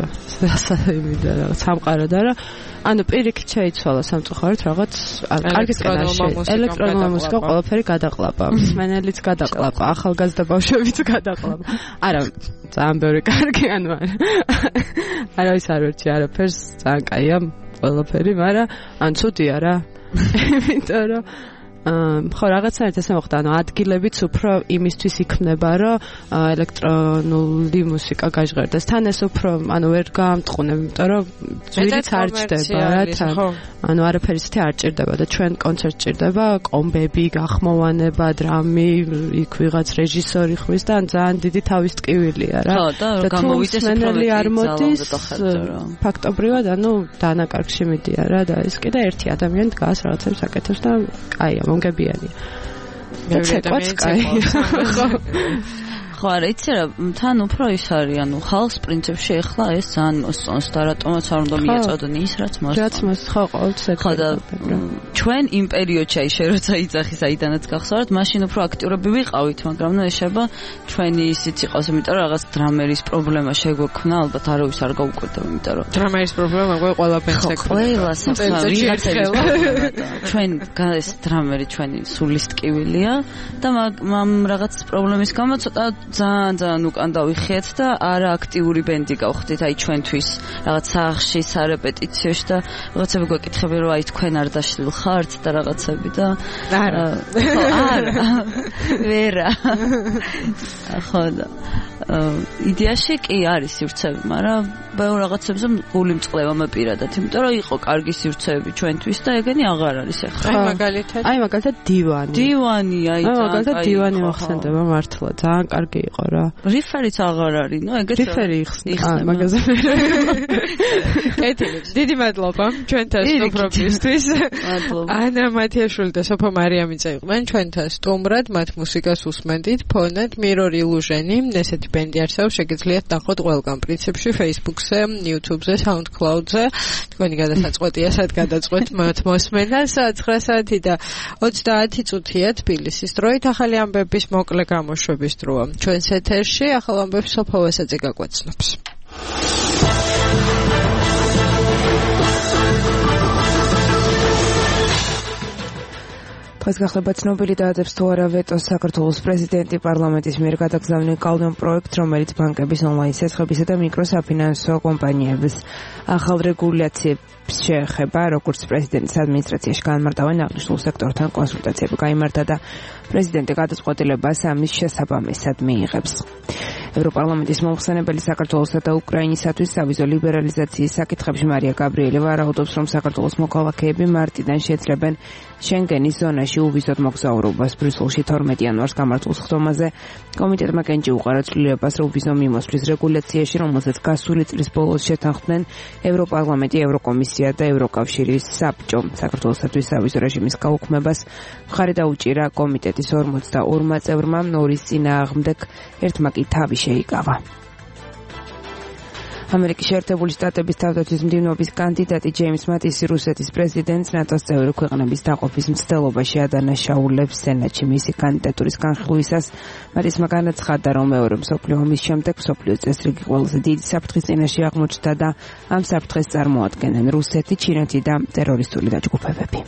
სამყარო და რა ანუ პირიქით შეიცვალა სამწუხაროდ რაღაც კარგი ელექტრონული მუსიკა ყველაფერი გადაყლაპა, მსმენელიც გადაყლაპა, ახალგაზრდა ბავშვებიც გადაყლაპა. არა, ძალიან ბევრი კარგი ანუ არავის არ ვერჩი არაფერს, ძალიან კაია ყველაფერი, მაგრამ ან ცუდია რა. იმიტომ რომ ხო რაღაცნაირად ესე მოხდა, ანუ ადგილებიც უფრო იმისთვის იქმნება, რომ ელექტრონული მუსიკა გაჟღერდეს. თან ეს უფრო, ანუ ვერ გაამტყუნებ, იმიტომ რომ ძვირიც არ ჭდება რა თან. ანუ არაფერი ისეთი არ ჭირდება და ჩვენ კონცერტს ჭირდება კომბები, გახმოვანება, დრამი, იქ ვიღაც რეჟისორი ხვის და ძალიან დიდი თავის ტკივილია რა. და გამოვიდეს მენელი არ მოდის ფაქტობრივად, ანუ დანაკარგში მიდია რა და ეს კიდე ერთი ადამიანი დგას რაღაცებს აკეთებს და კაია მომგებიანია. მეც კაია. ხო, არა, იცი რა, თან უფრო ის არის, ანუ ხალხს პრინციპში ეხლა ეს ძალიან მოსწონს და რატომაც არ უნდა მიეწოდონ ის, რაც მოსწონს. რაც ხო, ყოველთვის ხო და ჩვენ იმ პერიოდში აი შენ როცა იძახი საიდანაც გახსოვთ, მაშინ უფრო აქტიურები ვიყავით, მაგრამ ნუ ეშება ჩვენი ისიც იყოს, იმიტომ რომ რაღაც დრამერის პრობლემა შეგვექნა, ალბათ არავის არ გაუკვირდება, იმიტომ რომ დრამერის პრობლემა გვე ყველაფერს ექნება. ყველა ჩვენ ეს დრამერი ჩვენი სულის ტკივილია და მაგ რაღაც პრობლემის გამო ცოტა ძალიან უკან დავიხიეთ და არა აქტიური ბენდი გავხდით აი ჩვენთვის რაღაც სახლში, სარეპეტიციოში და რაღაცები გვეკითხები რომ აი თქვენ არ დაშლილ ხართ და რაღაცები და არა ვერა ხო და იდეაში კი არის სივრცეები, მაგრამ ბევრ რაღაცებზე გული მწყლება მე პირადად, იმიტომ რომ იყო კარგი სივრცეები ჩვენთვის და ეგენი აღარ არის ახლა. აი მაგალითად დივანი, აი მაგალითად დივანი მოხსენდება მართლა, ძალიან კარგი იყო რა. რიფერიც აღარ არის, ნუ ეგეც რიფერი იხსნება მაგაზე. კეთილი, დიდი მადლობა ჩვენთან სტუმრობისთვის. მადლობა. ანა მათიაშვილი და სოფო მარიამიძე იყვნენ ჩვენთან სტუმრად, მათ მუსიკას უსმენდით, ფონად Mirror Illusion-ი, ესეთი ბენდი არსებობს, შეგიძლიათ ნახოთ ყველგან პრინციპში Facebook-ზე, YouTube-ზე, SoundCloud-ზე. თქვენი გადასაწყვეტია, სად გადაწყვეტ მათ მოსმენას 9 საათი და 30 წუთია თბილისის დროით. ახალი ამბების მოკლე გამოშვების დროა. ჩვენს ეთერში ახალ ამბებს სოფო ვესაძე გაგვაცნობს. დღეს გახდება ცნობილი დაადებს თუ არა ვეტოს საქართველოს პრეზიდენტი პარლამენტის მიერ გადაგზავნილ კანონ პროექტს, რომელიც ბანკების ონლაინ სესხებისა და მიკროსაფინანსო კომპანიების ახალ რეგულაციებს შეეხება, როგორც პრეზიდენტის ადმინისტრაციაში განმარტავენ აღნიშნულ სექტორთან კონსულტაციები გაიმართა და პრეზიდენტი გადაწყვეტილებას ამის შესაბამისად მიიღებს. ევროპარლამენტის მომხსენებელი საქართველოსა და უკრაინისათვის სავიზო ლიბერალიზაციის საკითხებში მარია გაბრიელევა რაოდენობს, რომ საქართველოს მოქალაქეები მარტიდან შეძლებენ შენგენის ზონაში უვიზოდ მოგზაურობას. ბრიუსელში 12 იანვარს გამართულ სხდომაზე კომიტეტმა კენჭი უყარა ცვლილებას, რომ ვიზო მიმოსვლის რეგულაციაში, რომელზეც გასული წლის ბოლოს შეთანხმდნენ ევროპარლამენტი, ევროკომისია და ევროკავშირის საბჭო. საქართველოსათვის სავიზო რეჟიმის გაუქმებას მხარი დაუჭირა კომიტეტის 42 წევრმა, ორის წინააღმდეგ ერთმა კი თავი შეიკავა. ამერიკის შეერთებული შტატების თავდაცვის მდივნობის კანდიდატი ჯეიმს მატისი რუსეთის პრეზიდენტს ნატოს წევრი ქვეყნების დაყოფის მცდელობაში ადანაშაულებს სენატში მისი კანდიდატურის განხილვისას. მატისმა განაცხადა, რომ მეორე მსოფლიო ომის შემდეგ მსოფლიოს წესრიგი ყველაზე დიდი საფრთხის წინაშე აღმოჩნდა და ამ საფრთხეს წარმოადგენენ რუსეთი, ჩინეთი და ტერორისტული დაჯგუფებები.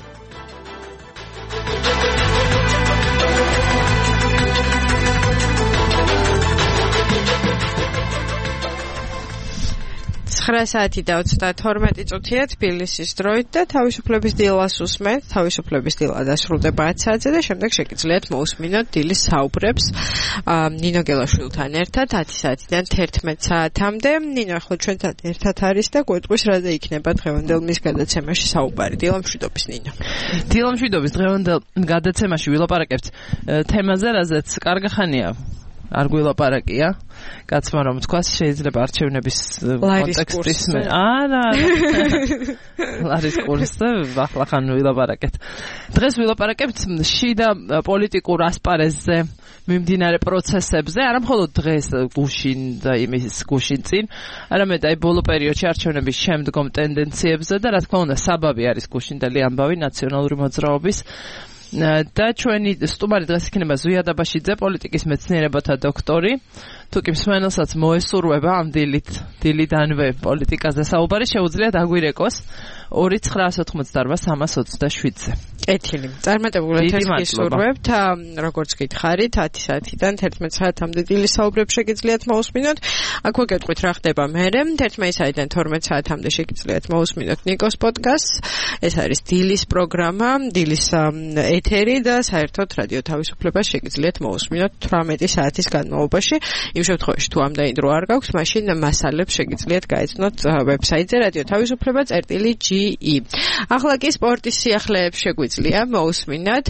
საათი და 32 წუთია თბილისის დროით და თავისუფლების დილას უსმენთ. თავისუფლების დილა დასრულდება 10 საათზე და შემდეგ შეგიძლიათ მოусმინოთ დილის საუბრებს ნინო გელაშვილთან ერთად 10 საათიდან 11 საათამდე. ნინო ახლა ჩვენთან ერთად არის და გვეტყვის რა და იქნება დღევანდელ მის გადაცემაში საუბარი. დილამშვიდობის ნინო. დილამშვიდობის დღევანდელ გადაცემაში ვილაპარაკებთ თემაზე, რაზეც კარგი ხანია არ გვილაპარაკია. კაცმა რომ თქვას შეიძლება არჩევნების კონტექსტის არა ლარის კურსზე ახლა ხან ვილაპარაკეთ. დღეს ვილაპარაკებთ შიდა პოლიტიკურ ასპარეზზე მიმდინარე პროცესებზე, არა მხოლოდ დღეს გუშინ და იმის გუშინ წინ, არამედ აი ბოლო პერიოდში არჩევნების შემდგომ ტენდენციებზე და რა თქმა უნდა საბაბი არის გუშინდელი ამბავი ნაციონალური მოძრაობის. და ჩვენი სტუმარი დღეს იქნება ზვია დაბაშიძე, პოლიტიკის მეცნიერებათა დოქტორი. თუკი მსმენელსაც მოესურვება ამ დილიდანვე პოლიტიკაზე საუბარი, შეუძლიათ აგვირეკოს 2988-327-ზე. კეთილი. წარმატებულად გისურვებთ, როგორც გითხარით, 10 საათიდან 11 საათამდე დილის საუბრებს შეგიძლიათ მოусმინოთ. აქვე გეტყვით რა ხდება მერე. 11 საათიდან 12 საათამდე შეგიძლიათ მოусმინოთ ნიკოს პოდკასტს. ეს არის დილის პროგრამა, დილის ეთერი და საერთოდ რადიო თავისუფლებას შეგიძლიათ მოусმინოთ 18 საათის განმავლობაში. იმ შემთხვევაში თუ ამდენი დრო არ გაქვს, მაშინ მასალებს შეგიძლიათ გაეცნოთ ვებსაიტზე რადიო თავისუფლება.ge. ახლა კი სპორტის სიახლეებს შეგვიძლია მოусმინოთ.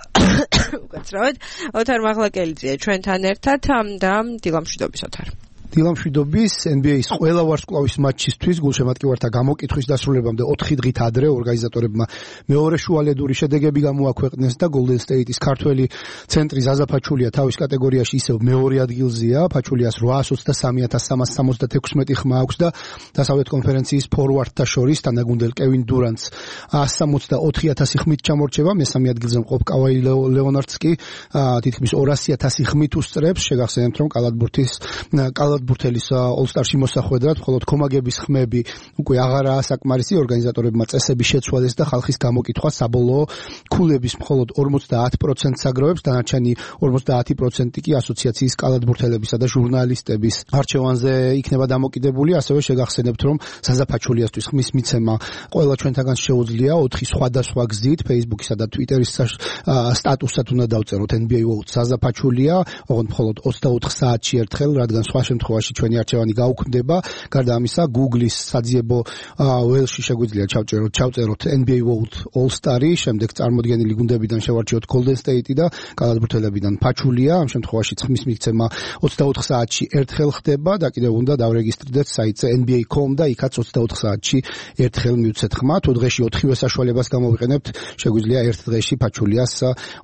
უკაცრავად ოთარ მაღლაკელიძეა ჩვენთან ერთად და დილამშვიდობის ოთარ. დილამშვიდობის NBA-ის ყველა ვარსკვლავის მატჩისთვის გულშემატკივართა გამოკითხვის დასრულებამდე 4 დღით ადრე ორგანიზატორებმა მეორე შუალედური შედეგები გამოაქვეყნეს და Golden State-ის ქართველი ცენტრი ზაზა ფაჩულია თავის კატეგორიაში ისევ მეორე ადგილზეა. ფაჩულიას 823,376 ხმა აქვს და დასავლეთ კონფერენციის ფორვარდთა შორის თანაგუნდელ კევინ დურანტს 164,000 ხმით ჩამორჩება. მესამე ადგილზე მყოფ კავაი ლეონარდს კი თითქმის 200,000 ხმით უსწრებს. შეგახსენებთ, რომ კალათბურთელის All-Star-ში მოსახვედრად მხოლოდ კომაგების ხმები უკვე აღარაა საკმარისი. ორგანიზატორებმა წესები შეცვალეს და ხალხის გამოკითხვა საბოლოო ქულების მხოლოდ 50%-ს აგროვებს, დანარჩენი 50% კი ასოციაციის კალათბურთელებისა და ჟურნალისტების არჩევანზე იქნება დამოკიდებული. ასევე შეგახსენებთ, რომ ზაზა ფაჩულიასთვის ხმის მიცემა ყველა ჩვენთაგან შეუძლია 4 სხვადასხვა გზით, Facebook-ისა და Twitter-ის სტატუსად უნდა დავწეროთ NBA Vote ზაზა ფაჩულია, ოღონდ მხოლოდ 24 საათში ერთხელ, რადგან სხვა შემთხვევაში ჩვენი არჩევანი გაუქმდება. გარდა ამისა, Google-ის საძიებო ველში შეგვიძლია ჩავწეროთ NBA Vote All-Star-ი, შემდეგ წარმოდგენილი გუნდებიდან შევარჩიოთ Golden State-ი და კალათბურთელებიდან ფაჩულია. ამ შემთხვევაში ხმის მიღწევა 24 საათში ერთხელ ხდება და კიდევ უნდა დავრეგისტრირდეთ საიტზე NBA.com და იქაც 24 საათში ერთხელ მივცეთ ხმა. თუ დღეში 4-ვე საშუალებას გამოვიყენებთ, შეგვიძლია ერთ დღეში ფაჩულიას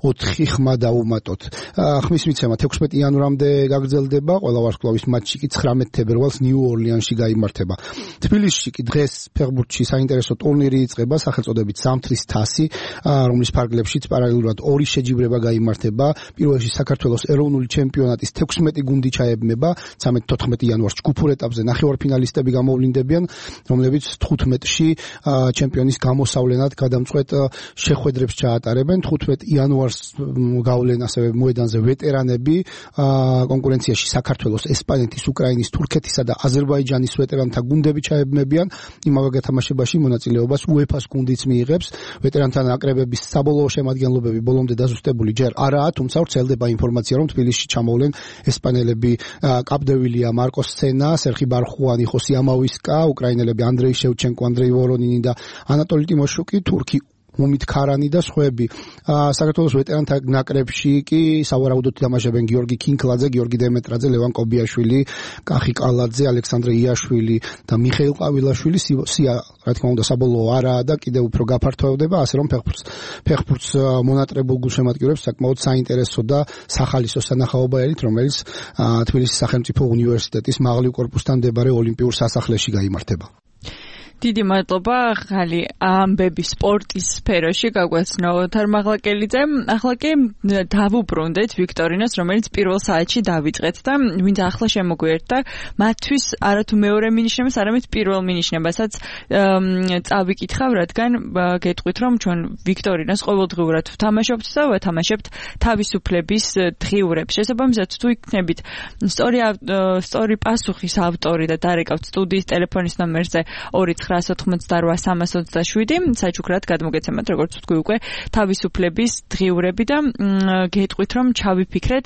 4 ხმა დავუმატოთ. ხმის მიცემა 16 იანვრამდე გაგრძელდება. ყველა ვარსკვლავის მატჩი კი 19 თებერვალს ნიუ-ორლიანში გაიმართება. თბილისში კი დღეს ფეხბურთში საინტერესო ტურნირი იწყება სახელწოდებით ზამთრის თასი, რომლის ფარგლებშიც პარალელურად 2 შეჯიბრება გაიმართება. პირველში საქართველოს ეროვნული ჩემპიონატის 16 გუნდი ჩაებმება. 13-14 იანვარს ჯგუფურ ეტაპზე ნახევარფინალისტები გამოვლინდებიან, რომლებიც 15-ში ჩემპიონის გამოსავლენად გადამწყვეტ შეხვედრებს ჩაატარებენ. 15 იანვარს გავლენ ასევე მოედანზე ვეტერანები. კონკურენციაში საქართველოს, ესპანეთის, უკრაინის, თურქეთისა და აზერბაიჯანის ვეტერანთა გუნდები ჩაებმებიან. იმავე გათამაშებაში მონაწილეობას UEFA-ს გუნდიც მიიღებს. ვეტერანთა ნაკრებების საბოლოო შემადგენლობები ბოლომდე დაზუსტებული ჯერ არაა, თუმცა ვრცელდება ინფორმაცია, რომ თბილისში ჩამოვლენ ესპანელები კაპდევილია, მარკოს სენა, სერხი ბარხუანი, ხოსი ამავისკა, უკრაინელები ანდრეი შევჩენკო, ანდრეი ვორონინი და ანატოლი ტიმოშუკი, თურქი მომით ქარანი და სხვები. საქართველოს ვეტერანთა ნაკრებში კი სავარაუდოდ თამაშობენ გიორგი კინკლაძე, გიორგი დემეტრაძე, ლევან კობიაშვილი, კახი კალაძე, ალექსანდრე იაშვილი და მიხეილ ყავილაშვილი. სია, რა თქმა უნდა, საბოლოო არაა და კიდევ უფრო გაფართოვდება, ასე რომ ფეხბურთს მონატრებულ გულშემატკივრებს საკმაოდ საინტერესო და სახალისო სანახაობა ერით, რომელიც თბილისის სახელმწიფო უნივერსიტეტის მაღლივ კორპუსთან მდებარე ოლიმპიურ სასახლეში გაიმართება. დიდი მადლობა ხალი ამბები სპორტის სფეროში გაგვეცნო ოთარ მაღლაკელიძე. ახლა კი დავუბრუნდეთ ვიქტორინას, რომელიც პირველ საათში დავიწყეთ და ვინც ახლა შემოგვიერთდა, მათთვის არათუ მეორე მინიშნებას, არამედ პირველ მინიშნებასაც წავიკითხავ, რადგან გეტყვით, რომ ჩვენ ვიქტორინას ყოველდღიურად ვთამაშობთ და ვეთამაშებთ თავისუფლების დღიურებს. შესაბამისად, თუ იქნებით სწორი პასუხის ავტორი და დარეკავთ სტუდიის ტელეფონის ნომერზე 298-327 საჩუქრად გადმოგეცემათ, როგორც ვთქვი უკვე, თავისუფლების დღიურები და გეტყვით, რომ ჩავიფიქრეთ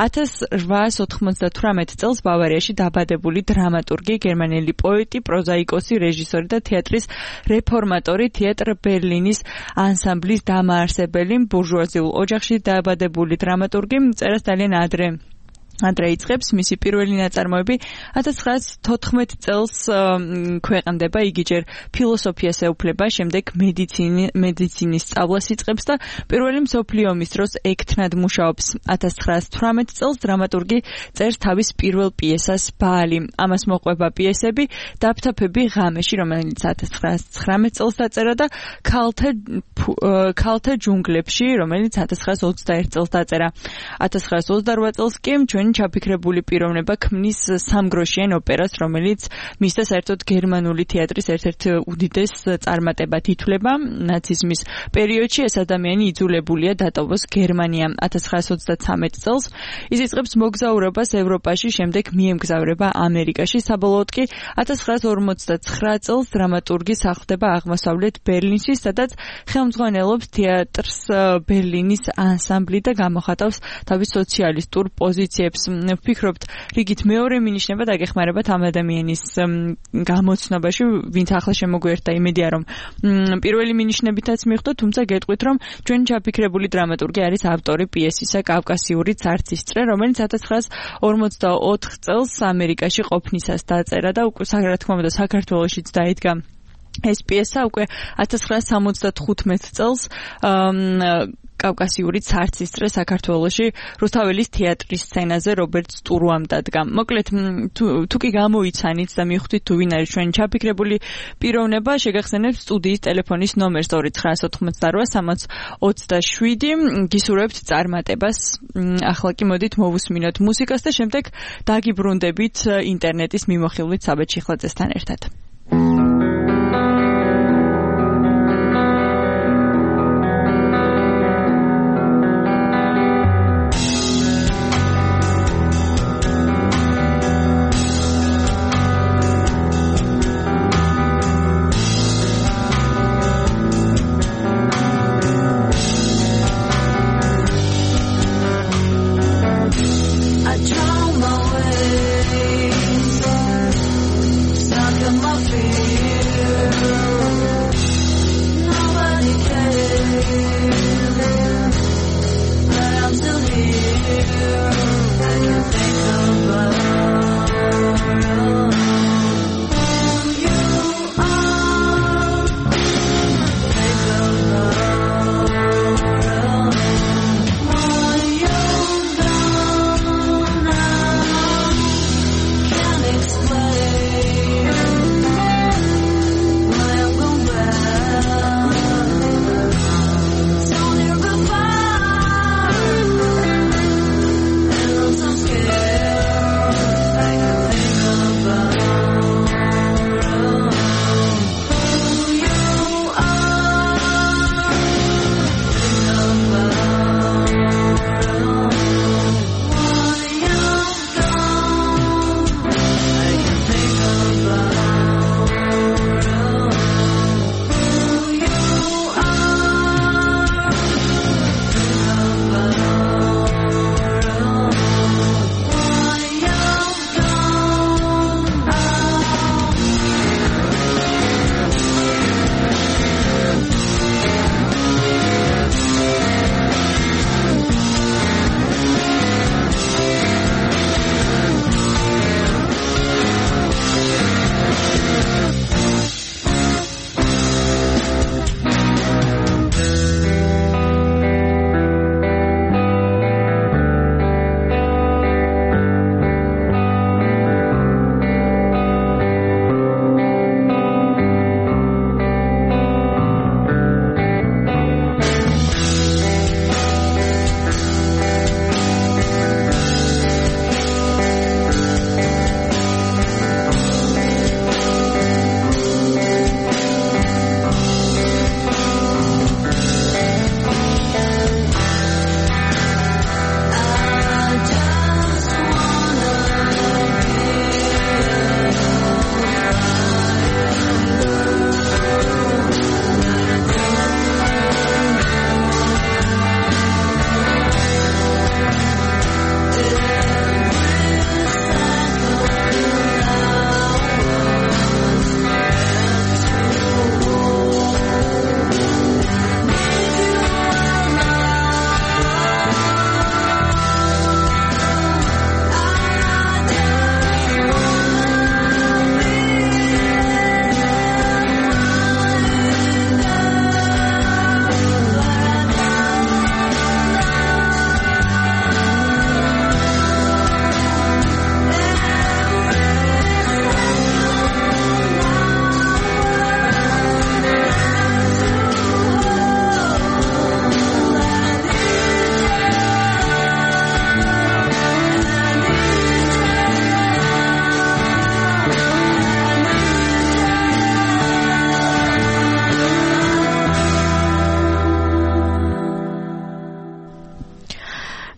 1898 წელს ბავარიაში დაბადებული დრამატურგი, გერმანელი პოეტი, პროზაიკოსი, რეჟისორი და თეატრის რეფორმატორი, თეატრ ბერლინის ანსამბლის დამაარსებელი, ბურჟუაზიულ ოჯახში დაბადებული დრამატურგი, წერას ძალიან ადრე იწყებს. მისი პირველი ნაწარმოები 1914 წელს ქვეყნდება. იგი ჯერ ფილოსოფიას ეუფლება, შემდეგ მედიცინის სწავლას იწყებს და პირველი მსოფლიო ომის დროს ექთნად მუშაობს. 1918 წელს დრამატურგი წერს თავის პირველ პიესას ბაალი. ამას მოყვება პიესები დაფთაფები ღამეში, რომელიც 1919 წელს დაწერა და ქალთა ჯუნგლებში, რომელიც 1921 წელს დაწერა. 1928 წელს კი ჩვენ ჩაფიქრებული პიროვნება ქმნის სამგროშიან ოპერას, რომელიც მისთა საერთოდ გერმანული თეატრის ერთ-ერთ უდიდეს წარმატებად ითვლება. ნაციზმის პერიოდში ეს ადამიანი იძულებულია დატოვოს გერმანია. 1933 წელს ის იწყებს მოგზაურობას ევროპაში, შემდეგ მიემგზავრება ამერიკაში. საბოლოოდ კი 1959 წელს დრამატურგი სახლდება აღმოსავლეთ ბერლინში, სადაც ხელმძღვანელობს თეატრს ბერლინის ანსამბლი და გამოხატავს თავის სოციალისტურ პოზიციებს. ამბობს ვფიქრობთ რიგით მეორე მინიშნება დაგეხმარებათ ამ ადამიანის გამოცნობაში ვინც ახლა შემოგვიერთდა იმედია რომ პირველი მინიშნებითაც მიხვდო თუმცა გეტყვით რომ ჩვენ ჩაფიქრებული დრამატურგი არის ავტორი პიესისა კავკასიური ცარცის წრე რომელიც 1944 წელს ამერიკაში ყოფნისას დაწერა და უკვე რა თქმა უნდა საქართველოშიც დაიდგა ეს პიესა უკვე 1975 წელს კავკასიური ცარცის წრე საქართველოში რუსთაველის თეატრის სცენაზე რობერტ სტურუამ დადგა. მოკლედ თუ კი გამოიცანით და მიხვდით თუ ვინ არის ჩვენ ჩაფიქრებული პიროვნება, შეგახსენებთ სტუდიის ტელეფონის ნომერს 2988327. გისურვებთ წარმატებას. ახლა კი მოდით მოვუსმინოთ მუსიკას და შემდეგ დაგიბრუნდებით ინტერნეტის მიმოხილვით საბეთ შიხლაძესთან ერთად. My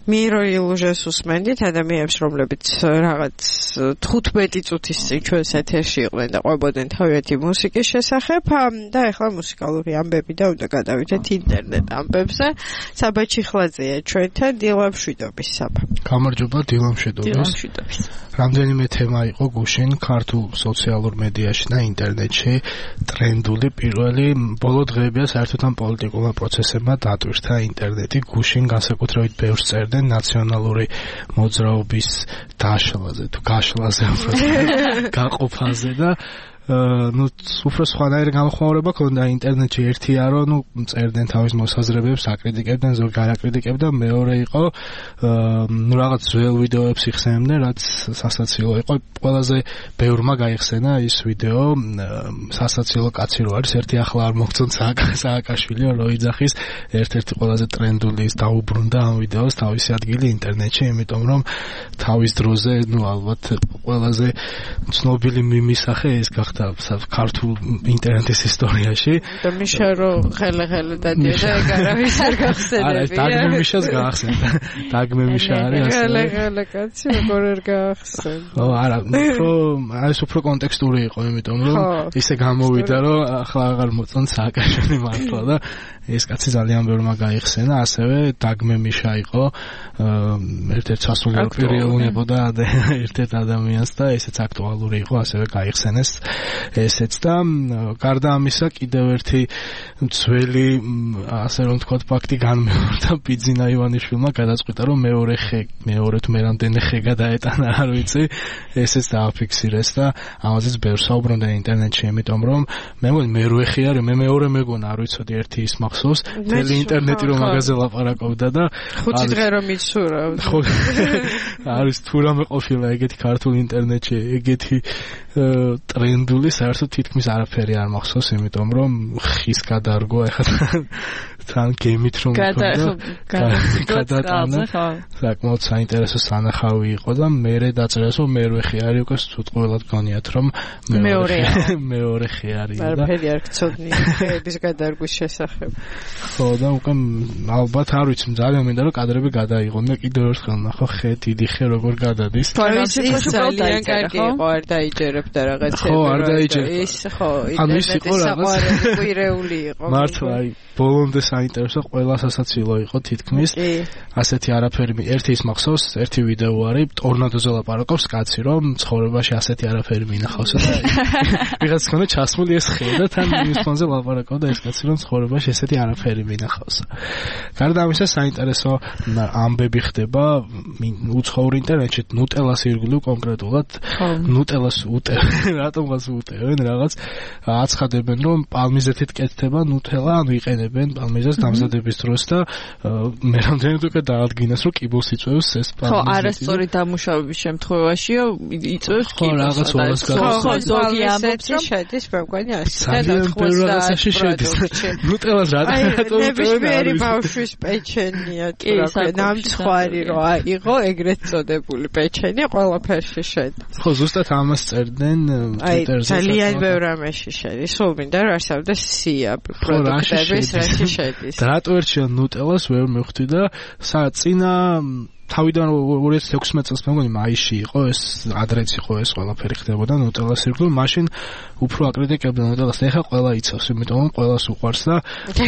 მირო ილუჟეს უსმენდით ადამიანებს, რომლებიც რაღაც 15 წუთის წინ ჩვენს ეთერში იყვნენ და ყვებოდნენ თავიანთი მუსიკის შესახებ და ახლა მუსიკალური ამბები და უნდა გადავიდეთ ინტერნეტ ამბებზე. საბა ჩიხლაძეა ჩვენთან დილამშვიდობის საბა. გამარჯობა დილამშვიდობის. რამდენიმე თემა იყო გუშინ ქართულ სოციალურ მედიაში და ინტერნეტში ტრენდული პირველი ბოლო დღეებია საერთოდ ამ პოლიტიკურმა პროცესებმა დატვირთა ინტერნეტი გუშინ განსაკუთრებით ბევრს წერდნენ ნაციონალური მოძრაობის დაშლაზე თუ გაშლაზე გაყოფაზე და უფრო სხვანაირი გამოხმაურება ქონდა ინტერნეტში ერთია რომ წერდნენ თავის მოსაზრებებს აკრიტიკებდნენ ზოგ გააკრიტიკებდა მეორე იყო რაღაც ძველ ვიდეოებს იხსენებდნენ რაც სასაცილო იყო ყველაზე ბევრმა გაიხსენა ის ვიდეო სასაცილო კაცი რო არის ერთი ახლა არ მოგწონს სააკაშვილიო როიძახის ერთ-ერთი ყველაზე ტრენდული ის დაუბრუნდა ამ ვიდეოს თავისი ადგილი ინტერნეტში იმიტომ რომ თავის დროზე ალბათ ყველაზე ცნობილი მიმისახე ეს გახდა ქართულ ინტერნეტის ისტორიაში და მიშა რო ხელე დადიოდა ეგ არავის არ გახსენებია არა დაგმე მიშას გაახსენდა დაგმე მიშა არის ასე ხელე კაცი როგორ არ გაახსენდა არა ეს უფრო კონტექსტური იყო იმიტომ რომ ისე გამოვიდა რომ ახლა აღარ მოწონს სააკაშვილი მართლა და ეს კაცი ძალიან ბევრმა გაიხსენა ასევე დაგმე მიშა იყო ერთ-ერთ სასულიერო პიროვნებოდა ერთ-ერთ ადამიანს და ესეც აქტუალური იყო ასევე გაიხსენეს ესეც და გარდა ამისა კიდევ ერთი ძველი ასე რომ თქვა ფაქტი განმეორდა ბიძინა ივანიშვილმა გადაწყვიტა რომ მეორე თუ მერამდენი ხე გადაეტანა არ ვიცი ესეც დააფიქსირეს და ამაზეც ბევრს საუბრობდა ინტერნეტში იმიტომ რომ მე მგონი მერვე ხე არის მე მეორე მეგონა არ ვიცოდი ერთი ის მახსოვს თელი ინტერნეტი რომ მაგაზე ლაპარაკობდა და 5 დღე რომ იცურა არის თუ რამე ყოფილა ეგეთი ქართულ ინტერნეტში ეგეთი ტრენდული საერთოდ თითქმის არაფერი არ მახსოვს იმიტომ რომ ხის გადარგვა ახლა თან გემით რომ გადატანა საკმაოდ საინტერესო სანახავი იყო და მერე დაწერეს რომ მერვე ხე არის უკვე სიტყველად გონიათ რომ მეორე ხე არის და არაფერი არ გწოდნი ხეების გადარგვის შესახებ ხო და უკვე ალბათ არ ვიცი ძალიან მინდა რომ კადრები გადაიღონ და კიდევ ერთხელ ნახო ხე დიდი ხე როგორ გადადის ის ძალიან კარგი იყო არ დაიჯერებდა რაღაცები ხო არ დაიჯერებდა ის ხო ინტერნეტის საყვარელი კვირეული იყო მართლა აი ბოლომდე საინტერესო ყველა სასაცილო იყო თითქმის ასეთი არაფერი ერთი ის მახსოვს ერთი ვიდეო არის ტორნადოზე ლაპარაკობს კაცი რომ ცხოვრებაში ასეთი არაფერი მინახავს და ვიღაც ხომ ჩასმული ეს ხე და თან მის ფონზე ლაპარაკობდა ეს კაცი რომ ცხოვრებაში ესეთი არაფერი მინახავს გარდა ამისა საინტერესო ამბები ხდება უცხოურ ინტერნეტში ნუტელას ირგვლივ კონკრეტულად ნუტელას რატომღაც უტევენ რაღაც აცხადებენ რომ პალმიზეთით კეთდება ნუტელა ანუ იყენებენ პალმიზას დამზადების დროს და მე რამდენად უკვე დაადგინეს რომ კიბოს იწვევს ეს პალმიზეთი ხო არასწორი დამუშავების შემთხვევაშიო იწვევს კიბოს ხო ზოგი ამბობს რომ შედის მეგონი ასე და 90% ნუტელას რატომ ნებისმიერი ბავშვის პეჩენია ნამცხვარი რო აიღო ეგრეთ წოდებული პეჩენი ყველაფერში შედის ხო ზუსტად ამას წერდნენ ტვიტერზე ძალიან ბევრ ამაში შედის სულ მინდა რომ არსებდეს სია პროდუქტების რაში შედის რატო ერთშია ნუტელას ვერ მივხვდი და წინა თავიდან 2016 წელს მეგონი მაისში იყო ეს ადრეც იყო ეს ყველაფერი ხდებოდა ნუტელას ირგვლივ მაშინ უფრო აკრიტიკებდნენ ნუტელას ეხა ყველა იცავს იმიტომ რომ ყველას უყვარს და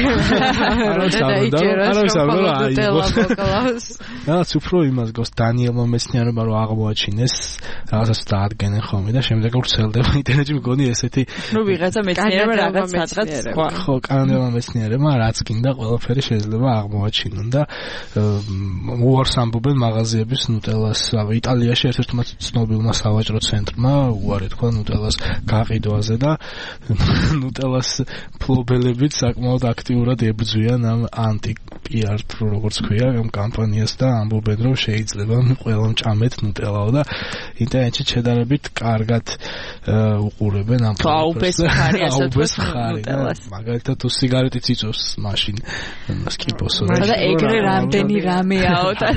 არავის არ აიღოს რაღაც უფრო იმას გოს დანიელმა მეცნიერებმა რომ აღმოაჩინეს რაღაცას დაადგენენ ხოლმე და შემდეგ ვრცელდება ინტერნეტში მგონი ესეთი ნუ ვიღაცა მეცნიერება რაღაც ხო კანადელმა მეცნიერებმა რაც გინდა ყველაფერი შეიძლება აღმოაჩინონ და უარს ამბობენ მაღაზიების ნუტელას იტალიაში ერთ-ერთმა ცნობილმა სავაჭრო ცენტრმა უარი თქვა ნუტელას გაყიდვაზე და ნუტელას ფლობელებიც საკმაოდ აქტიურად ებრძვიან ამ ანტი-პიარ როგორც ქვია ამ კამპანიას და ამბობენ რომ შეიძლება ყველამ ჭამეთ ნუტელაო და ინტერნეტში შედარებით კარგად უყურებენ ამ აუბეს ხარი მაგალითად თუ სიგარეტიც იწვევს მაშინ კიბოსო და ეგრე რამდენი რამეაო და რაღა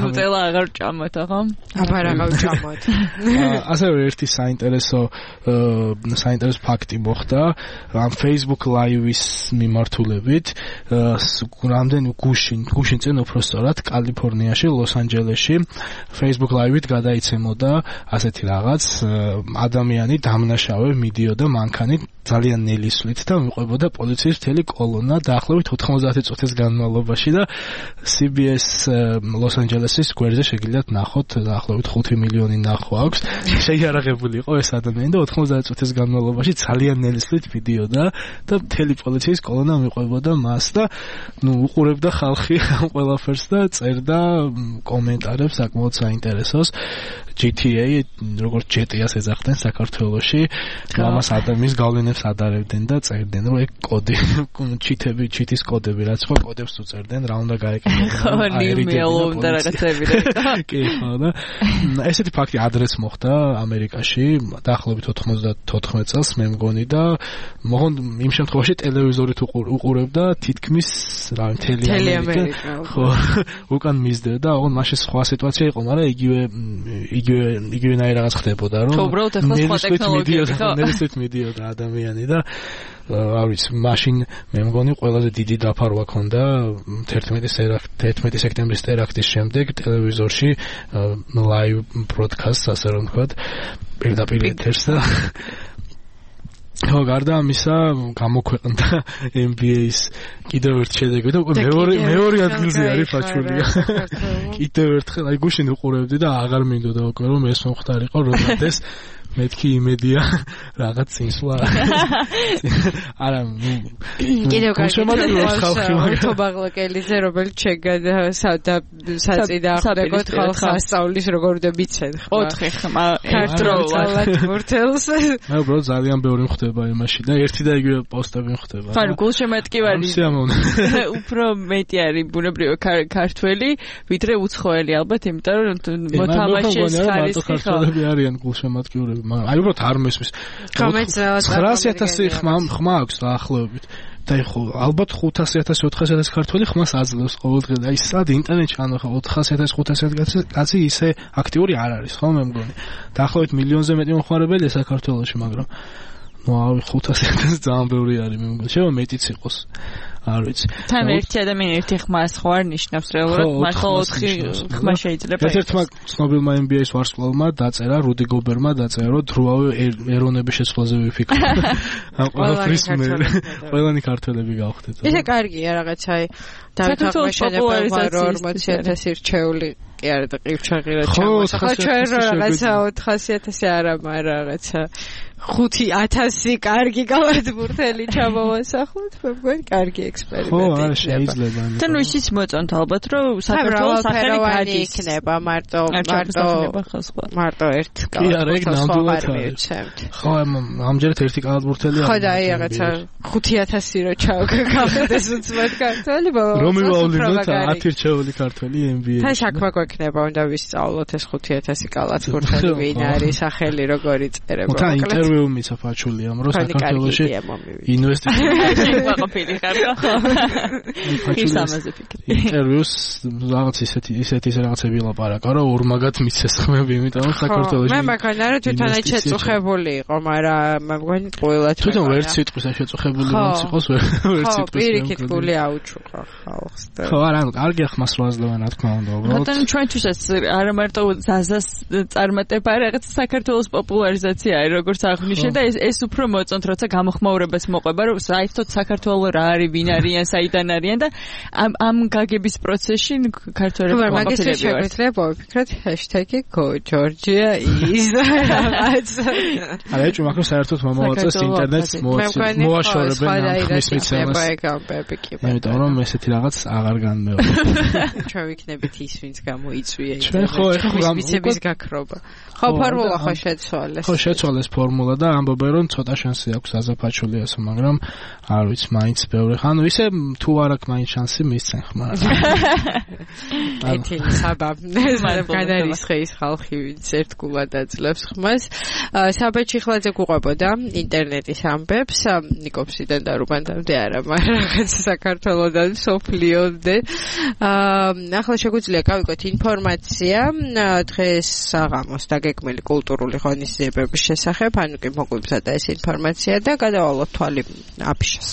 წელა აღარ ჭამოთ, ხო? აბა რა გავჭამოთ. ასევე ერთი საინტერესო ფაქტი მოხდა ამ Facebook Live-ის მიმართულებით. რამდენი გუშინ წინ უბრალოდ კალიფორნიაში, ლოს-ანჯელესში Facebook Live-ით გადაიცემოდა ასეთი რაღაც ადამიანი დამნაშავე მიდიოდა მანქანით ძალიან ნელისვლით და მიყვებოდა პოლიციის მთელი კოლონა დაახლოებით 90 წუთის განმავლობაში და CBS ლოს-ანჯელესის გვერდზე შეგიძლიათ ნახოთ დაახლოებით 5 მილიონი ნახვა აქვს. შეიარაღებული იყო ეს ადამიანი და 90 წუთის განმავლობაში ძალიან ნელისვლით მიდიოდა და მთელი პოლიციის კოლონა მიყვებოდა მას და უყურებდა ხალხი ამ ყველაფერს და წერდა კომენტარებს საკმაოდ საინტერესოს. GTA როგორც GTA-ს ეძახდნენ საქართველოში, ამას ადამიანის გავლენებს ადარებდნენ და წერდნენ, რომ ეგ კოდი, ჩიტის კოდები, რაც ხო კოდებს თუ წერდნენ, რა უნდა გაეკეთებინა. ხო, ნიმელობდა რაღაცები რა. კი, ხო და ესეთი ფაქტი ადრეც მოხდა ამერიკაში, დაახლოებით 94 წელს მე მგონი და მოხდა იმ შემთხვევაში ტელევიზორით უყურებდა თითქმის რა მთელი ამერიკა. ხო, უკან მისდევდა, ოღონდ მაშინ სხვა სიტუაცია იყო, მაგრამ იგივე რაღაც ხდებოდა, რომ უბრალოდ ახლა სხვა ტექნოლოგიები ხო ნელისვით მიდიოდა ადამიანი და რა ვიცი, მაშინ მე მგონი ყველაზე დიდი დაფარვა ქონდა 11 სექტემბრის ტერაქტის შემდეგ ტელევიზორში live broadcast ასე რომ ვთქვათ, პირდაპირ ეთერს და ხო, გარდა ამისა გამოქვეყნდა NBA-ის კიდევ ერთ შედეგი და მეორე ადგილზე არის ფაჩულია. კიდევ ერთხელ აი გუშინ უყურებდი და აღარ მინდოდა უკვე რომ ეს მომხდარიყო როდესაც მეთქი იმედია რაღაც წინსვლა. არა, კიდევ კარგი თობაღლაკელიზე რომელიც საწიდა ახდეკოთ ხალხს ასწავლის როგორ უნდა მიცენ ხო 4 ხმა ქართულად მურთელს. მე უბრალოდ ძალიან ბევრი ხდება იმაში და ერთი და იგივე პოსტები ხდება. ხარ გულშემატკივარი. უფრო მეტი არის ბუნებრივი ქართველი ვიდრე უცხოელი ალბათ, იმიტომ რომ მოთამაშეს ხარისხი ხო. ქართველები არიან გულშემატკივრები. აი უბრალოდ არ მოსმის 900,000 ხმა აქვს დაახლოებით და ხო ალბათ 500,000-400,000 ქართველი ხმას აძლევს ყოველდღე და აი სად ინტერნეტში ანახა 400,000-500,000 კაცი ისე აქტიური არ არის ხო მე მგონი დაახლოებით მილიონზე მეტი მომხმარებელია საქართველოში მაგრამ ნუ 500,000 ძალიან ბევრი არის მე მგონი შეიძლება მეტიც იყოს არ ვიცი. თან ერთი ადამიანი ერთი ხმას ხო არ ნიშნავს რეალურად, მართლა 4 ხმა შეიძლება. ერთ-ერთმა ცნობილმა NBA-ის ვარსკვლავმა დაწერა, რუდი გობერმა დაწერა, რომ დროავე ეროვნების შეცვლაზე ვიფიქრე. ამ ყველაფრის მე ყველანი ქართველები გავხდეთ. ესე კარგია რაღაცა დავით აღმაშენებელმა 40,000 რჩეული კი არა და ყივჩაღირა ჩამოვა. ხო ჩვენ რაღაცა 400,000 არა, მაგრამ რაღაცა 5,000 კარგი გალათბურთელი ჩამოვასახლოთ, მე მგონი კარგი ექსპერიმენტი. ხო, არა შეიძლება. და ნუ ისიც მოწონთ ალბათ, რომ საქართველოს სახელი გადის. იქნება მარტო ერთ კი არა, ეგ ნამდვილად არის. ხო, ამჯერად ერთი გალათბურთელი არის. ხო და აი რაღაცა 5,000 რო ჩავგავდეს უცბად ქართველი, რომ მივავლინოთ 10 რჩეული ქართველი NBA-ში. თან საქმე გვექნება, უნდა ვისწავლოთ ეს 5,000 გალათბურთელი ვინ არის, სახელი როგორი წერება. ინტერვიუ მიცა ფაჩულიამ რომ საქართველოში ინვესტიციები ვაყოფილი ხარ ხო ის ამაზე ფიქრი ინტერვიუს რაღაც ისეთი რაღაცები ლაპარაკა რომ ორმაგად მიცეს ხმები იმიტომ რომ საქართველოში მე მაგანა რომ თვითონაც შეწუხებული იყო მაგრამ მე მგონი ყველა თვითონ ვერც სიტყვის შეწუხებული რომ იყოს ვერც სიტყვის პირიქით გული აუჩუქა ხალხს ხო არა კარგია ხმას რო აძლევენ რა თქმა უნდა უბრალოდ ბატონო ჩვენთვისაც არა მარტო ზაზას წარმატება რაღაც საქართველოს პოპულარიზაცია არის როგორც აღნიშნე და ეს უფრო მოწონთ როცა გამოხმაურებას მოყვება რომ საერთოდ საქართველოს რა არის ვინ არიან საიდან არიან და ამ გაგების პროცესში ქართველები მოყოლები შეგვიძლია მოვიფიქროთ #GoGeorgia is რაღაც არა ეჭვი მაგრამ საერთოდ მომავაწეს ინტერნეტს მოაშორებენ ამ ხმის მიცემას იმიტომ რომ ესეთი რაღაც აღარ განმეორდა ჩვენ ვიქნებით ის ვინც გამოიწვია ჩვენ ხო ეხლა მიცემის გაქრობა ხო ფორმულა ხო შეცვალეს ხო შეცვალეს ფორმულა ჩამოყალიბდა და ამბობენ რომ ცოტა შანსი აქვს აზაფაჩულიას, მაგრამ არ ვიცი, მაინც ბევრი ხან ისე თუ არ აქვს მაინც შანსი მისცენ ხმა. ეთილი საბა გადარისხე ის ხალხი ვინც ერთგულად აძლევს ხმას. საბა ჩიხლაძე გვყვებოდა ინტერნეტის ამბებს, ნიკოპსიდან და რუბანდამდე არა, მაგრამ რაღაც საქართველოდან სოფლიოდე. ახლა შეგვიძლია გავიგოთ ინფორმაცია დღეს საღამოს დაგეგმილი კულტურული ღონისძიებების შესახებ, ანუ კი მოგვიბზადა ეს ინფორმაცია და გადავალოთ თვალი აფიშას.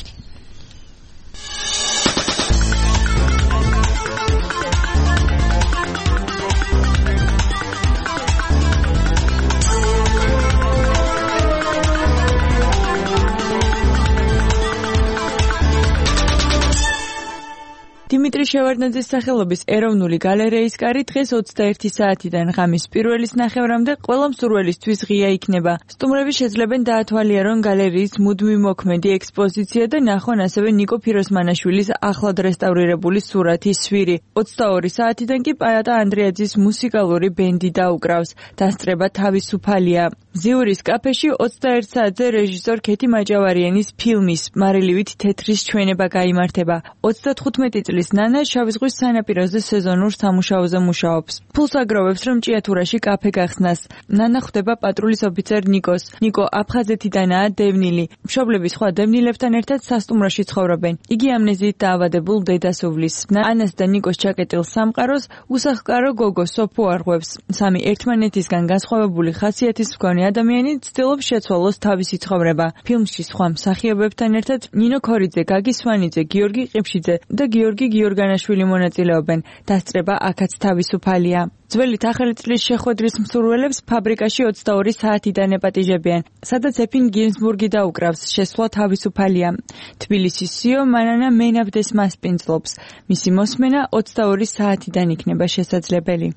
დიმიტრი შევარდნაძის სახელობის ეროვნული გალერეის კარი დღეს 21 საათიდან ღამის პირველის ნახევრამდე ყველა მსურველისთვის ღია იქნება. სტუმრები შეძლებენ დაათვალიერონ გალერეის მუდმივ მოქმედი ექსპოზიცია და ნახონ ასევე ნიკო ფიროსმანაშვილის ახლად რესტავრირებული სურათი სვირი. 22 საათიდან კი პაატა ანდრეაძის მუსიკალური ბენდი დაუკრავს. დასწრება თავისუფალია. ზიურის კაფეში 21 საათზე რეჟისორ ქეთი მაჭავარიანის ფილმის მარილივით თეთრის ჩვენება გაიმართება. 35 წლის ნანა შავი ზღვის სანაპიროზე სეზონურ სამუშაოზე მუშაობს. ფულს აგროვებს რომ ჭიათურაში კაფე გახსნას. ნანა ხვდება პატრულის ოფიცერ ნიკოს. ნიკო აფხაზეთიდანაა დევნილი. მშობლები სხვა დევნილებთან ერთად სასტუმროში ცხოვრობენ. იგი ამნეზიით დაავადებულ დედას უვლის. ანას და ნიკოს ჩაკეტილ სამყაროს უსახლკარო გოგო სოფო არღვევს. სამი ერთმანეთისგან განსხვავებული ხასიათის მქონე ადამიანი ცდილობს შეცვალოს თავისი ცხოვრება. ფილმში სხვა მსახიობებთან ერთად ნინო ქორიძე, გაგი სვანიძე, გიორგი ყიფშიძე და გიორგი გიორგანაშვილი მონაწილეობენ. დასწრება აქაც თავისუფალია. ძველი ახალი წლის შეხვედრის მსურველებს ფაბრიკაში 22 საათიდან ეპატიჟებიან, სადაც ეფინ გინზბურგი დაუკრავს. შესვლა თავისუფალია. თბილისის სიო მანანა მენაბდეს მასპინძლობს. მისი მოსმენა 22 საათიდან იქნება შესაძლებელი.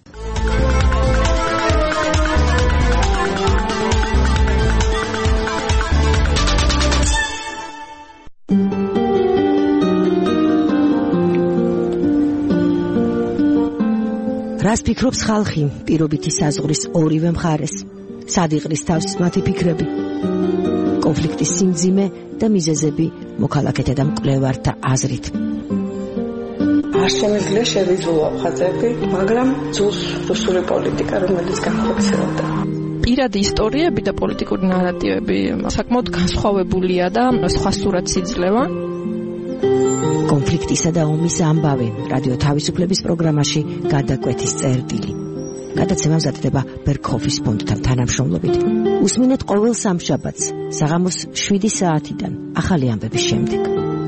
რას ფიქრობს ხალხი პირობითი საზღვრის ორივე მხარეს? სად იყრის თავს მათი ფიქრები? კონფლიქტის სიმძიმე და მიზეზები მოქალაქეთა და მკვლევართა აზრით. არ შემიძლია შევიძულო აფხაზები, მაგრამ ძულს რუსული პოლიტიკა, რომელიც განხორციელდა. პირადი ისტორიები და პოლიტიკური ნარატივები საკმაოდ განსხვავებულია და სხვა სურათს იძლევა. კონფლიქტისა და ომის ამბავი რადიო თავისუფლების პროგრამაში გადაკვეთის წერტილი. გადაცემა მზადდება ბერქოფის ფონდთან თანამშრომლობით. უსმინეთ ყოველ სამშაბათს საღამოს 7 საათიდან ახალი ამბების შემდეგ.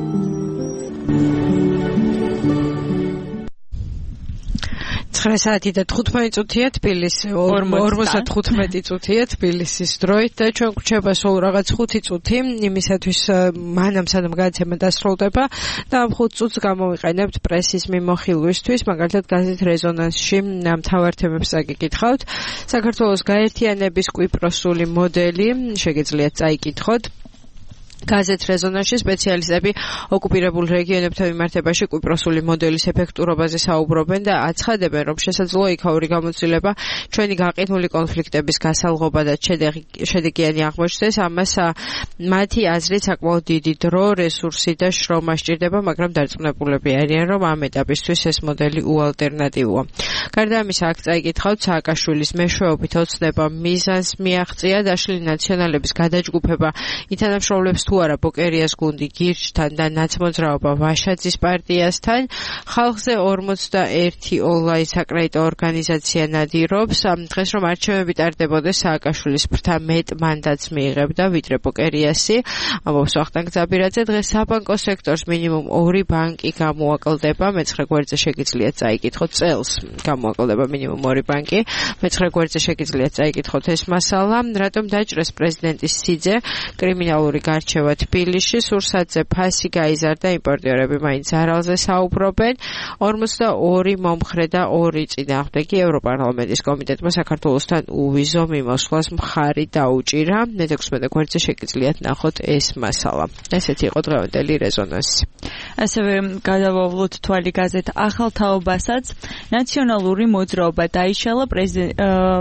საათი და 15 წუთია თბილისი 55 წუთია თბილისის დროით და ჩვენ გვჩება სულ რაღაც 5 წუთი იმისათვის მანამ სანამ გადაცემა დასრულდება და ამ 5 წუთს გამოვიყენებთ პრესის მიმოხილვისთვის, მაგალითად გაზეთ რეზონანსში მთავარ თემებს წაგიკითხავთ. საქართველოს გაერთიანების კვიპროსული მოდელი შეგიძლიათ წაიკითხოთ. გაზეთ რეზონანსში სპეციალისტები ოკუპირებულ რეგიონებთან მიმართებაში კვიპროსული მოდელის ეფექტურობაზე საუბრობენ და აცხადებენ, რომ შესაძლოა იქაური გამოცდილება ჩვენი გაყინული კონფლიქტების გასალღობა და შედეგიანი აღმოჩნდეს. ამას მათი აზრით საკმაოდ დიდი დრო, რესურსი და შრომა სჭირდება, მაგრამ დარწმუნებულები არიან, რომ ამ ეტაპისთვის ეს მოდელი უალტერნატივოა. გარდა ამისა, აქ წაიკითხავთ სააკაშვილის მეშვეობით ოცნება მიზანს მიაღწია დაშლილი ნაციონალების გადაჯგუფება, ითანამშრომლებს თუ არა ბოკერიას გუნდი გირჩთან და ნაცმოძრაობა ვაშაძის პარტიასთან. ხალხზე 41 ონლაინ საკრედიტო ორგანიზაცია ნადირობს. დღეს რომ არჩევნები ტარდებოდეს, სააკაშვილის ფრთა მეტ მანდატს მიიღებდა ვიდრე ბოკერიასი. ამბობს ვახტანგ ძაბირაძე. დღეს საბანკო სექტორს მინიმუმ 2 ბანკი გამოაკლდება. მე-9 გვერდზე შეგიძლიათ წაიკითხოთ წელს გამოაკლდება მინიმუმ 2 ბანკი. მე-9 გვერდზე შეგიძლიათ წაიკითხოთ ეს მასალა. რატომ დაჭრეს პრეზიდენტის სიძე? კრიმინალური გარჩევა თბილისში, სურსათზე ფასი გაიზარდა, იმპორტიორები მაინც არალზე საუბრობენ. 42 მომხრე და 2 წინააღმდეგი ევროპარლამენტის კომიტეტმა საქართველოსთან უვიზო მიმოსვლას მხარი დაუჭირა. მე-16 გვერდზე შეგიძლიათ ნახოთ ეს მასალა. ესეთი იყო დღევანდელი რეზონანსი. ასევე გადავავლოთ თვალი გაზეთ ახალ თაობასაც. ნაციონალური მოძრაობა დაიშალა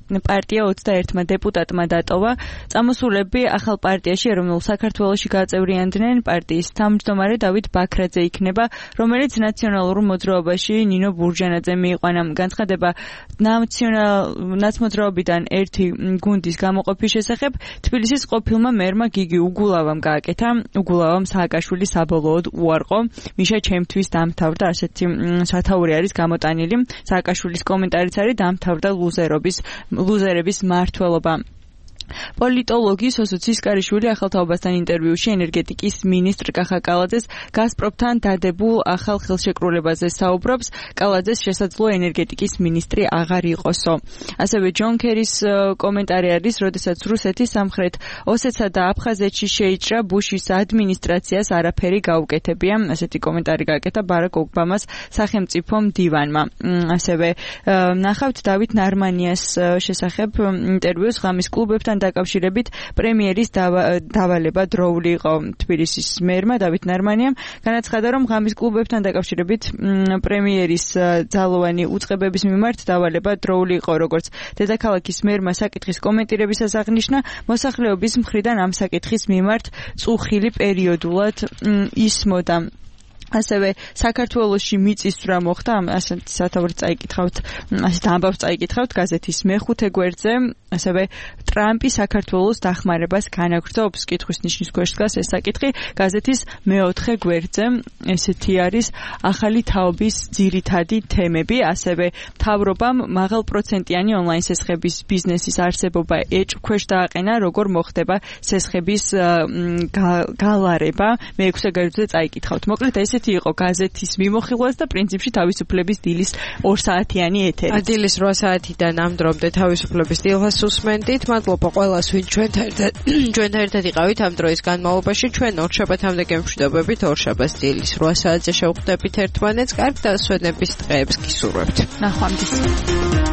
პარტია 21-მა დეპუტატმა დატოვა. წამოსულები ახალ პარტიაში ეროვნულ საქართველოში გაწევრიანდნენ. პარტიის თავმჯდომარე დავით ბაქრაძე იქნება, რომელიც ნაციონალურ მოძრაობაში ნინო ბურჯანაძე მიიყვანა. განცხადება ნაცმოძრაობიდან ერთი გუნდის გამოყოფის შესახებ თბილისის ყოფილმა მერმა გიგი უგულავამ გააკეთა. უგულავამ სააკაშვილი საბოლოოდ უარყო. მიშა ჩემთვის დამთავრდა, ასეთი სათაური არის გამოტანილი. სააკაშვილის კომენტარიც არის დამთავრდა ლუზერების მმართველობა. პოლიტოლოგი სოსო ცისკარიშვილი ახალ თაობასთან ინტერვიუში ენერგეტიკის მინისტრ კახა კალაძეს გაზპრომთან დადებულ ახალ ხელშეკრულებაზე საუბრობს. კალაძეს შესაძლოა ენერგეტიკის მინისტრი აღარ იყოსო. ასევე ჯონ კერის კომენტარი არის, როდესაც რუსეთი სამხრეთ ოსეთსა და აფხაზეთში შეიჭრა ბუშის ადმინისტრაციას არაფერი გაუკეთებია. ასეთი კომენტარი გააკეთა ბარაკ ობამას სახელმწიფო მდივანმა. ასევე ნახავთ დავით ნარმანიას შესახებ ინტერვიუს ღამის კლუბებთან დაკავშირებით. პრემიერის დავალება დროული იყო. თბილისის მერმა დავით ნარმანიამ განაცხადა, რომ ღამის კლუბებთან დაკავშირებით პრემიერის ძალოვანი უწყებების მიმართ დავალება დროული იყო. როგორც დედაქალაქის მერმა საკითხის კომენტირებისას აღნიშნა, მოსახლეობის მხრიდან ამ საკითხის მიმართ წუხილი პერიოდულად ისმოდა. ასევე საქართველოში მიწისძვრა მოხდა, ასეთ სათაურს წაიკითხავთ, ასეთ ამბავს წაიკითხავთ გაზეთის მე-5 გვერდზე. ასევე ტრამპი საქართველოს დახმარებას განაგრძობს, კითხვის ნიშნის ქვეშ დგას ეს საკითხი გაზეთის მე-4 გვერდზე. ესეთი არის ახალი თაობის ძირითადი თემები. ასევე მთავრობამ მაღალპროცენტიანი ონლაინ სესხების ბიზნესის არსებობა ეჭვქვეშ დააყენა, როგორ მოხდება სესხების გალარება. მე-6 გვერდზე წაიკითხავთ. მოკლედ ესეთი იყო გაზეთის მიმოხილვაც და პრინციპში თავისუფლების დილის 2 საათიანი ეთერი. დილის 8 საათიდან ამ დრომდე თავისუფლების დილას უსმენდით. მადლობა ყველას, ვინც ჩვენთან ერთად იყავით ამ დროის განმავლობაში. ჩვენ ორშაბათამდე გემშვიდობებით, ორშაბათს დილის 8 საათზე შევხვდებით ერთმანეთს. კარგ დასვენების დღეებს გისურვებთ. ნახვამდის.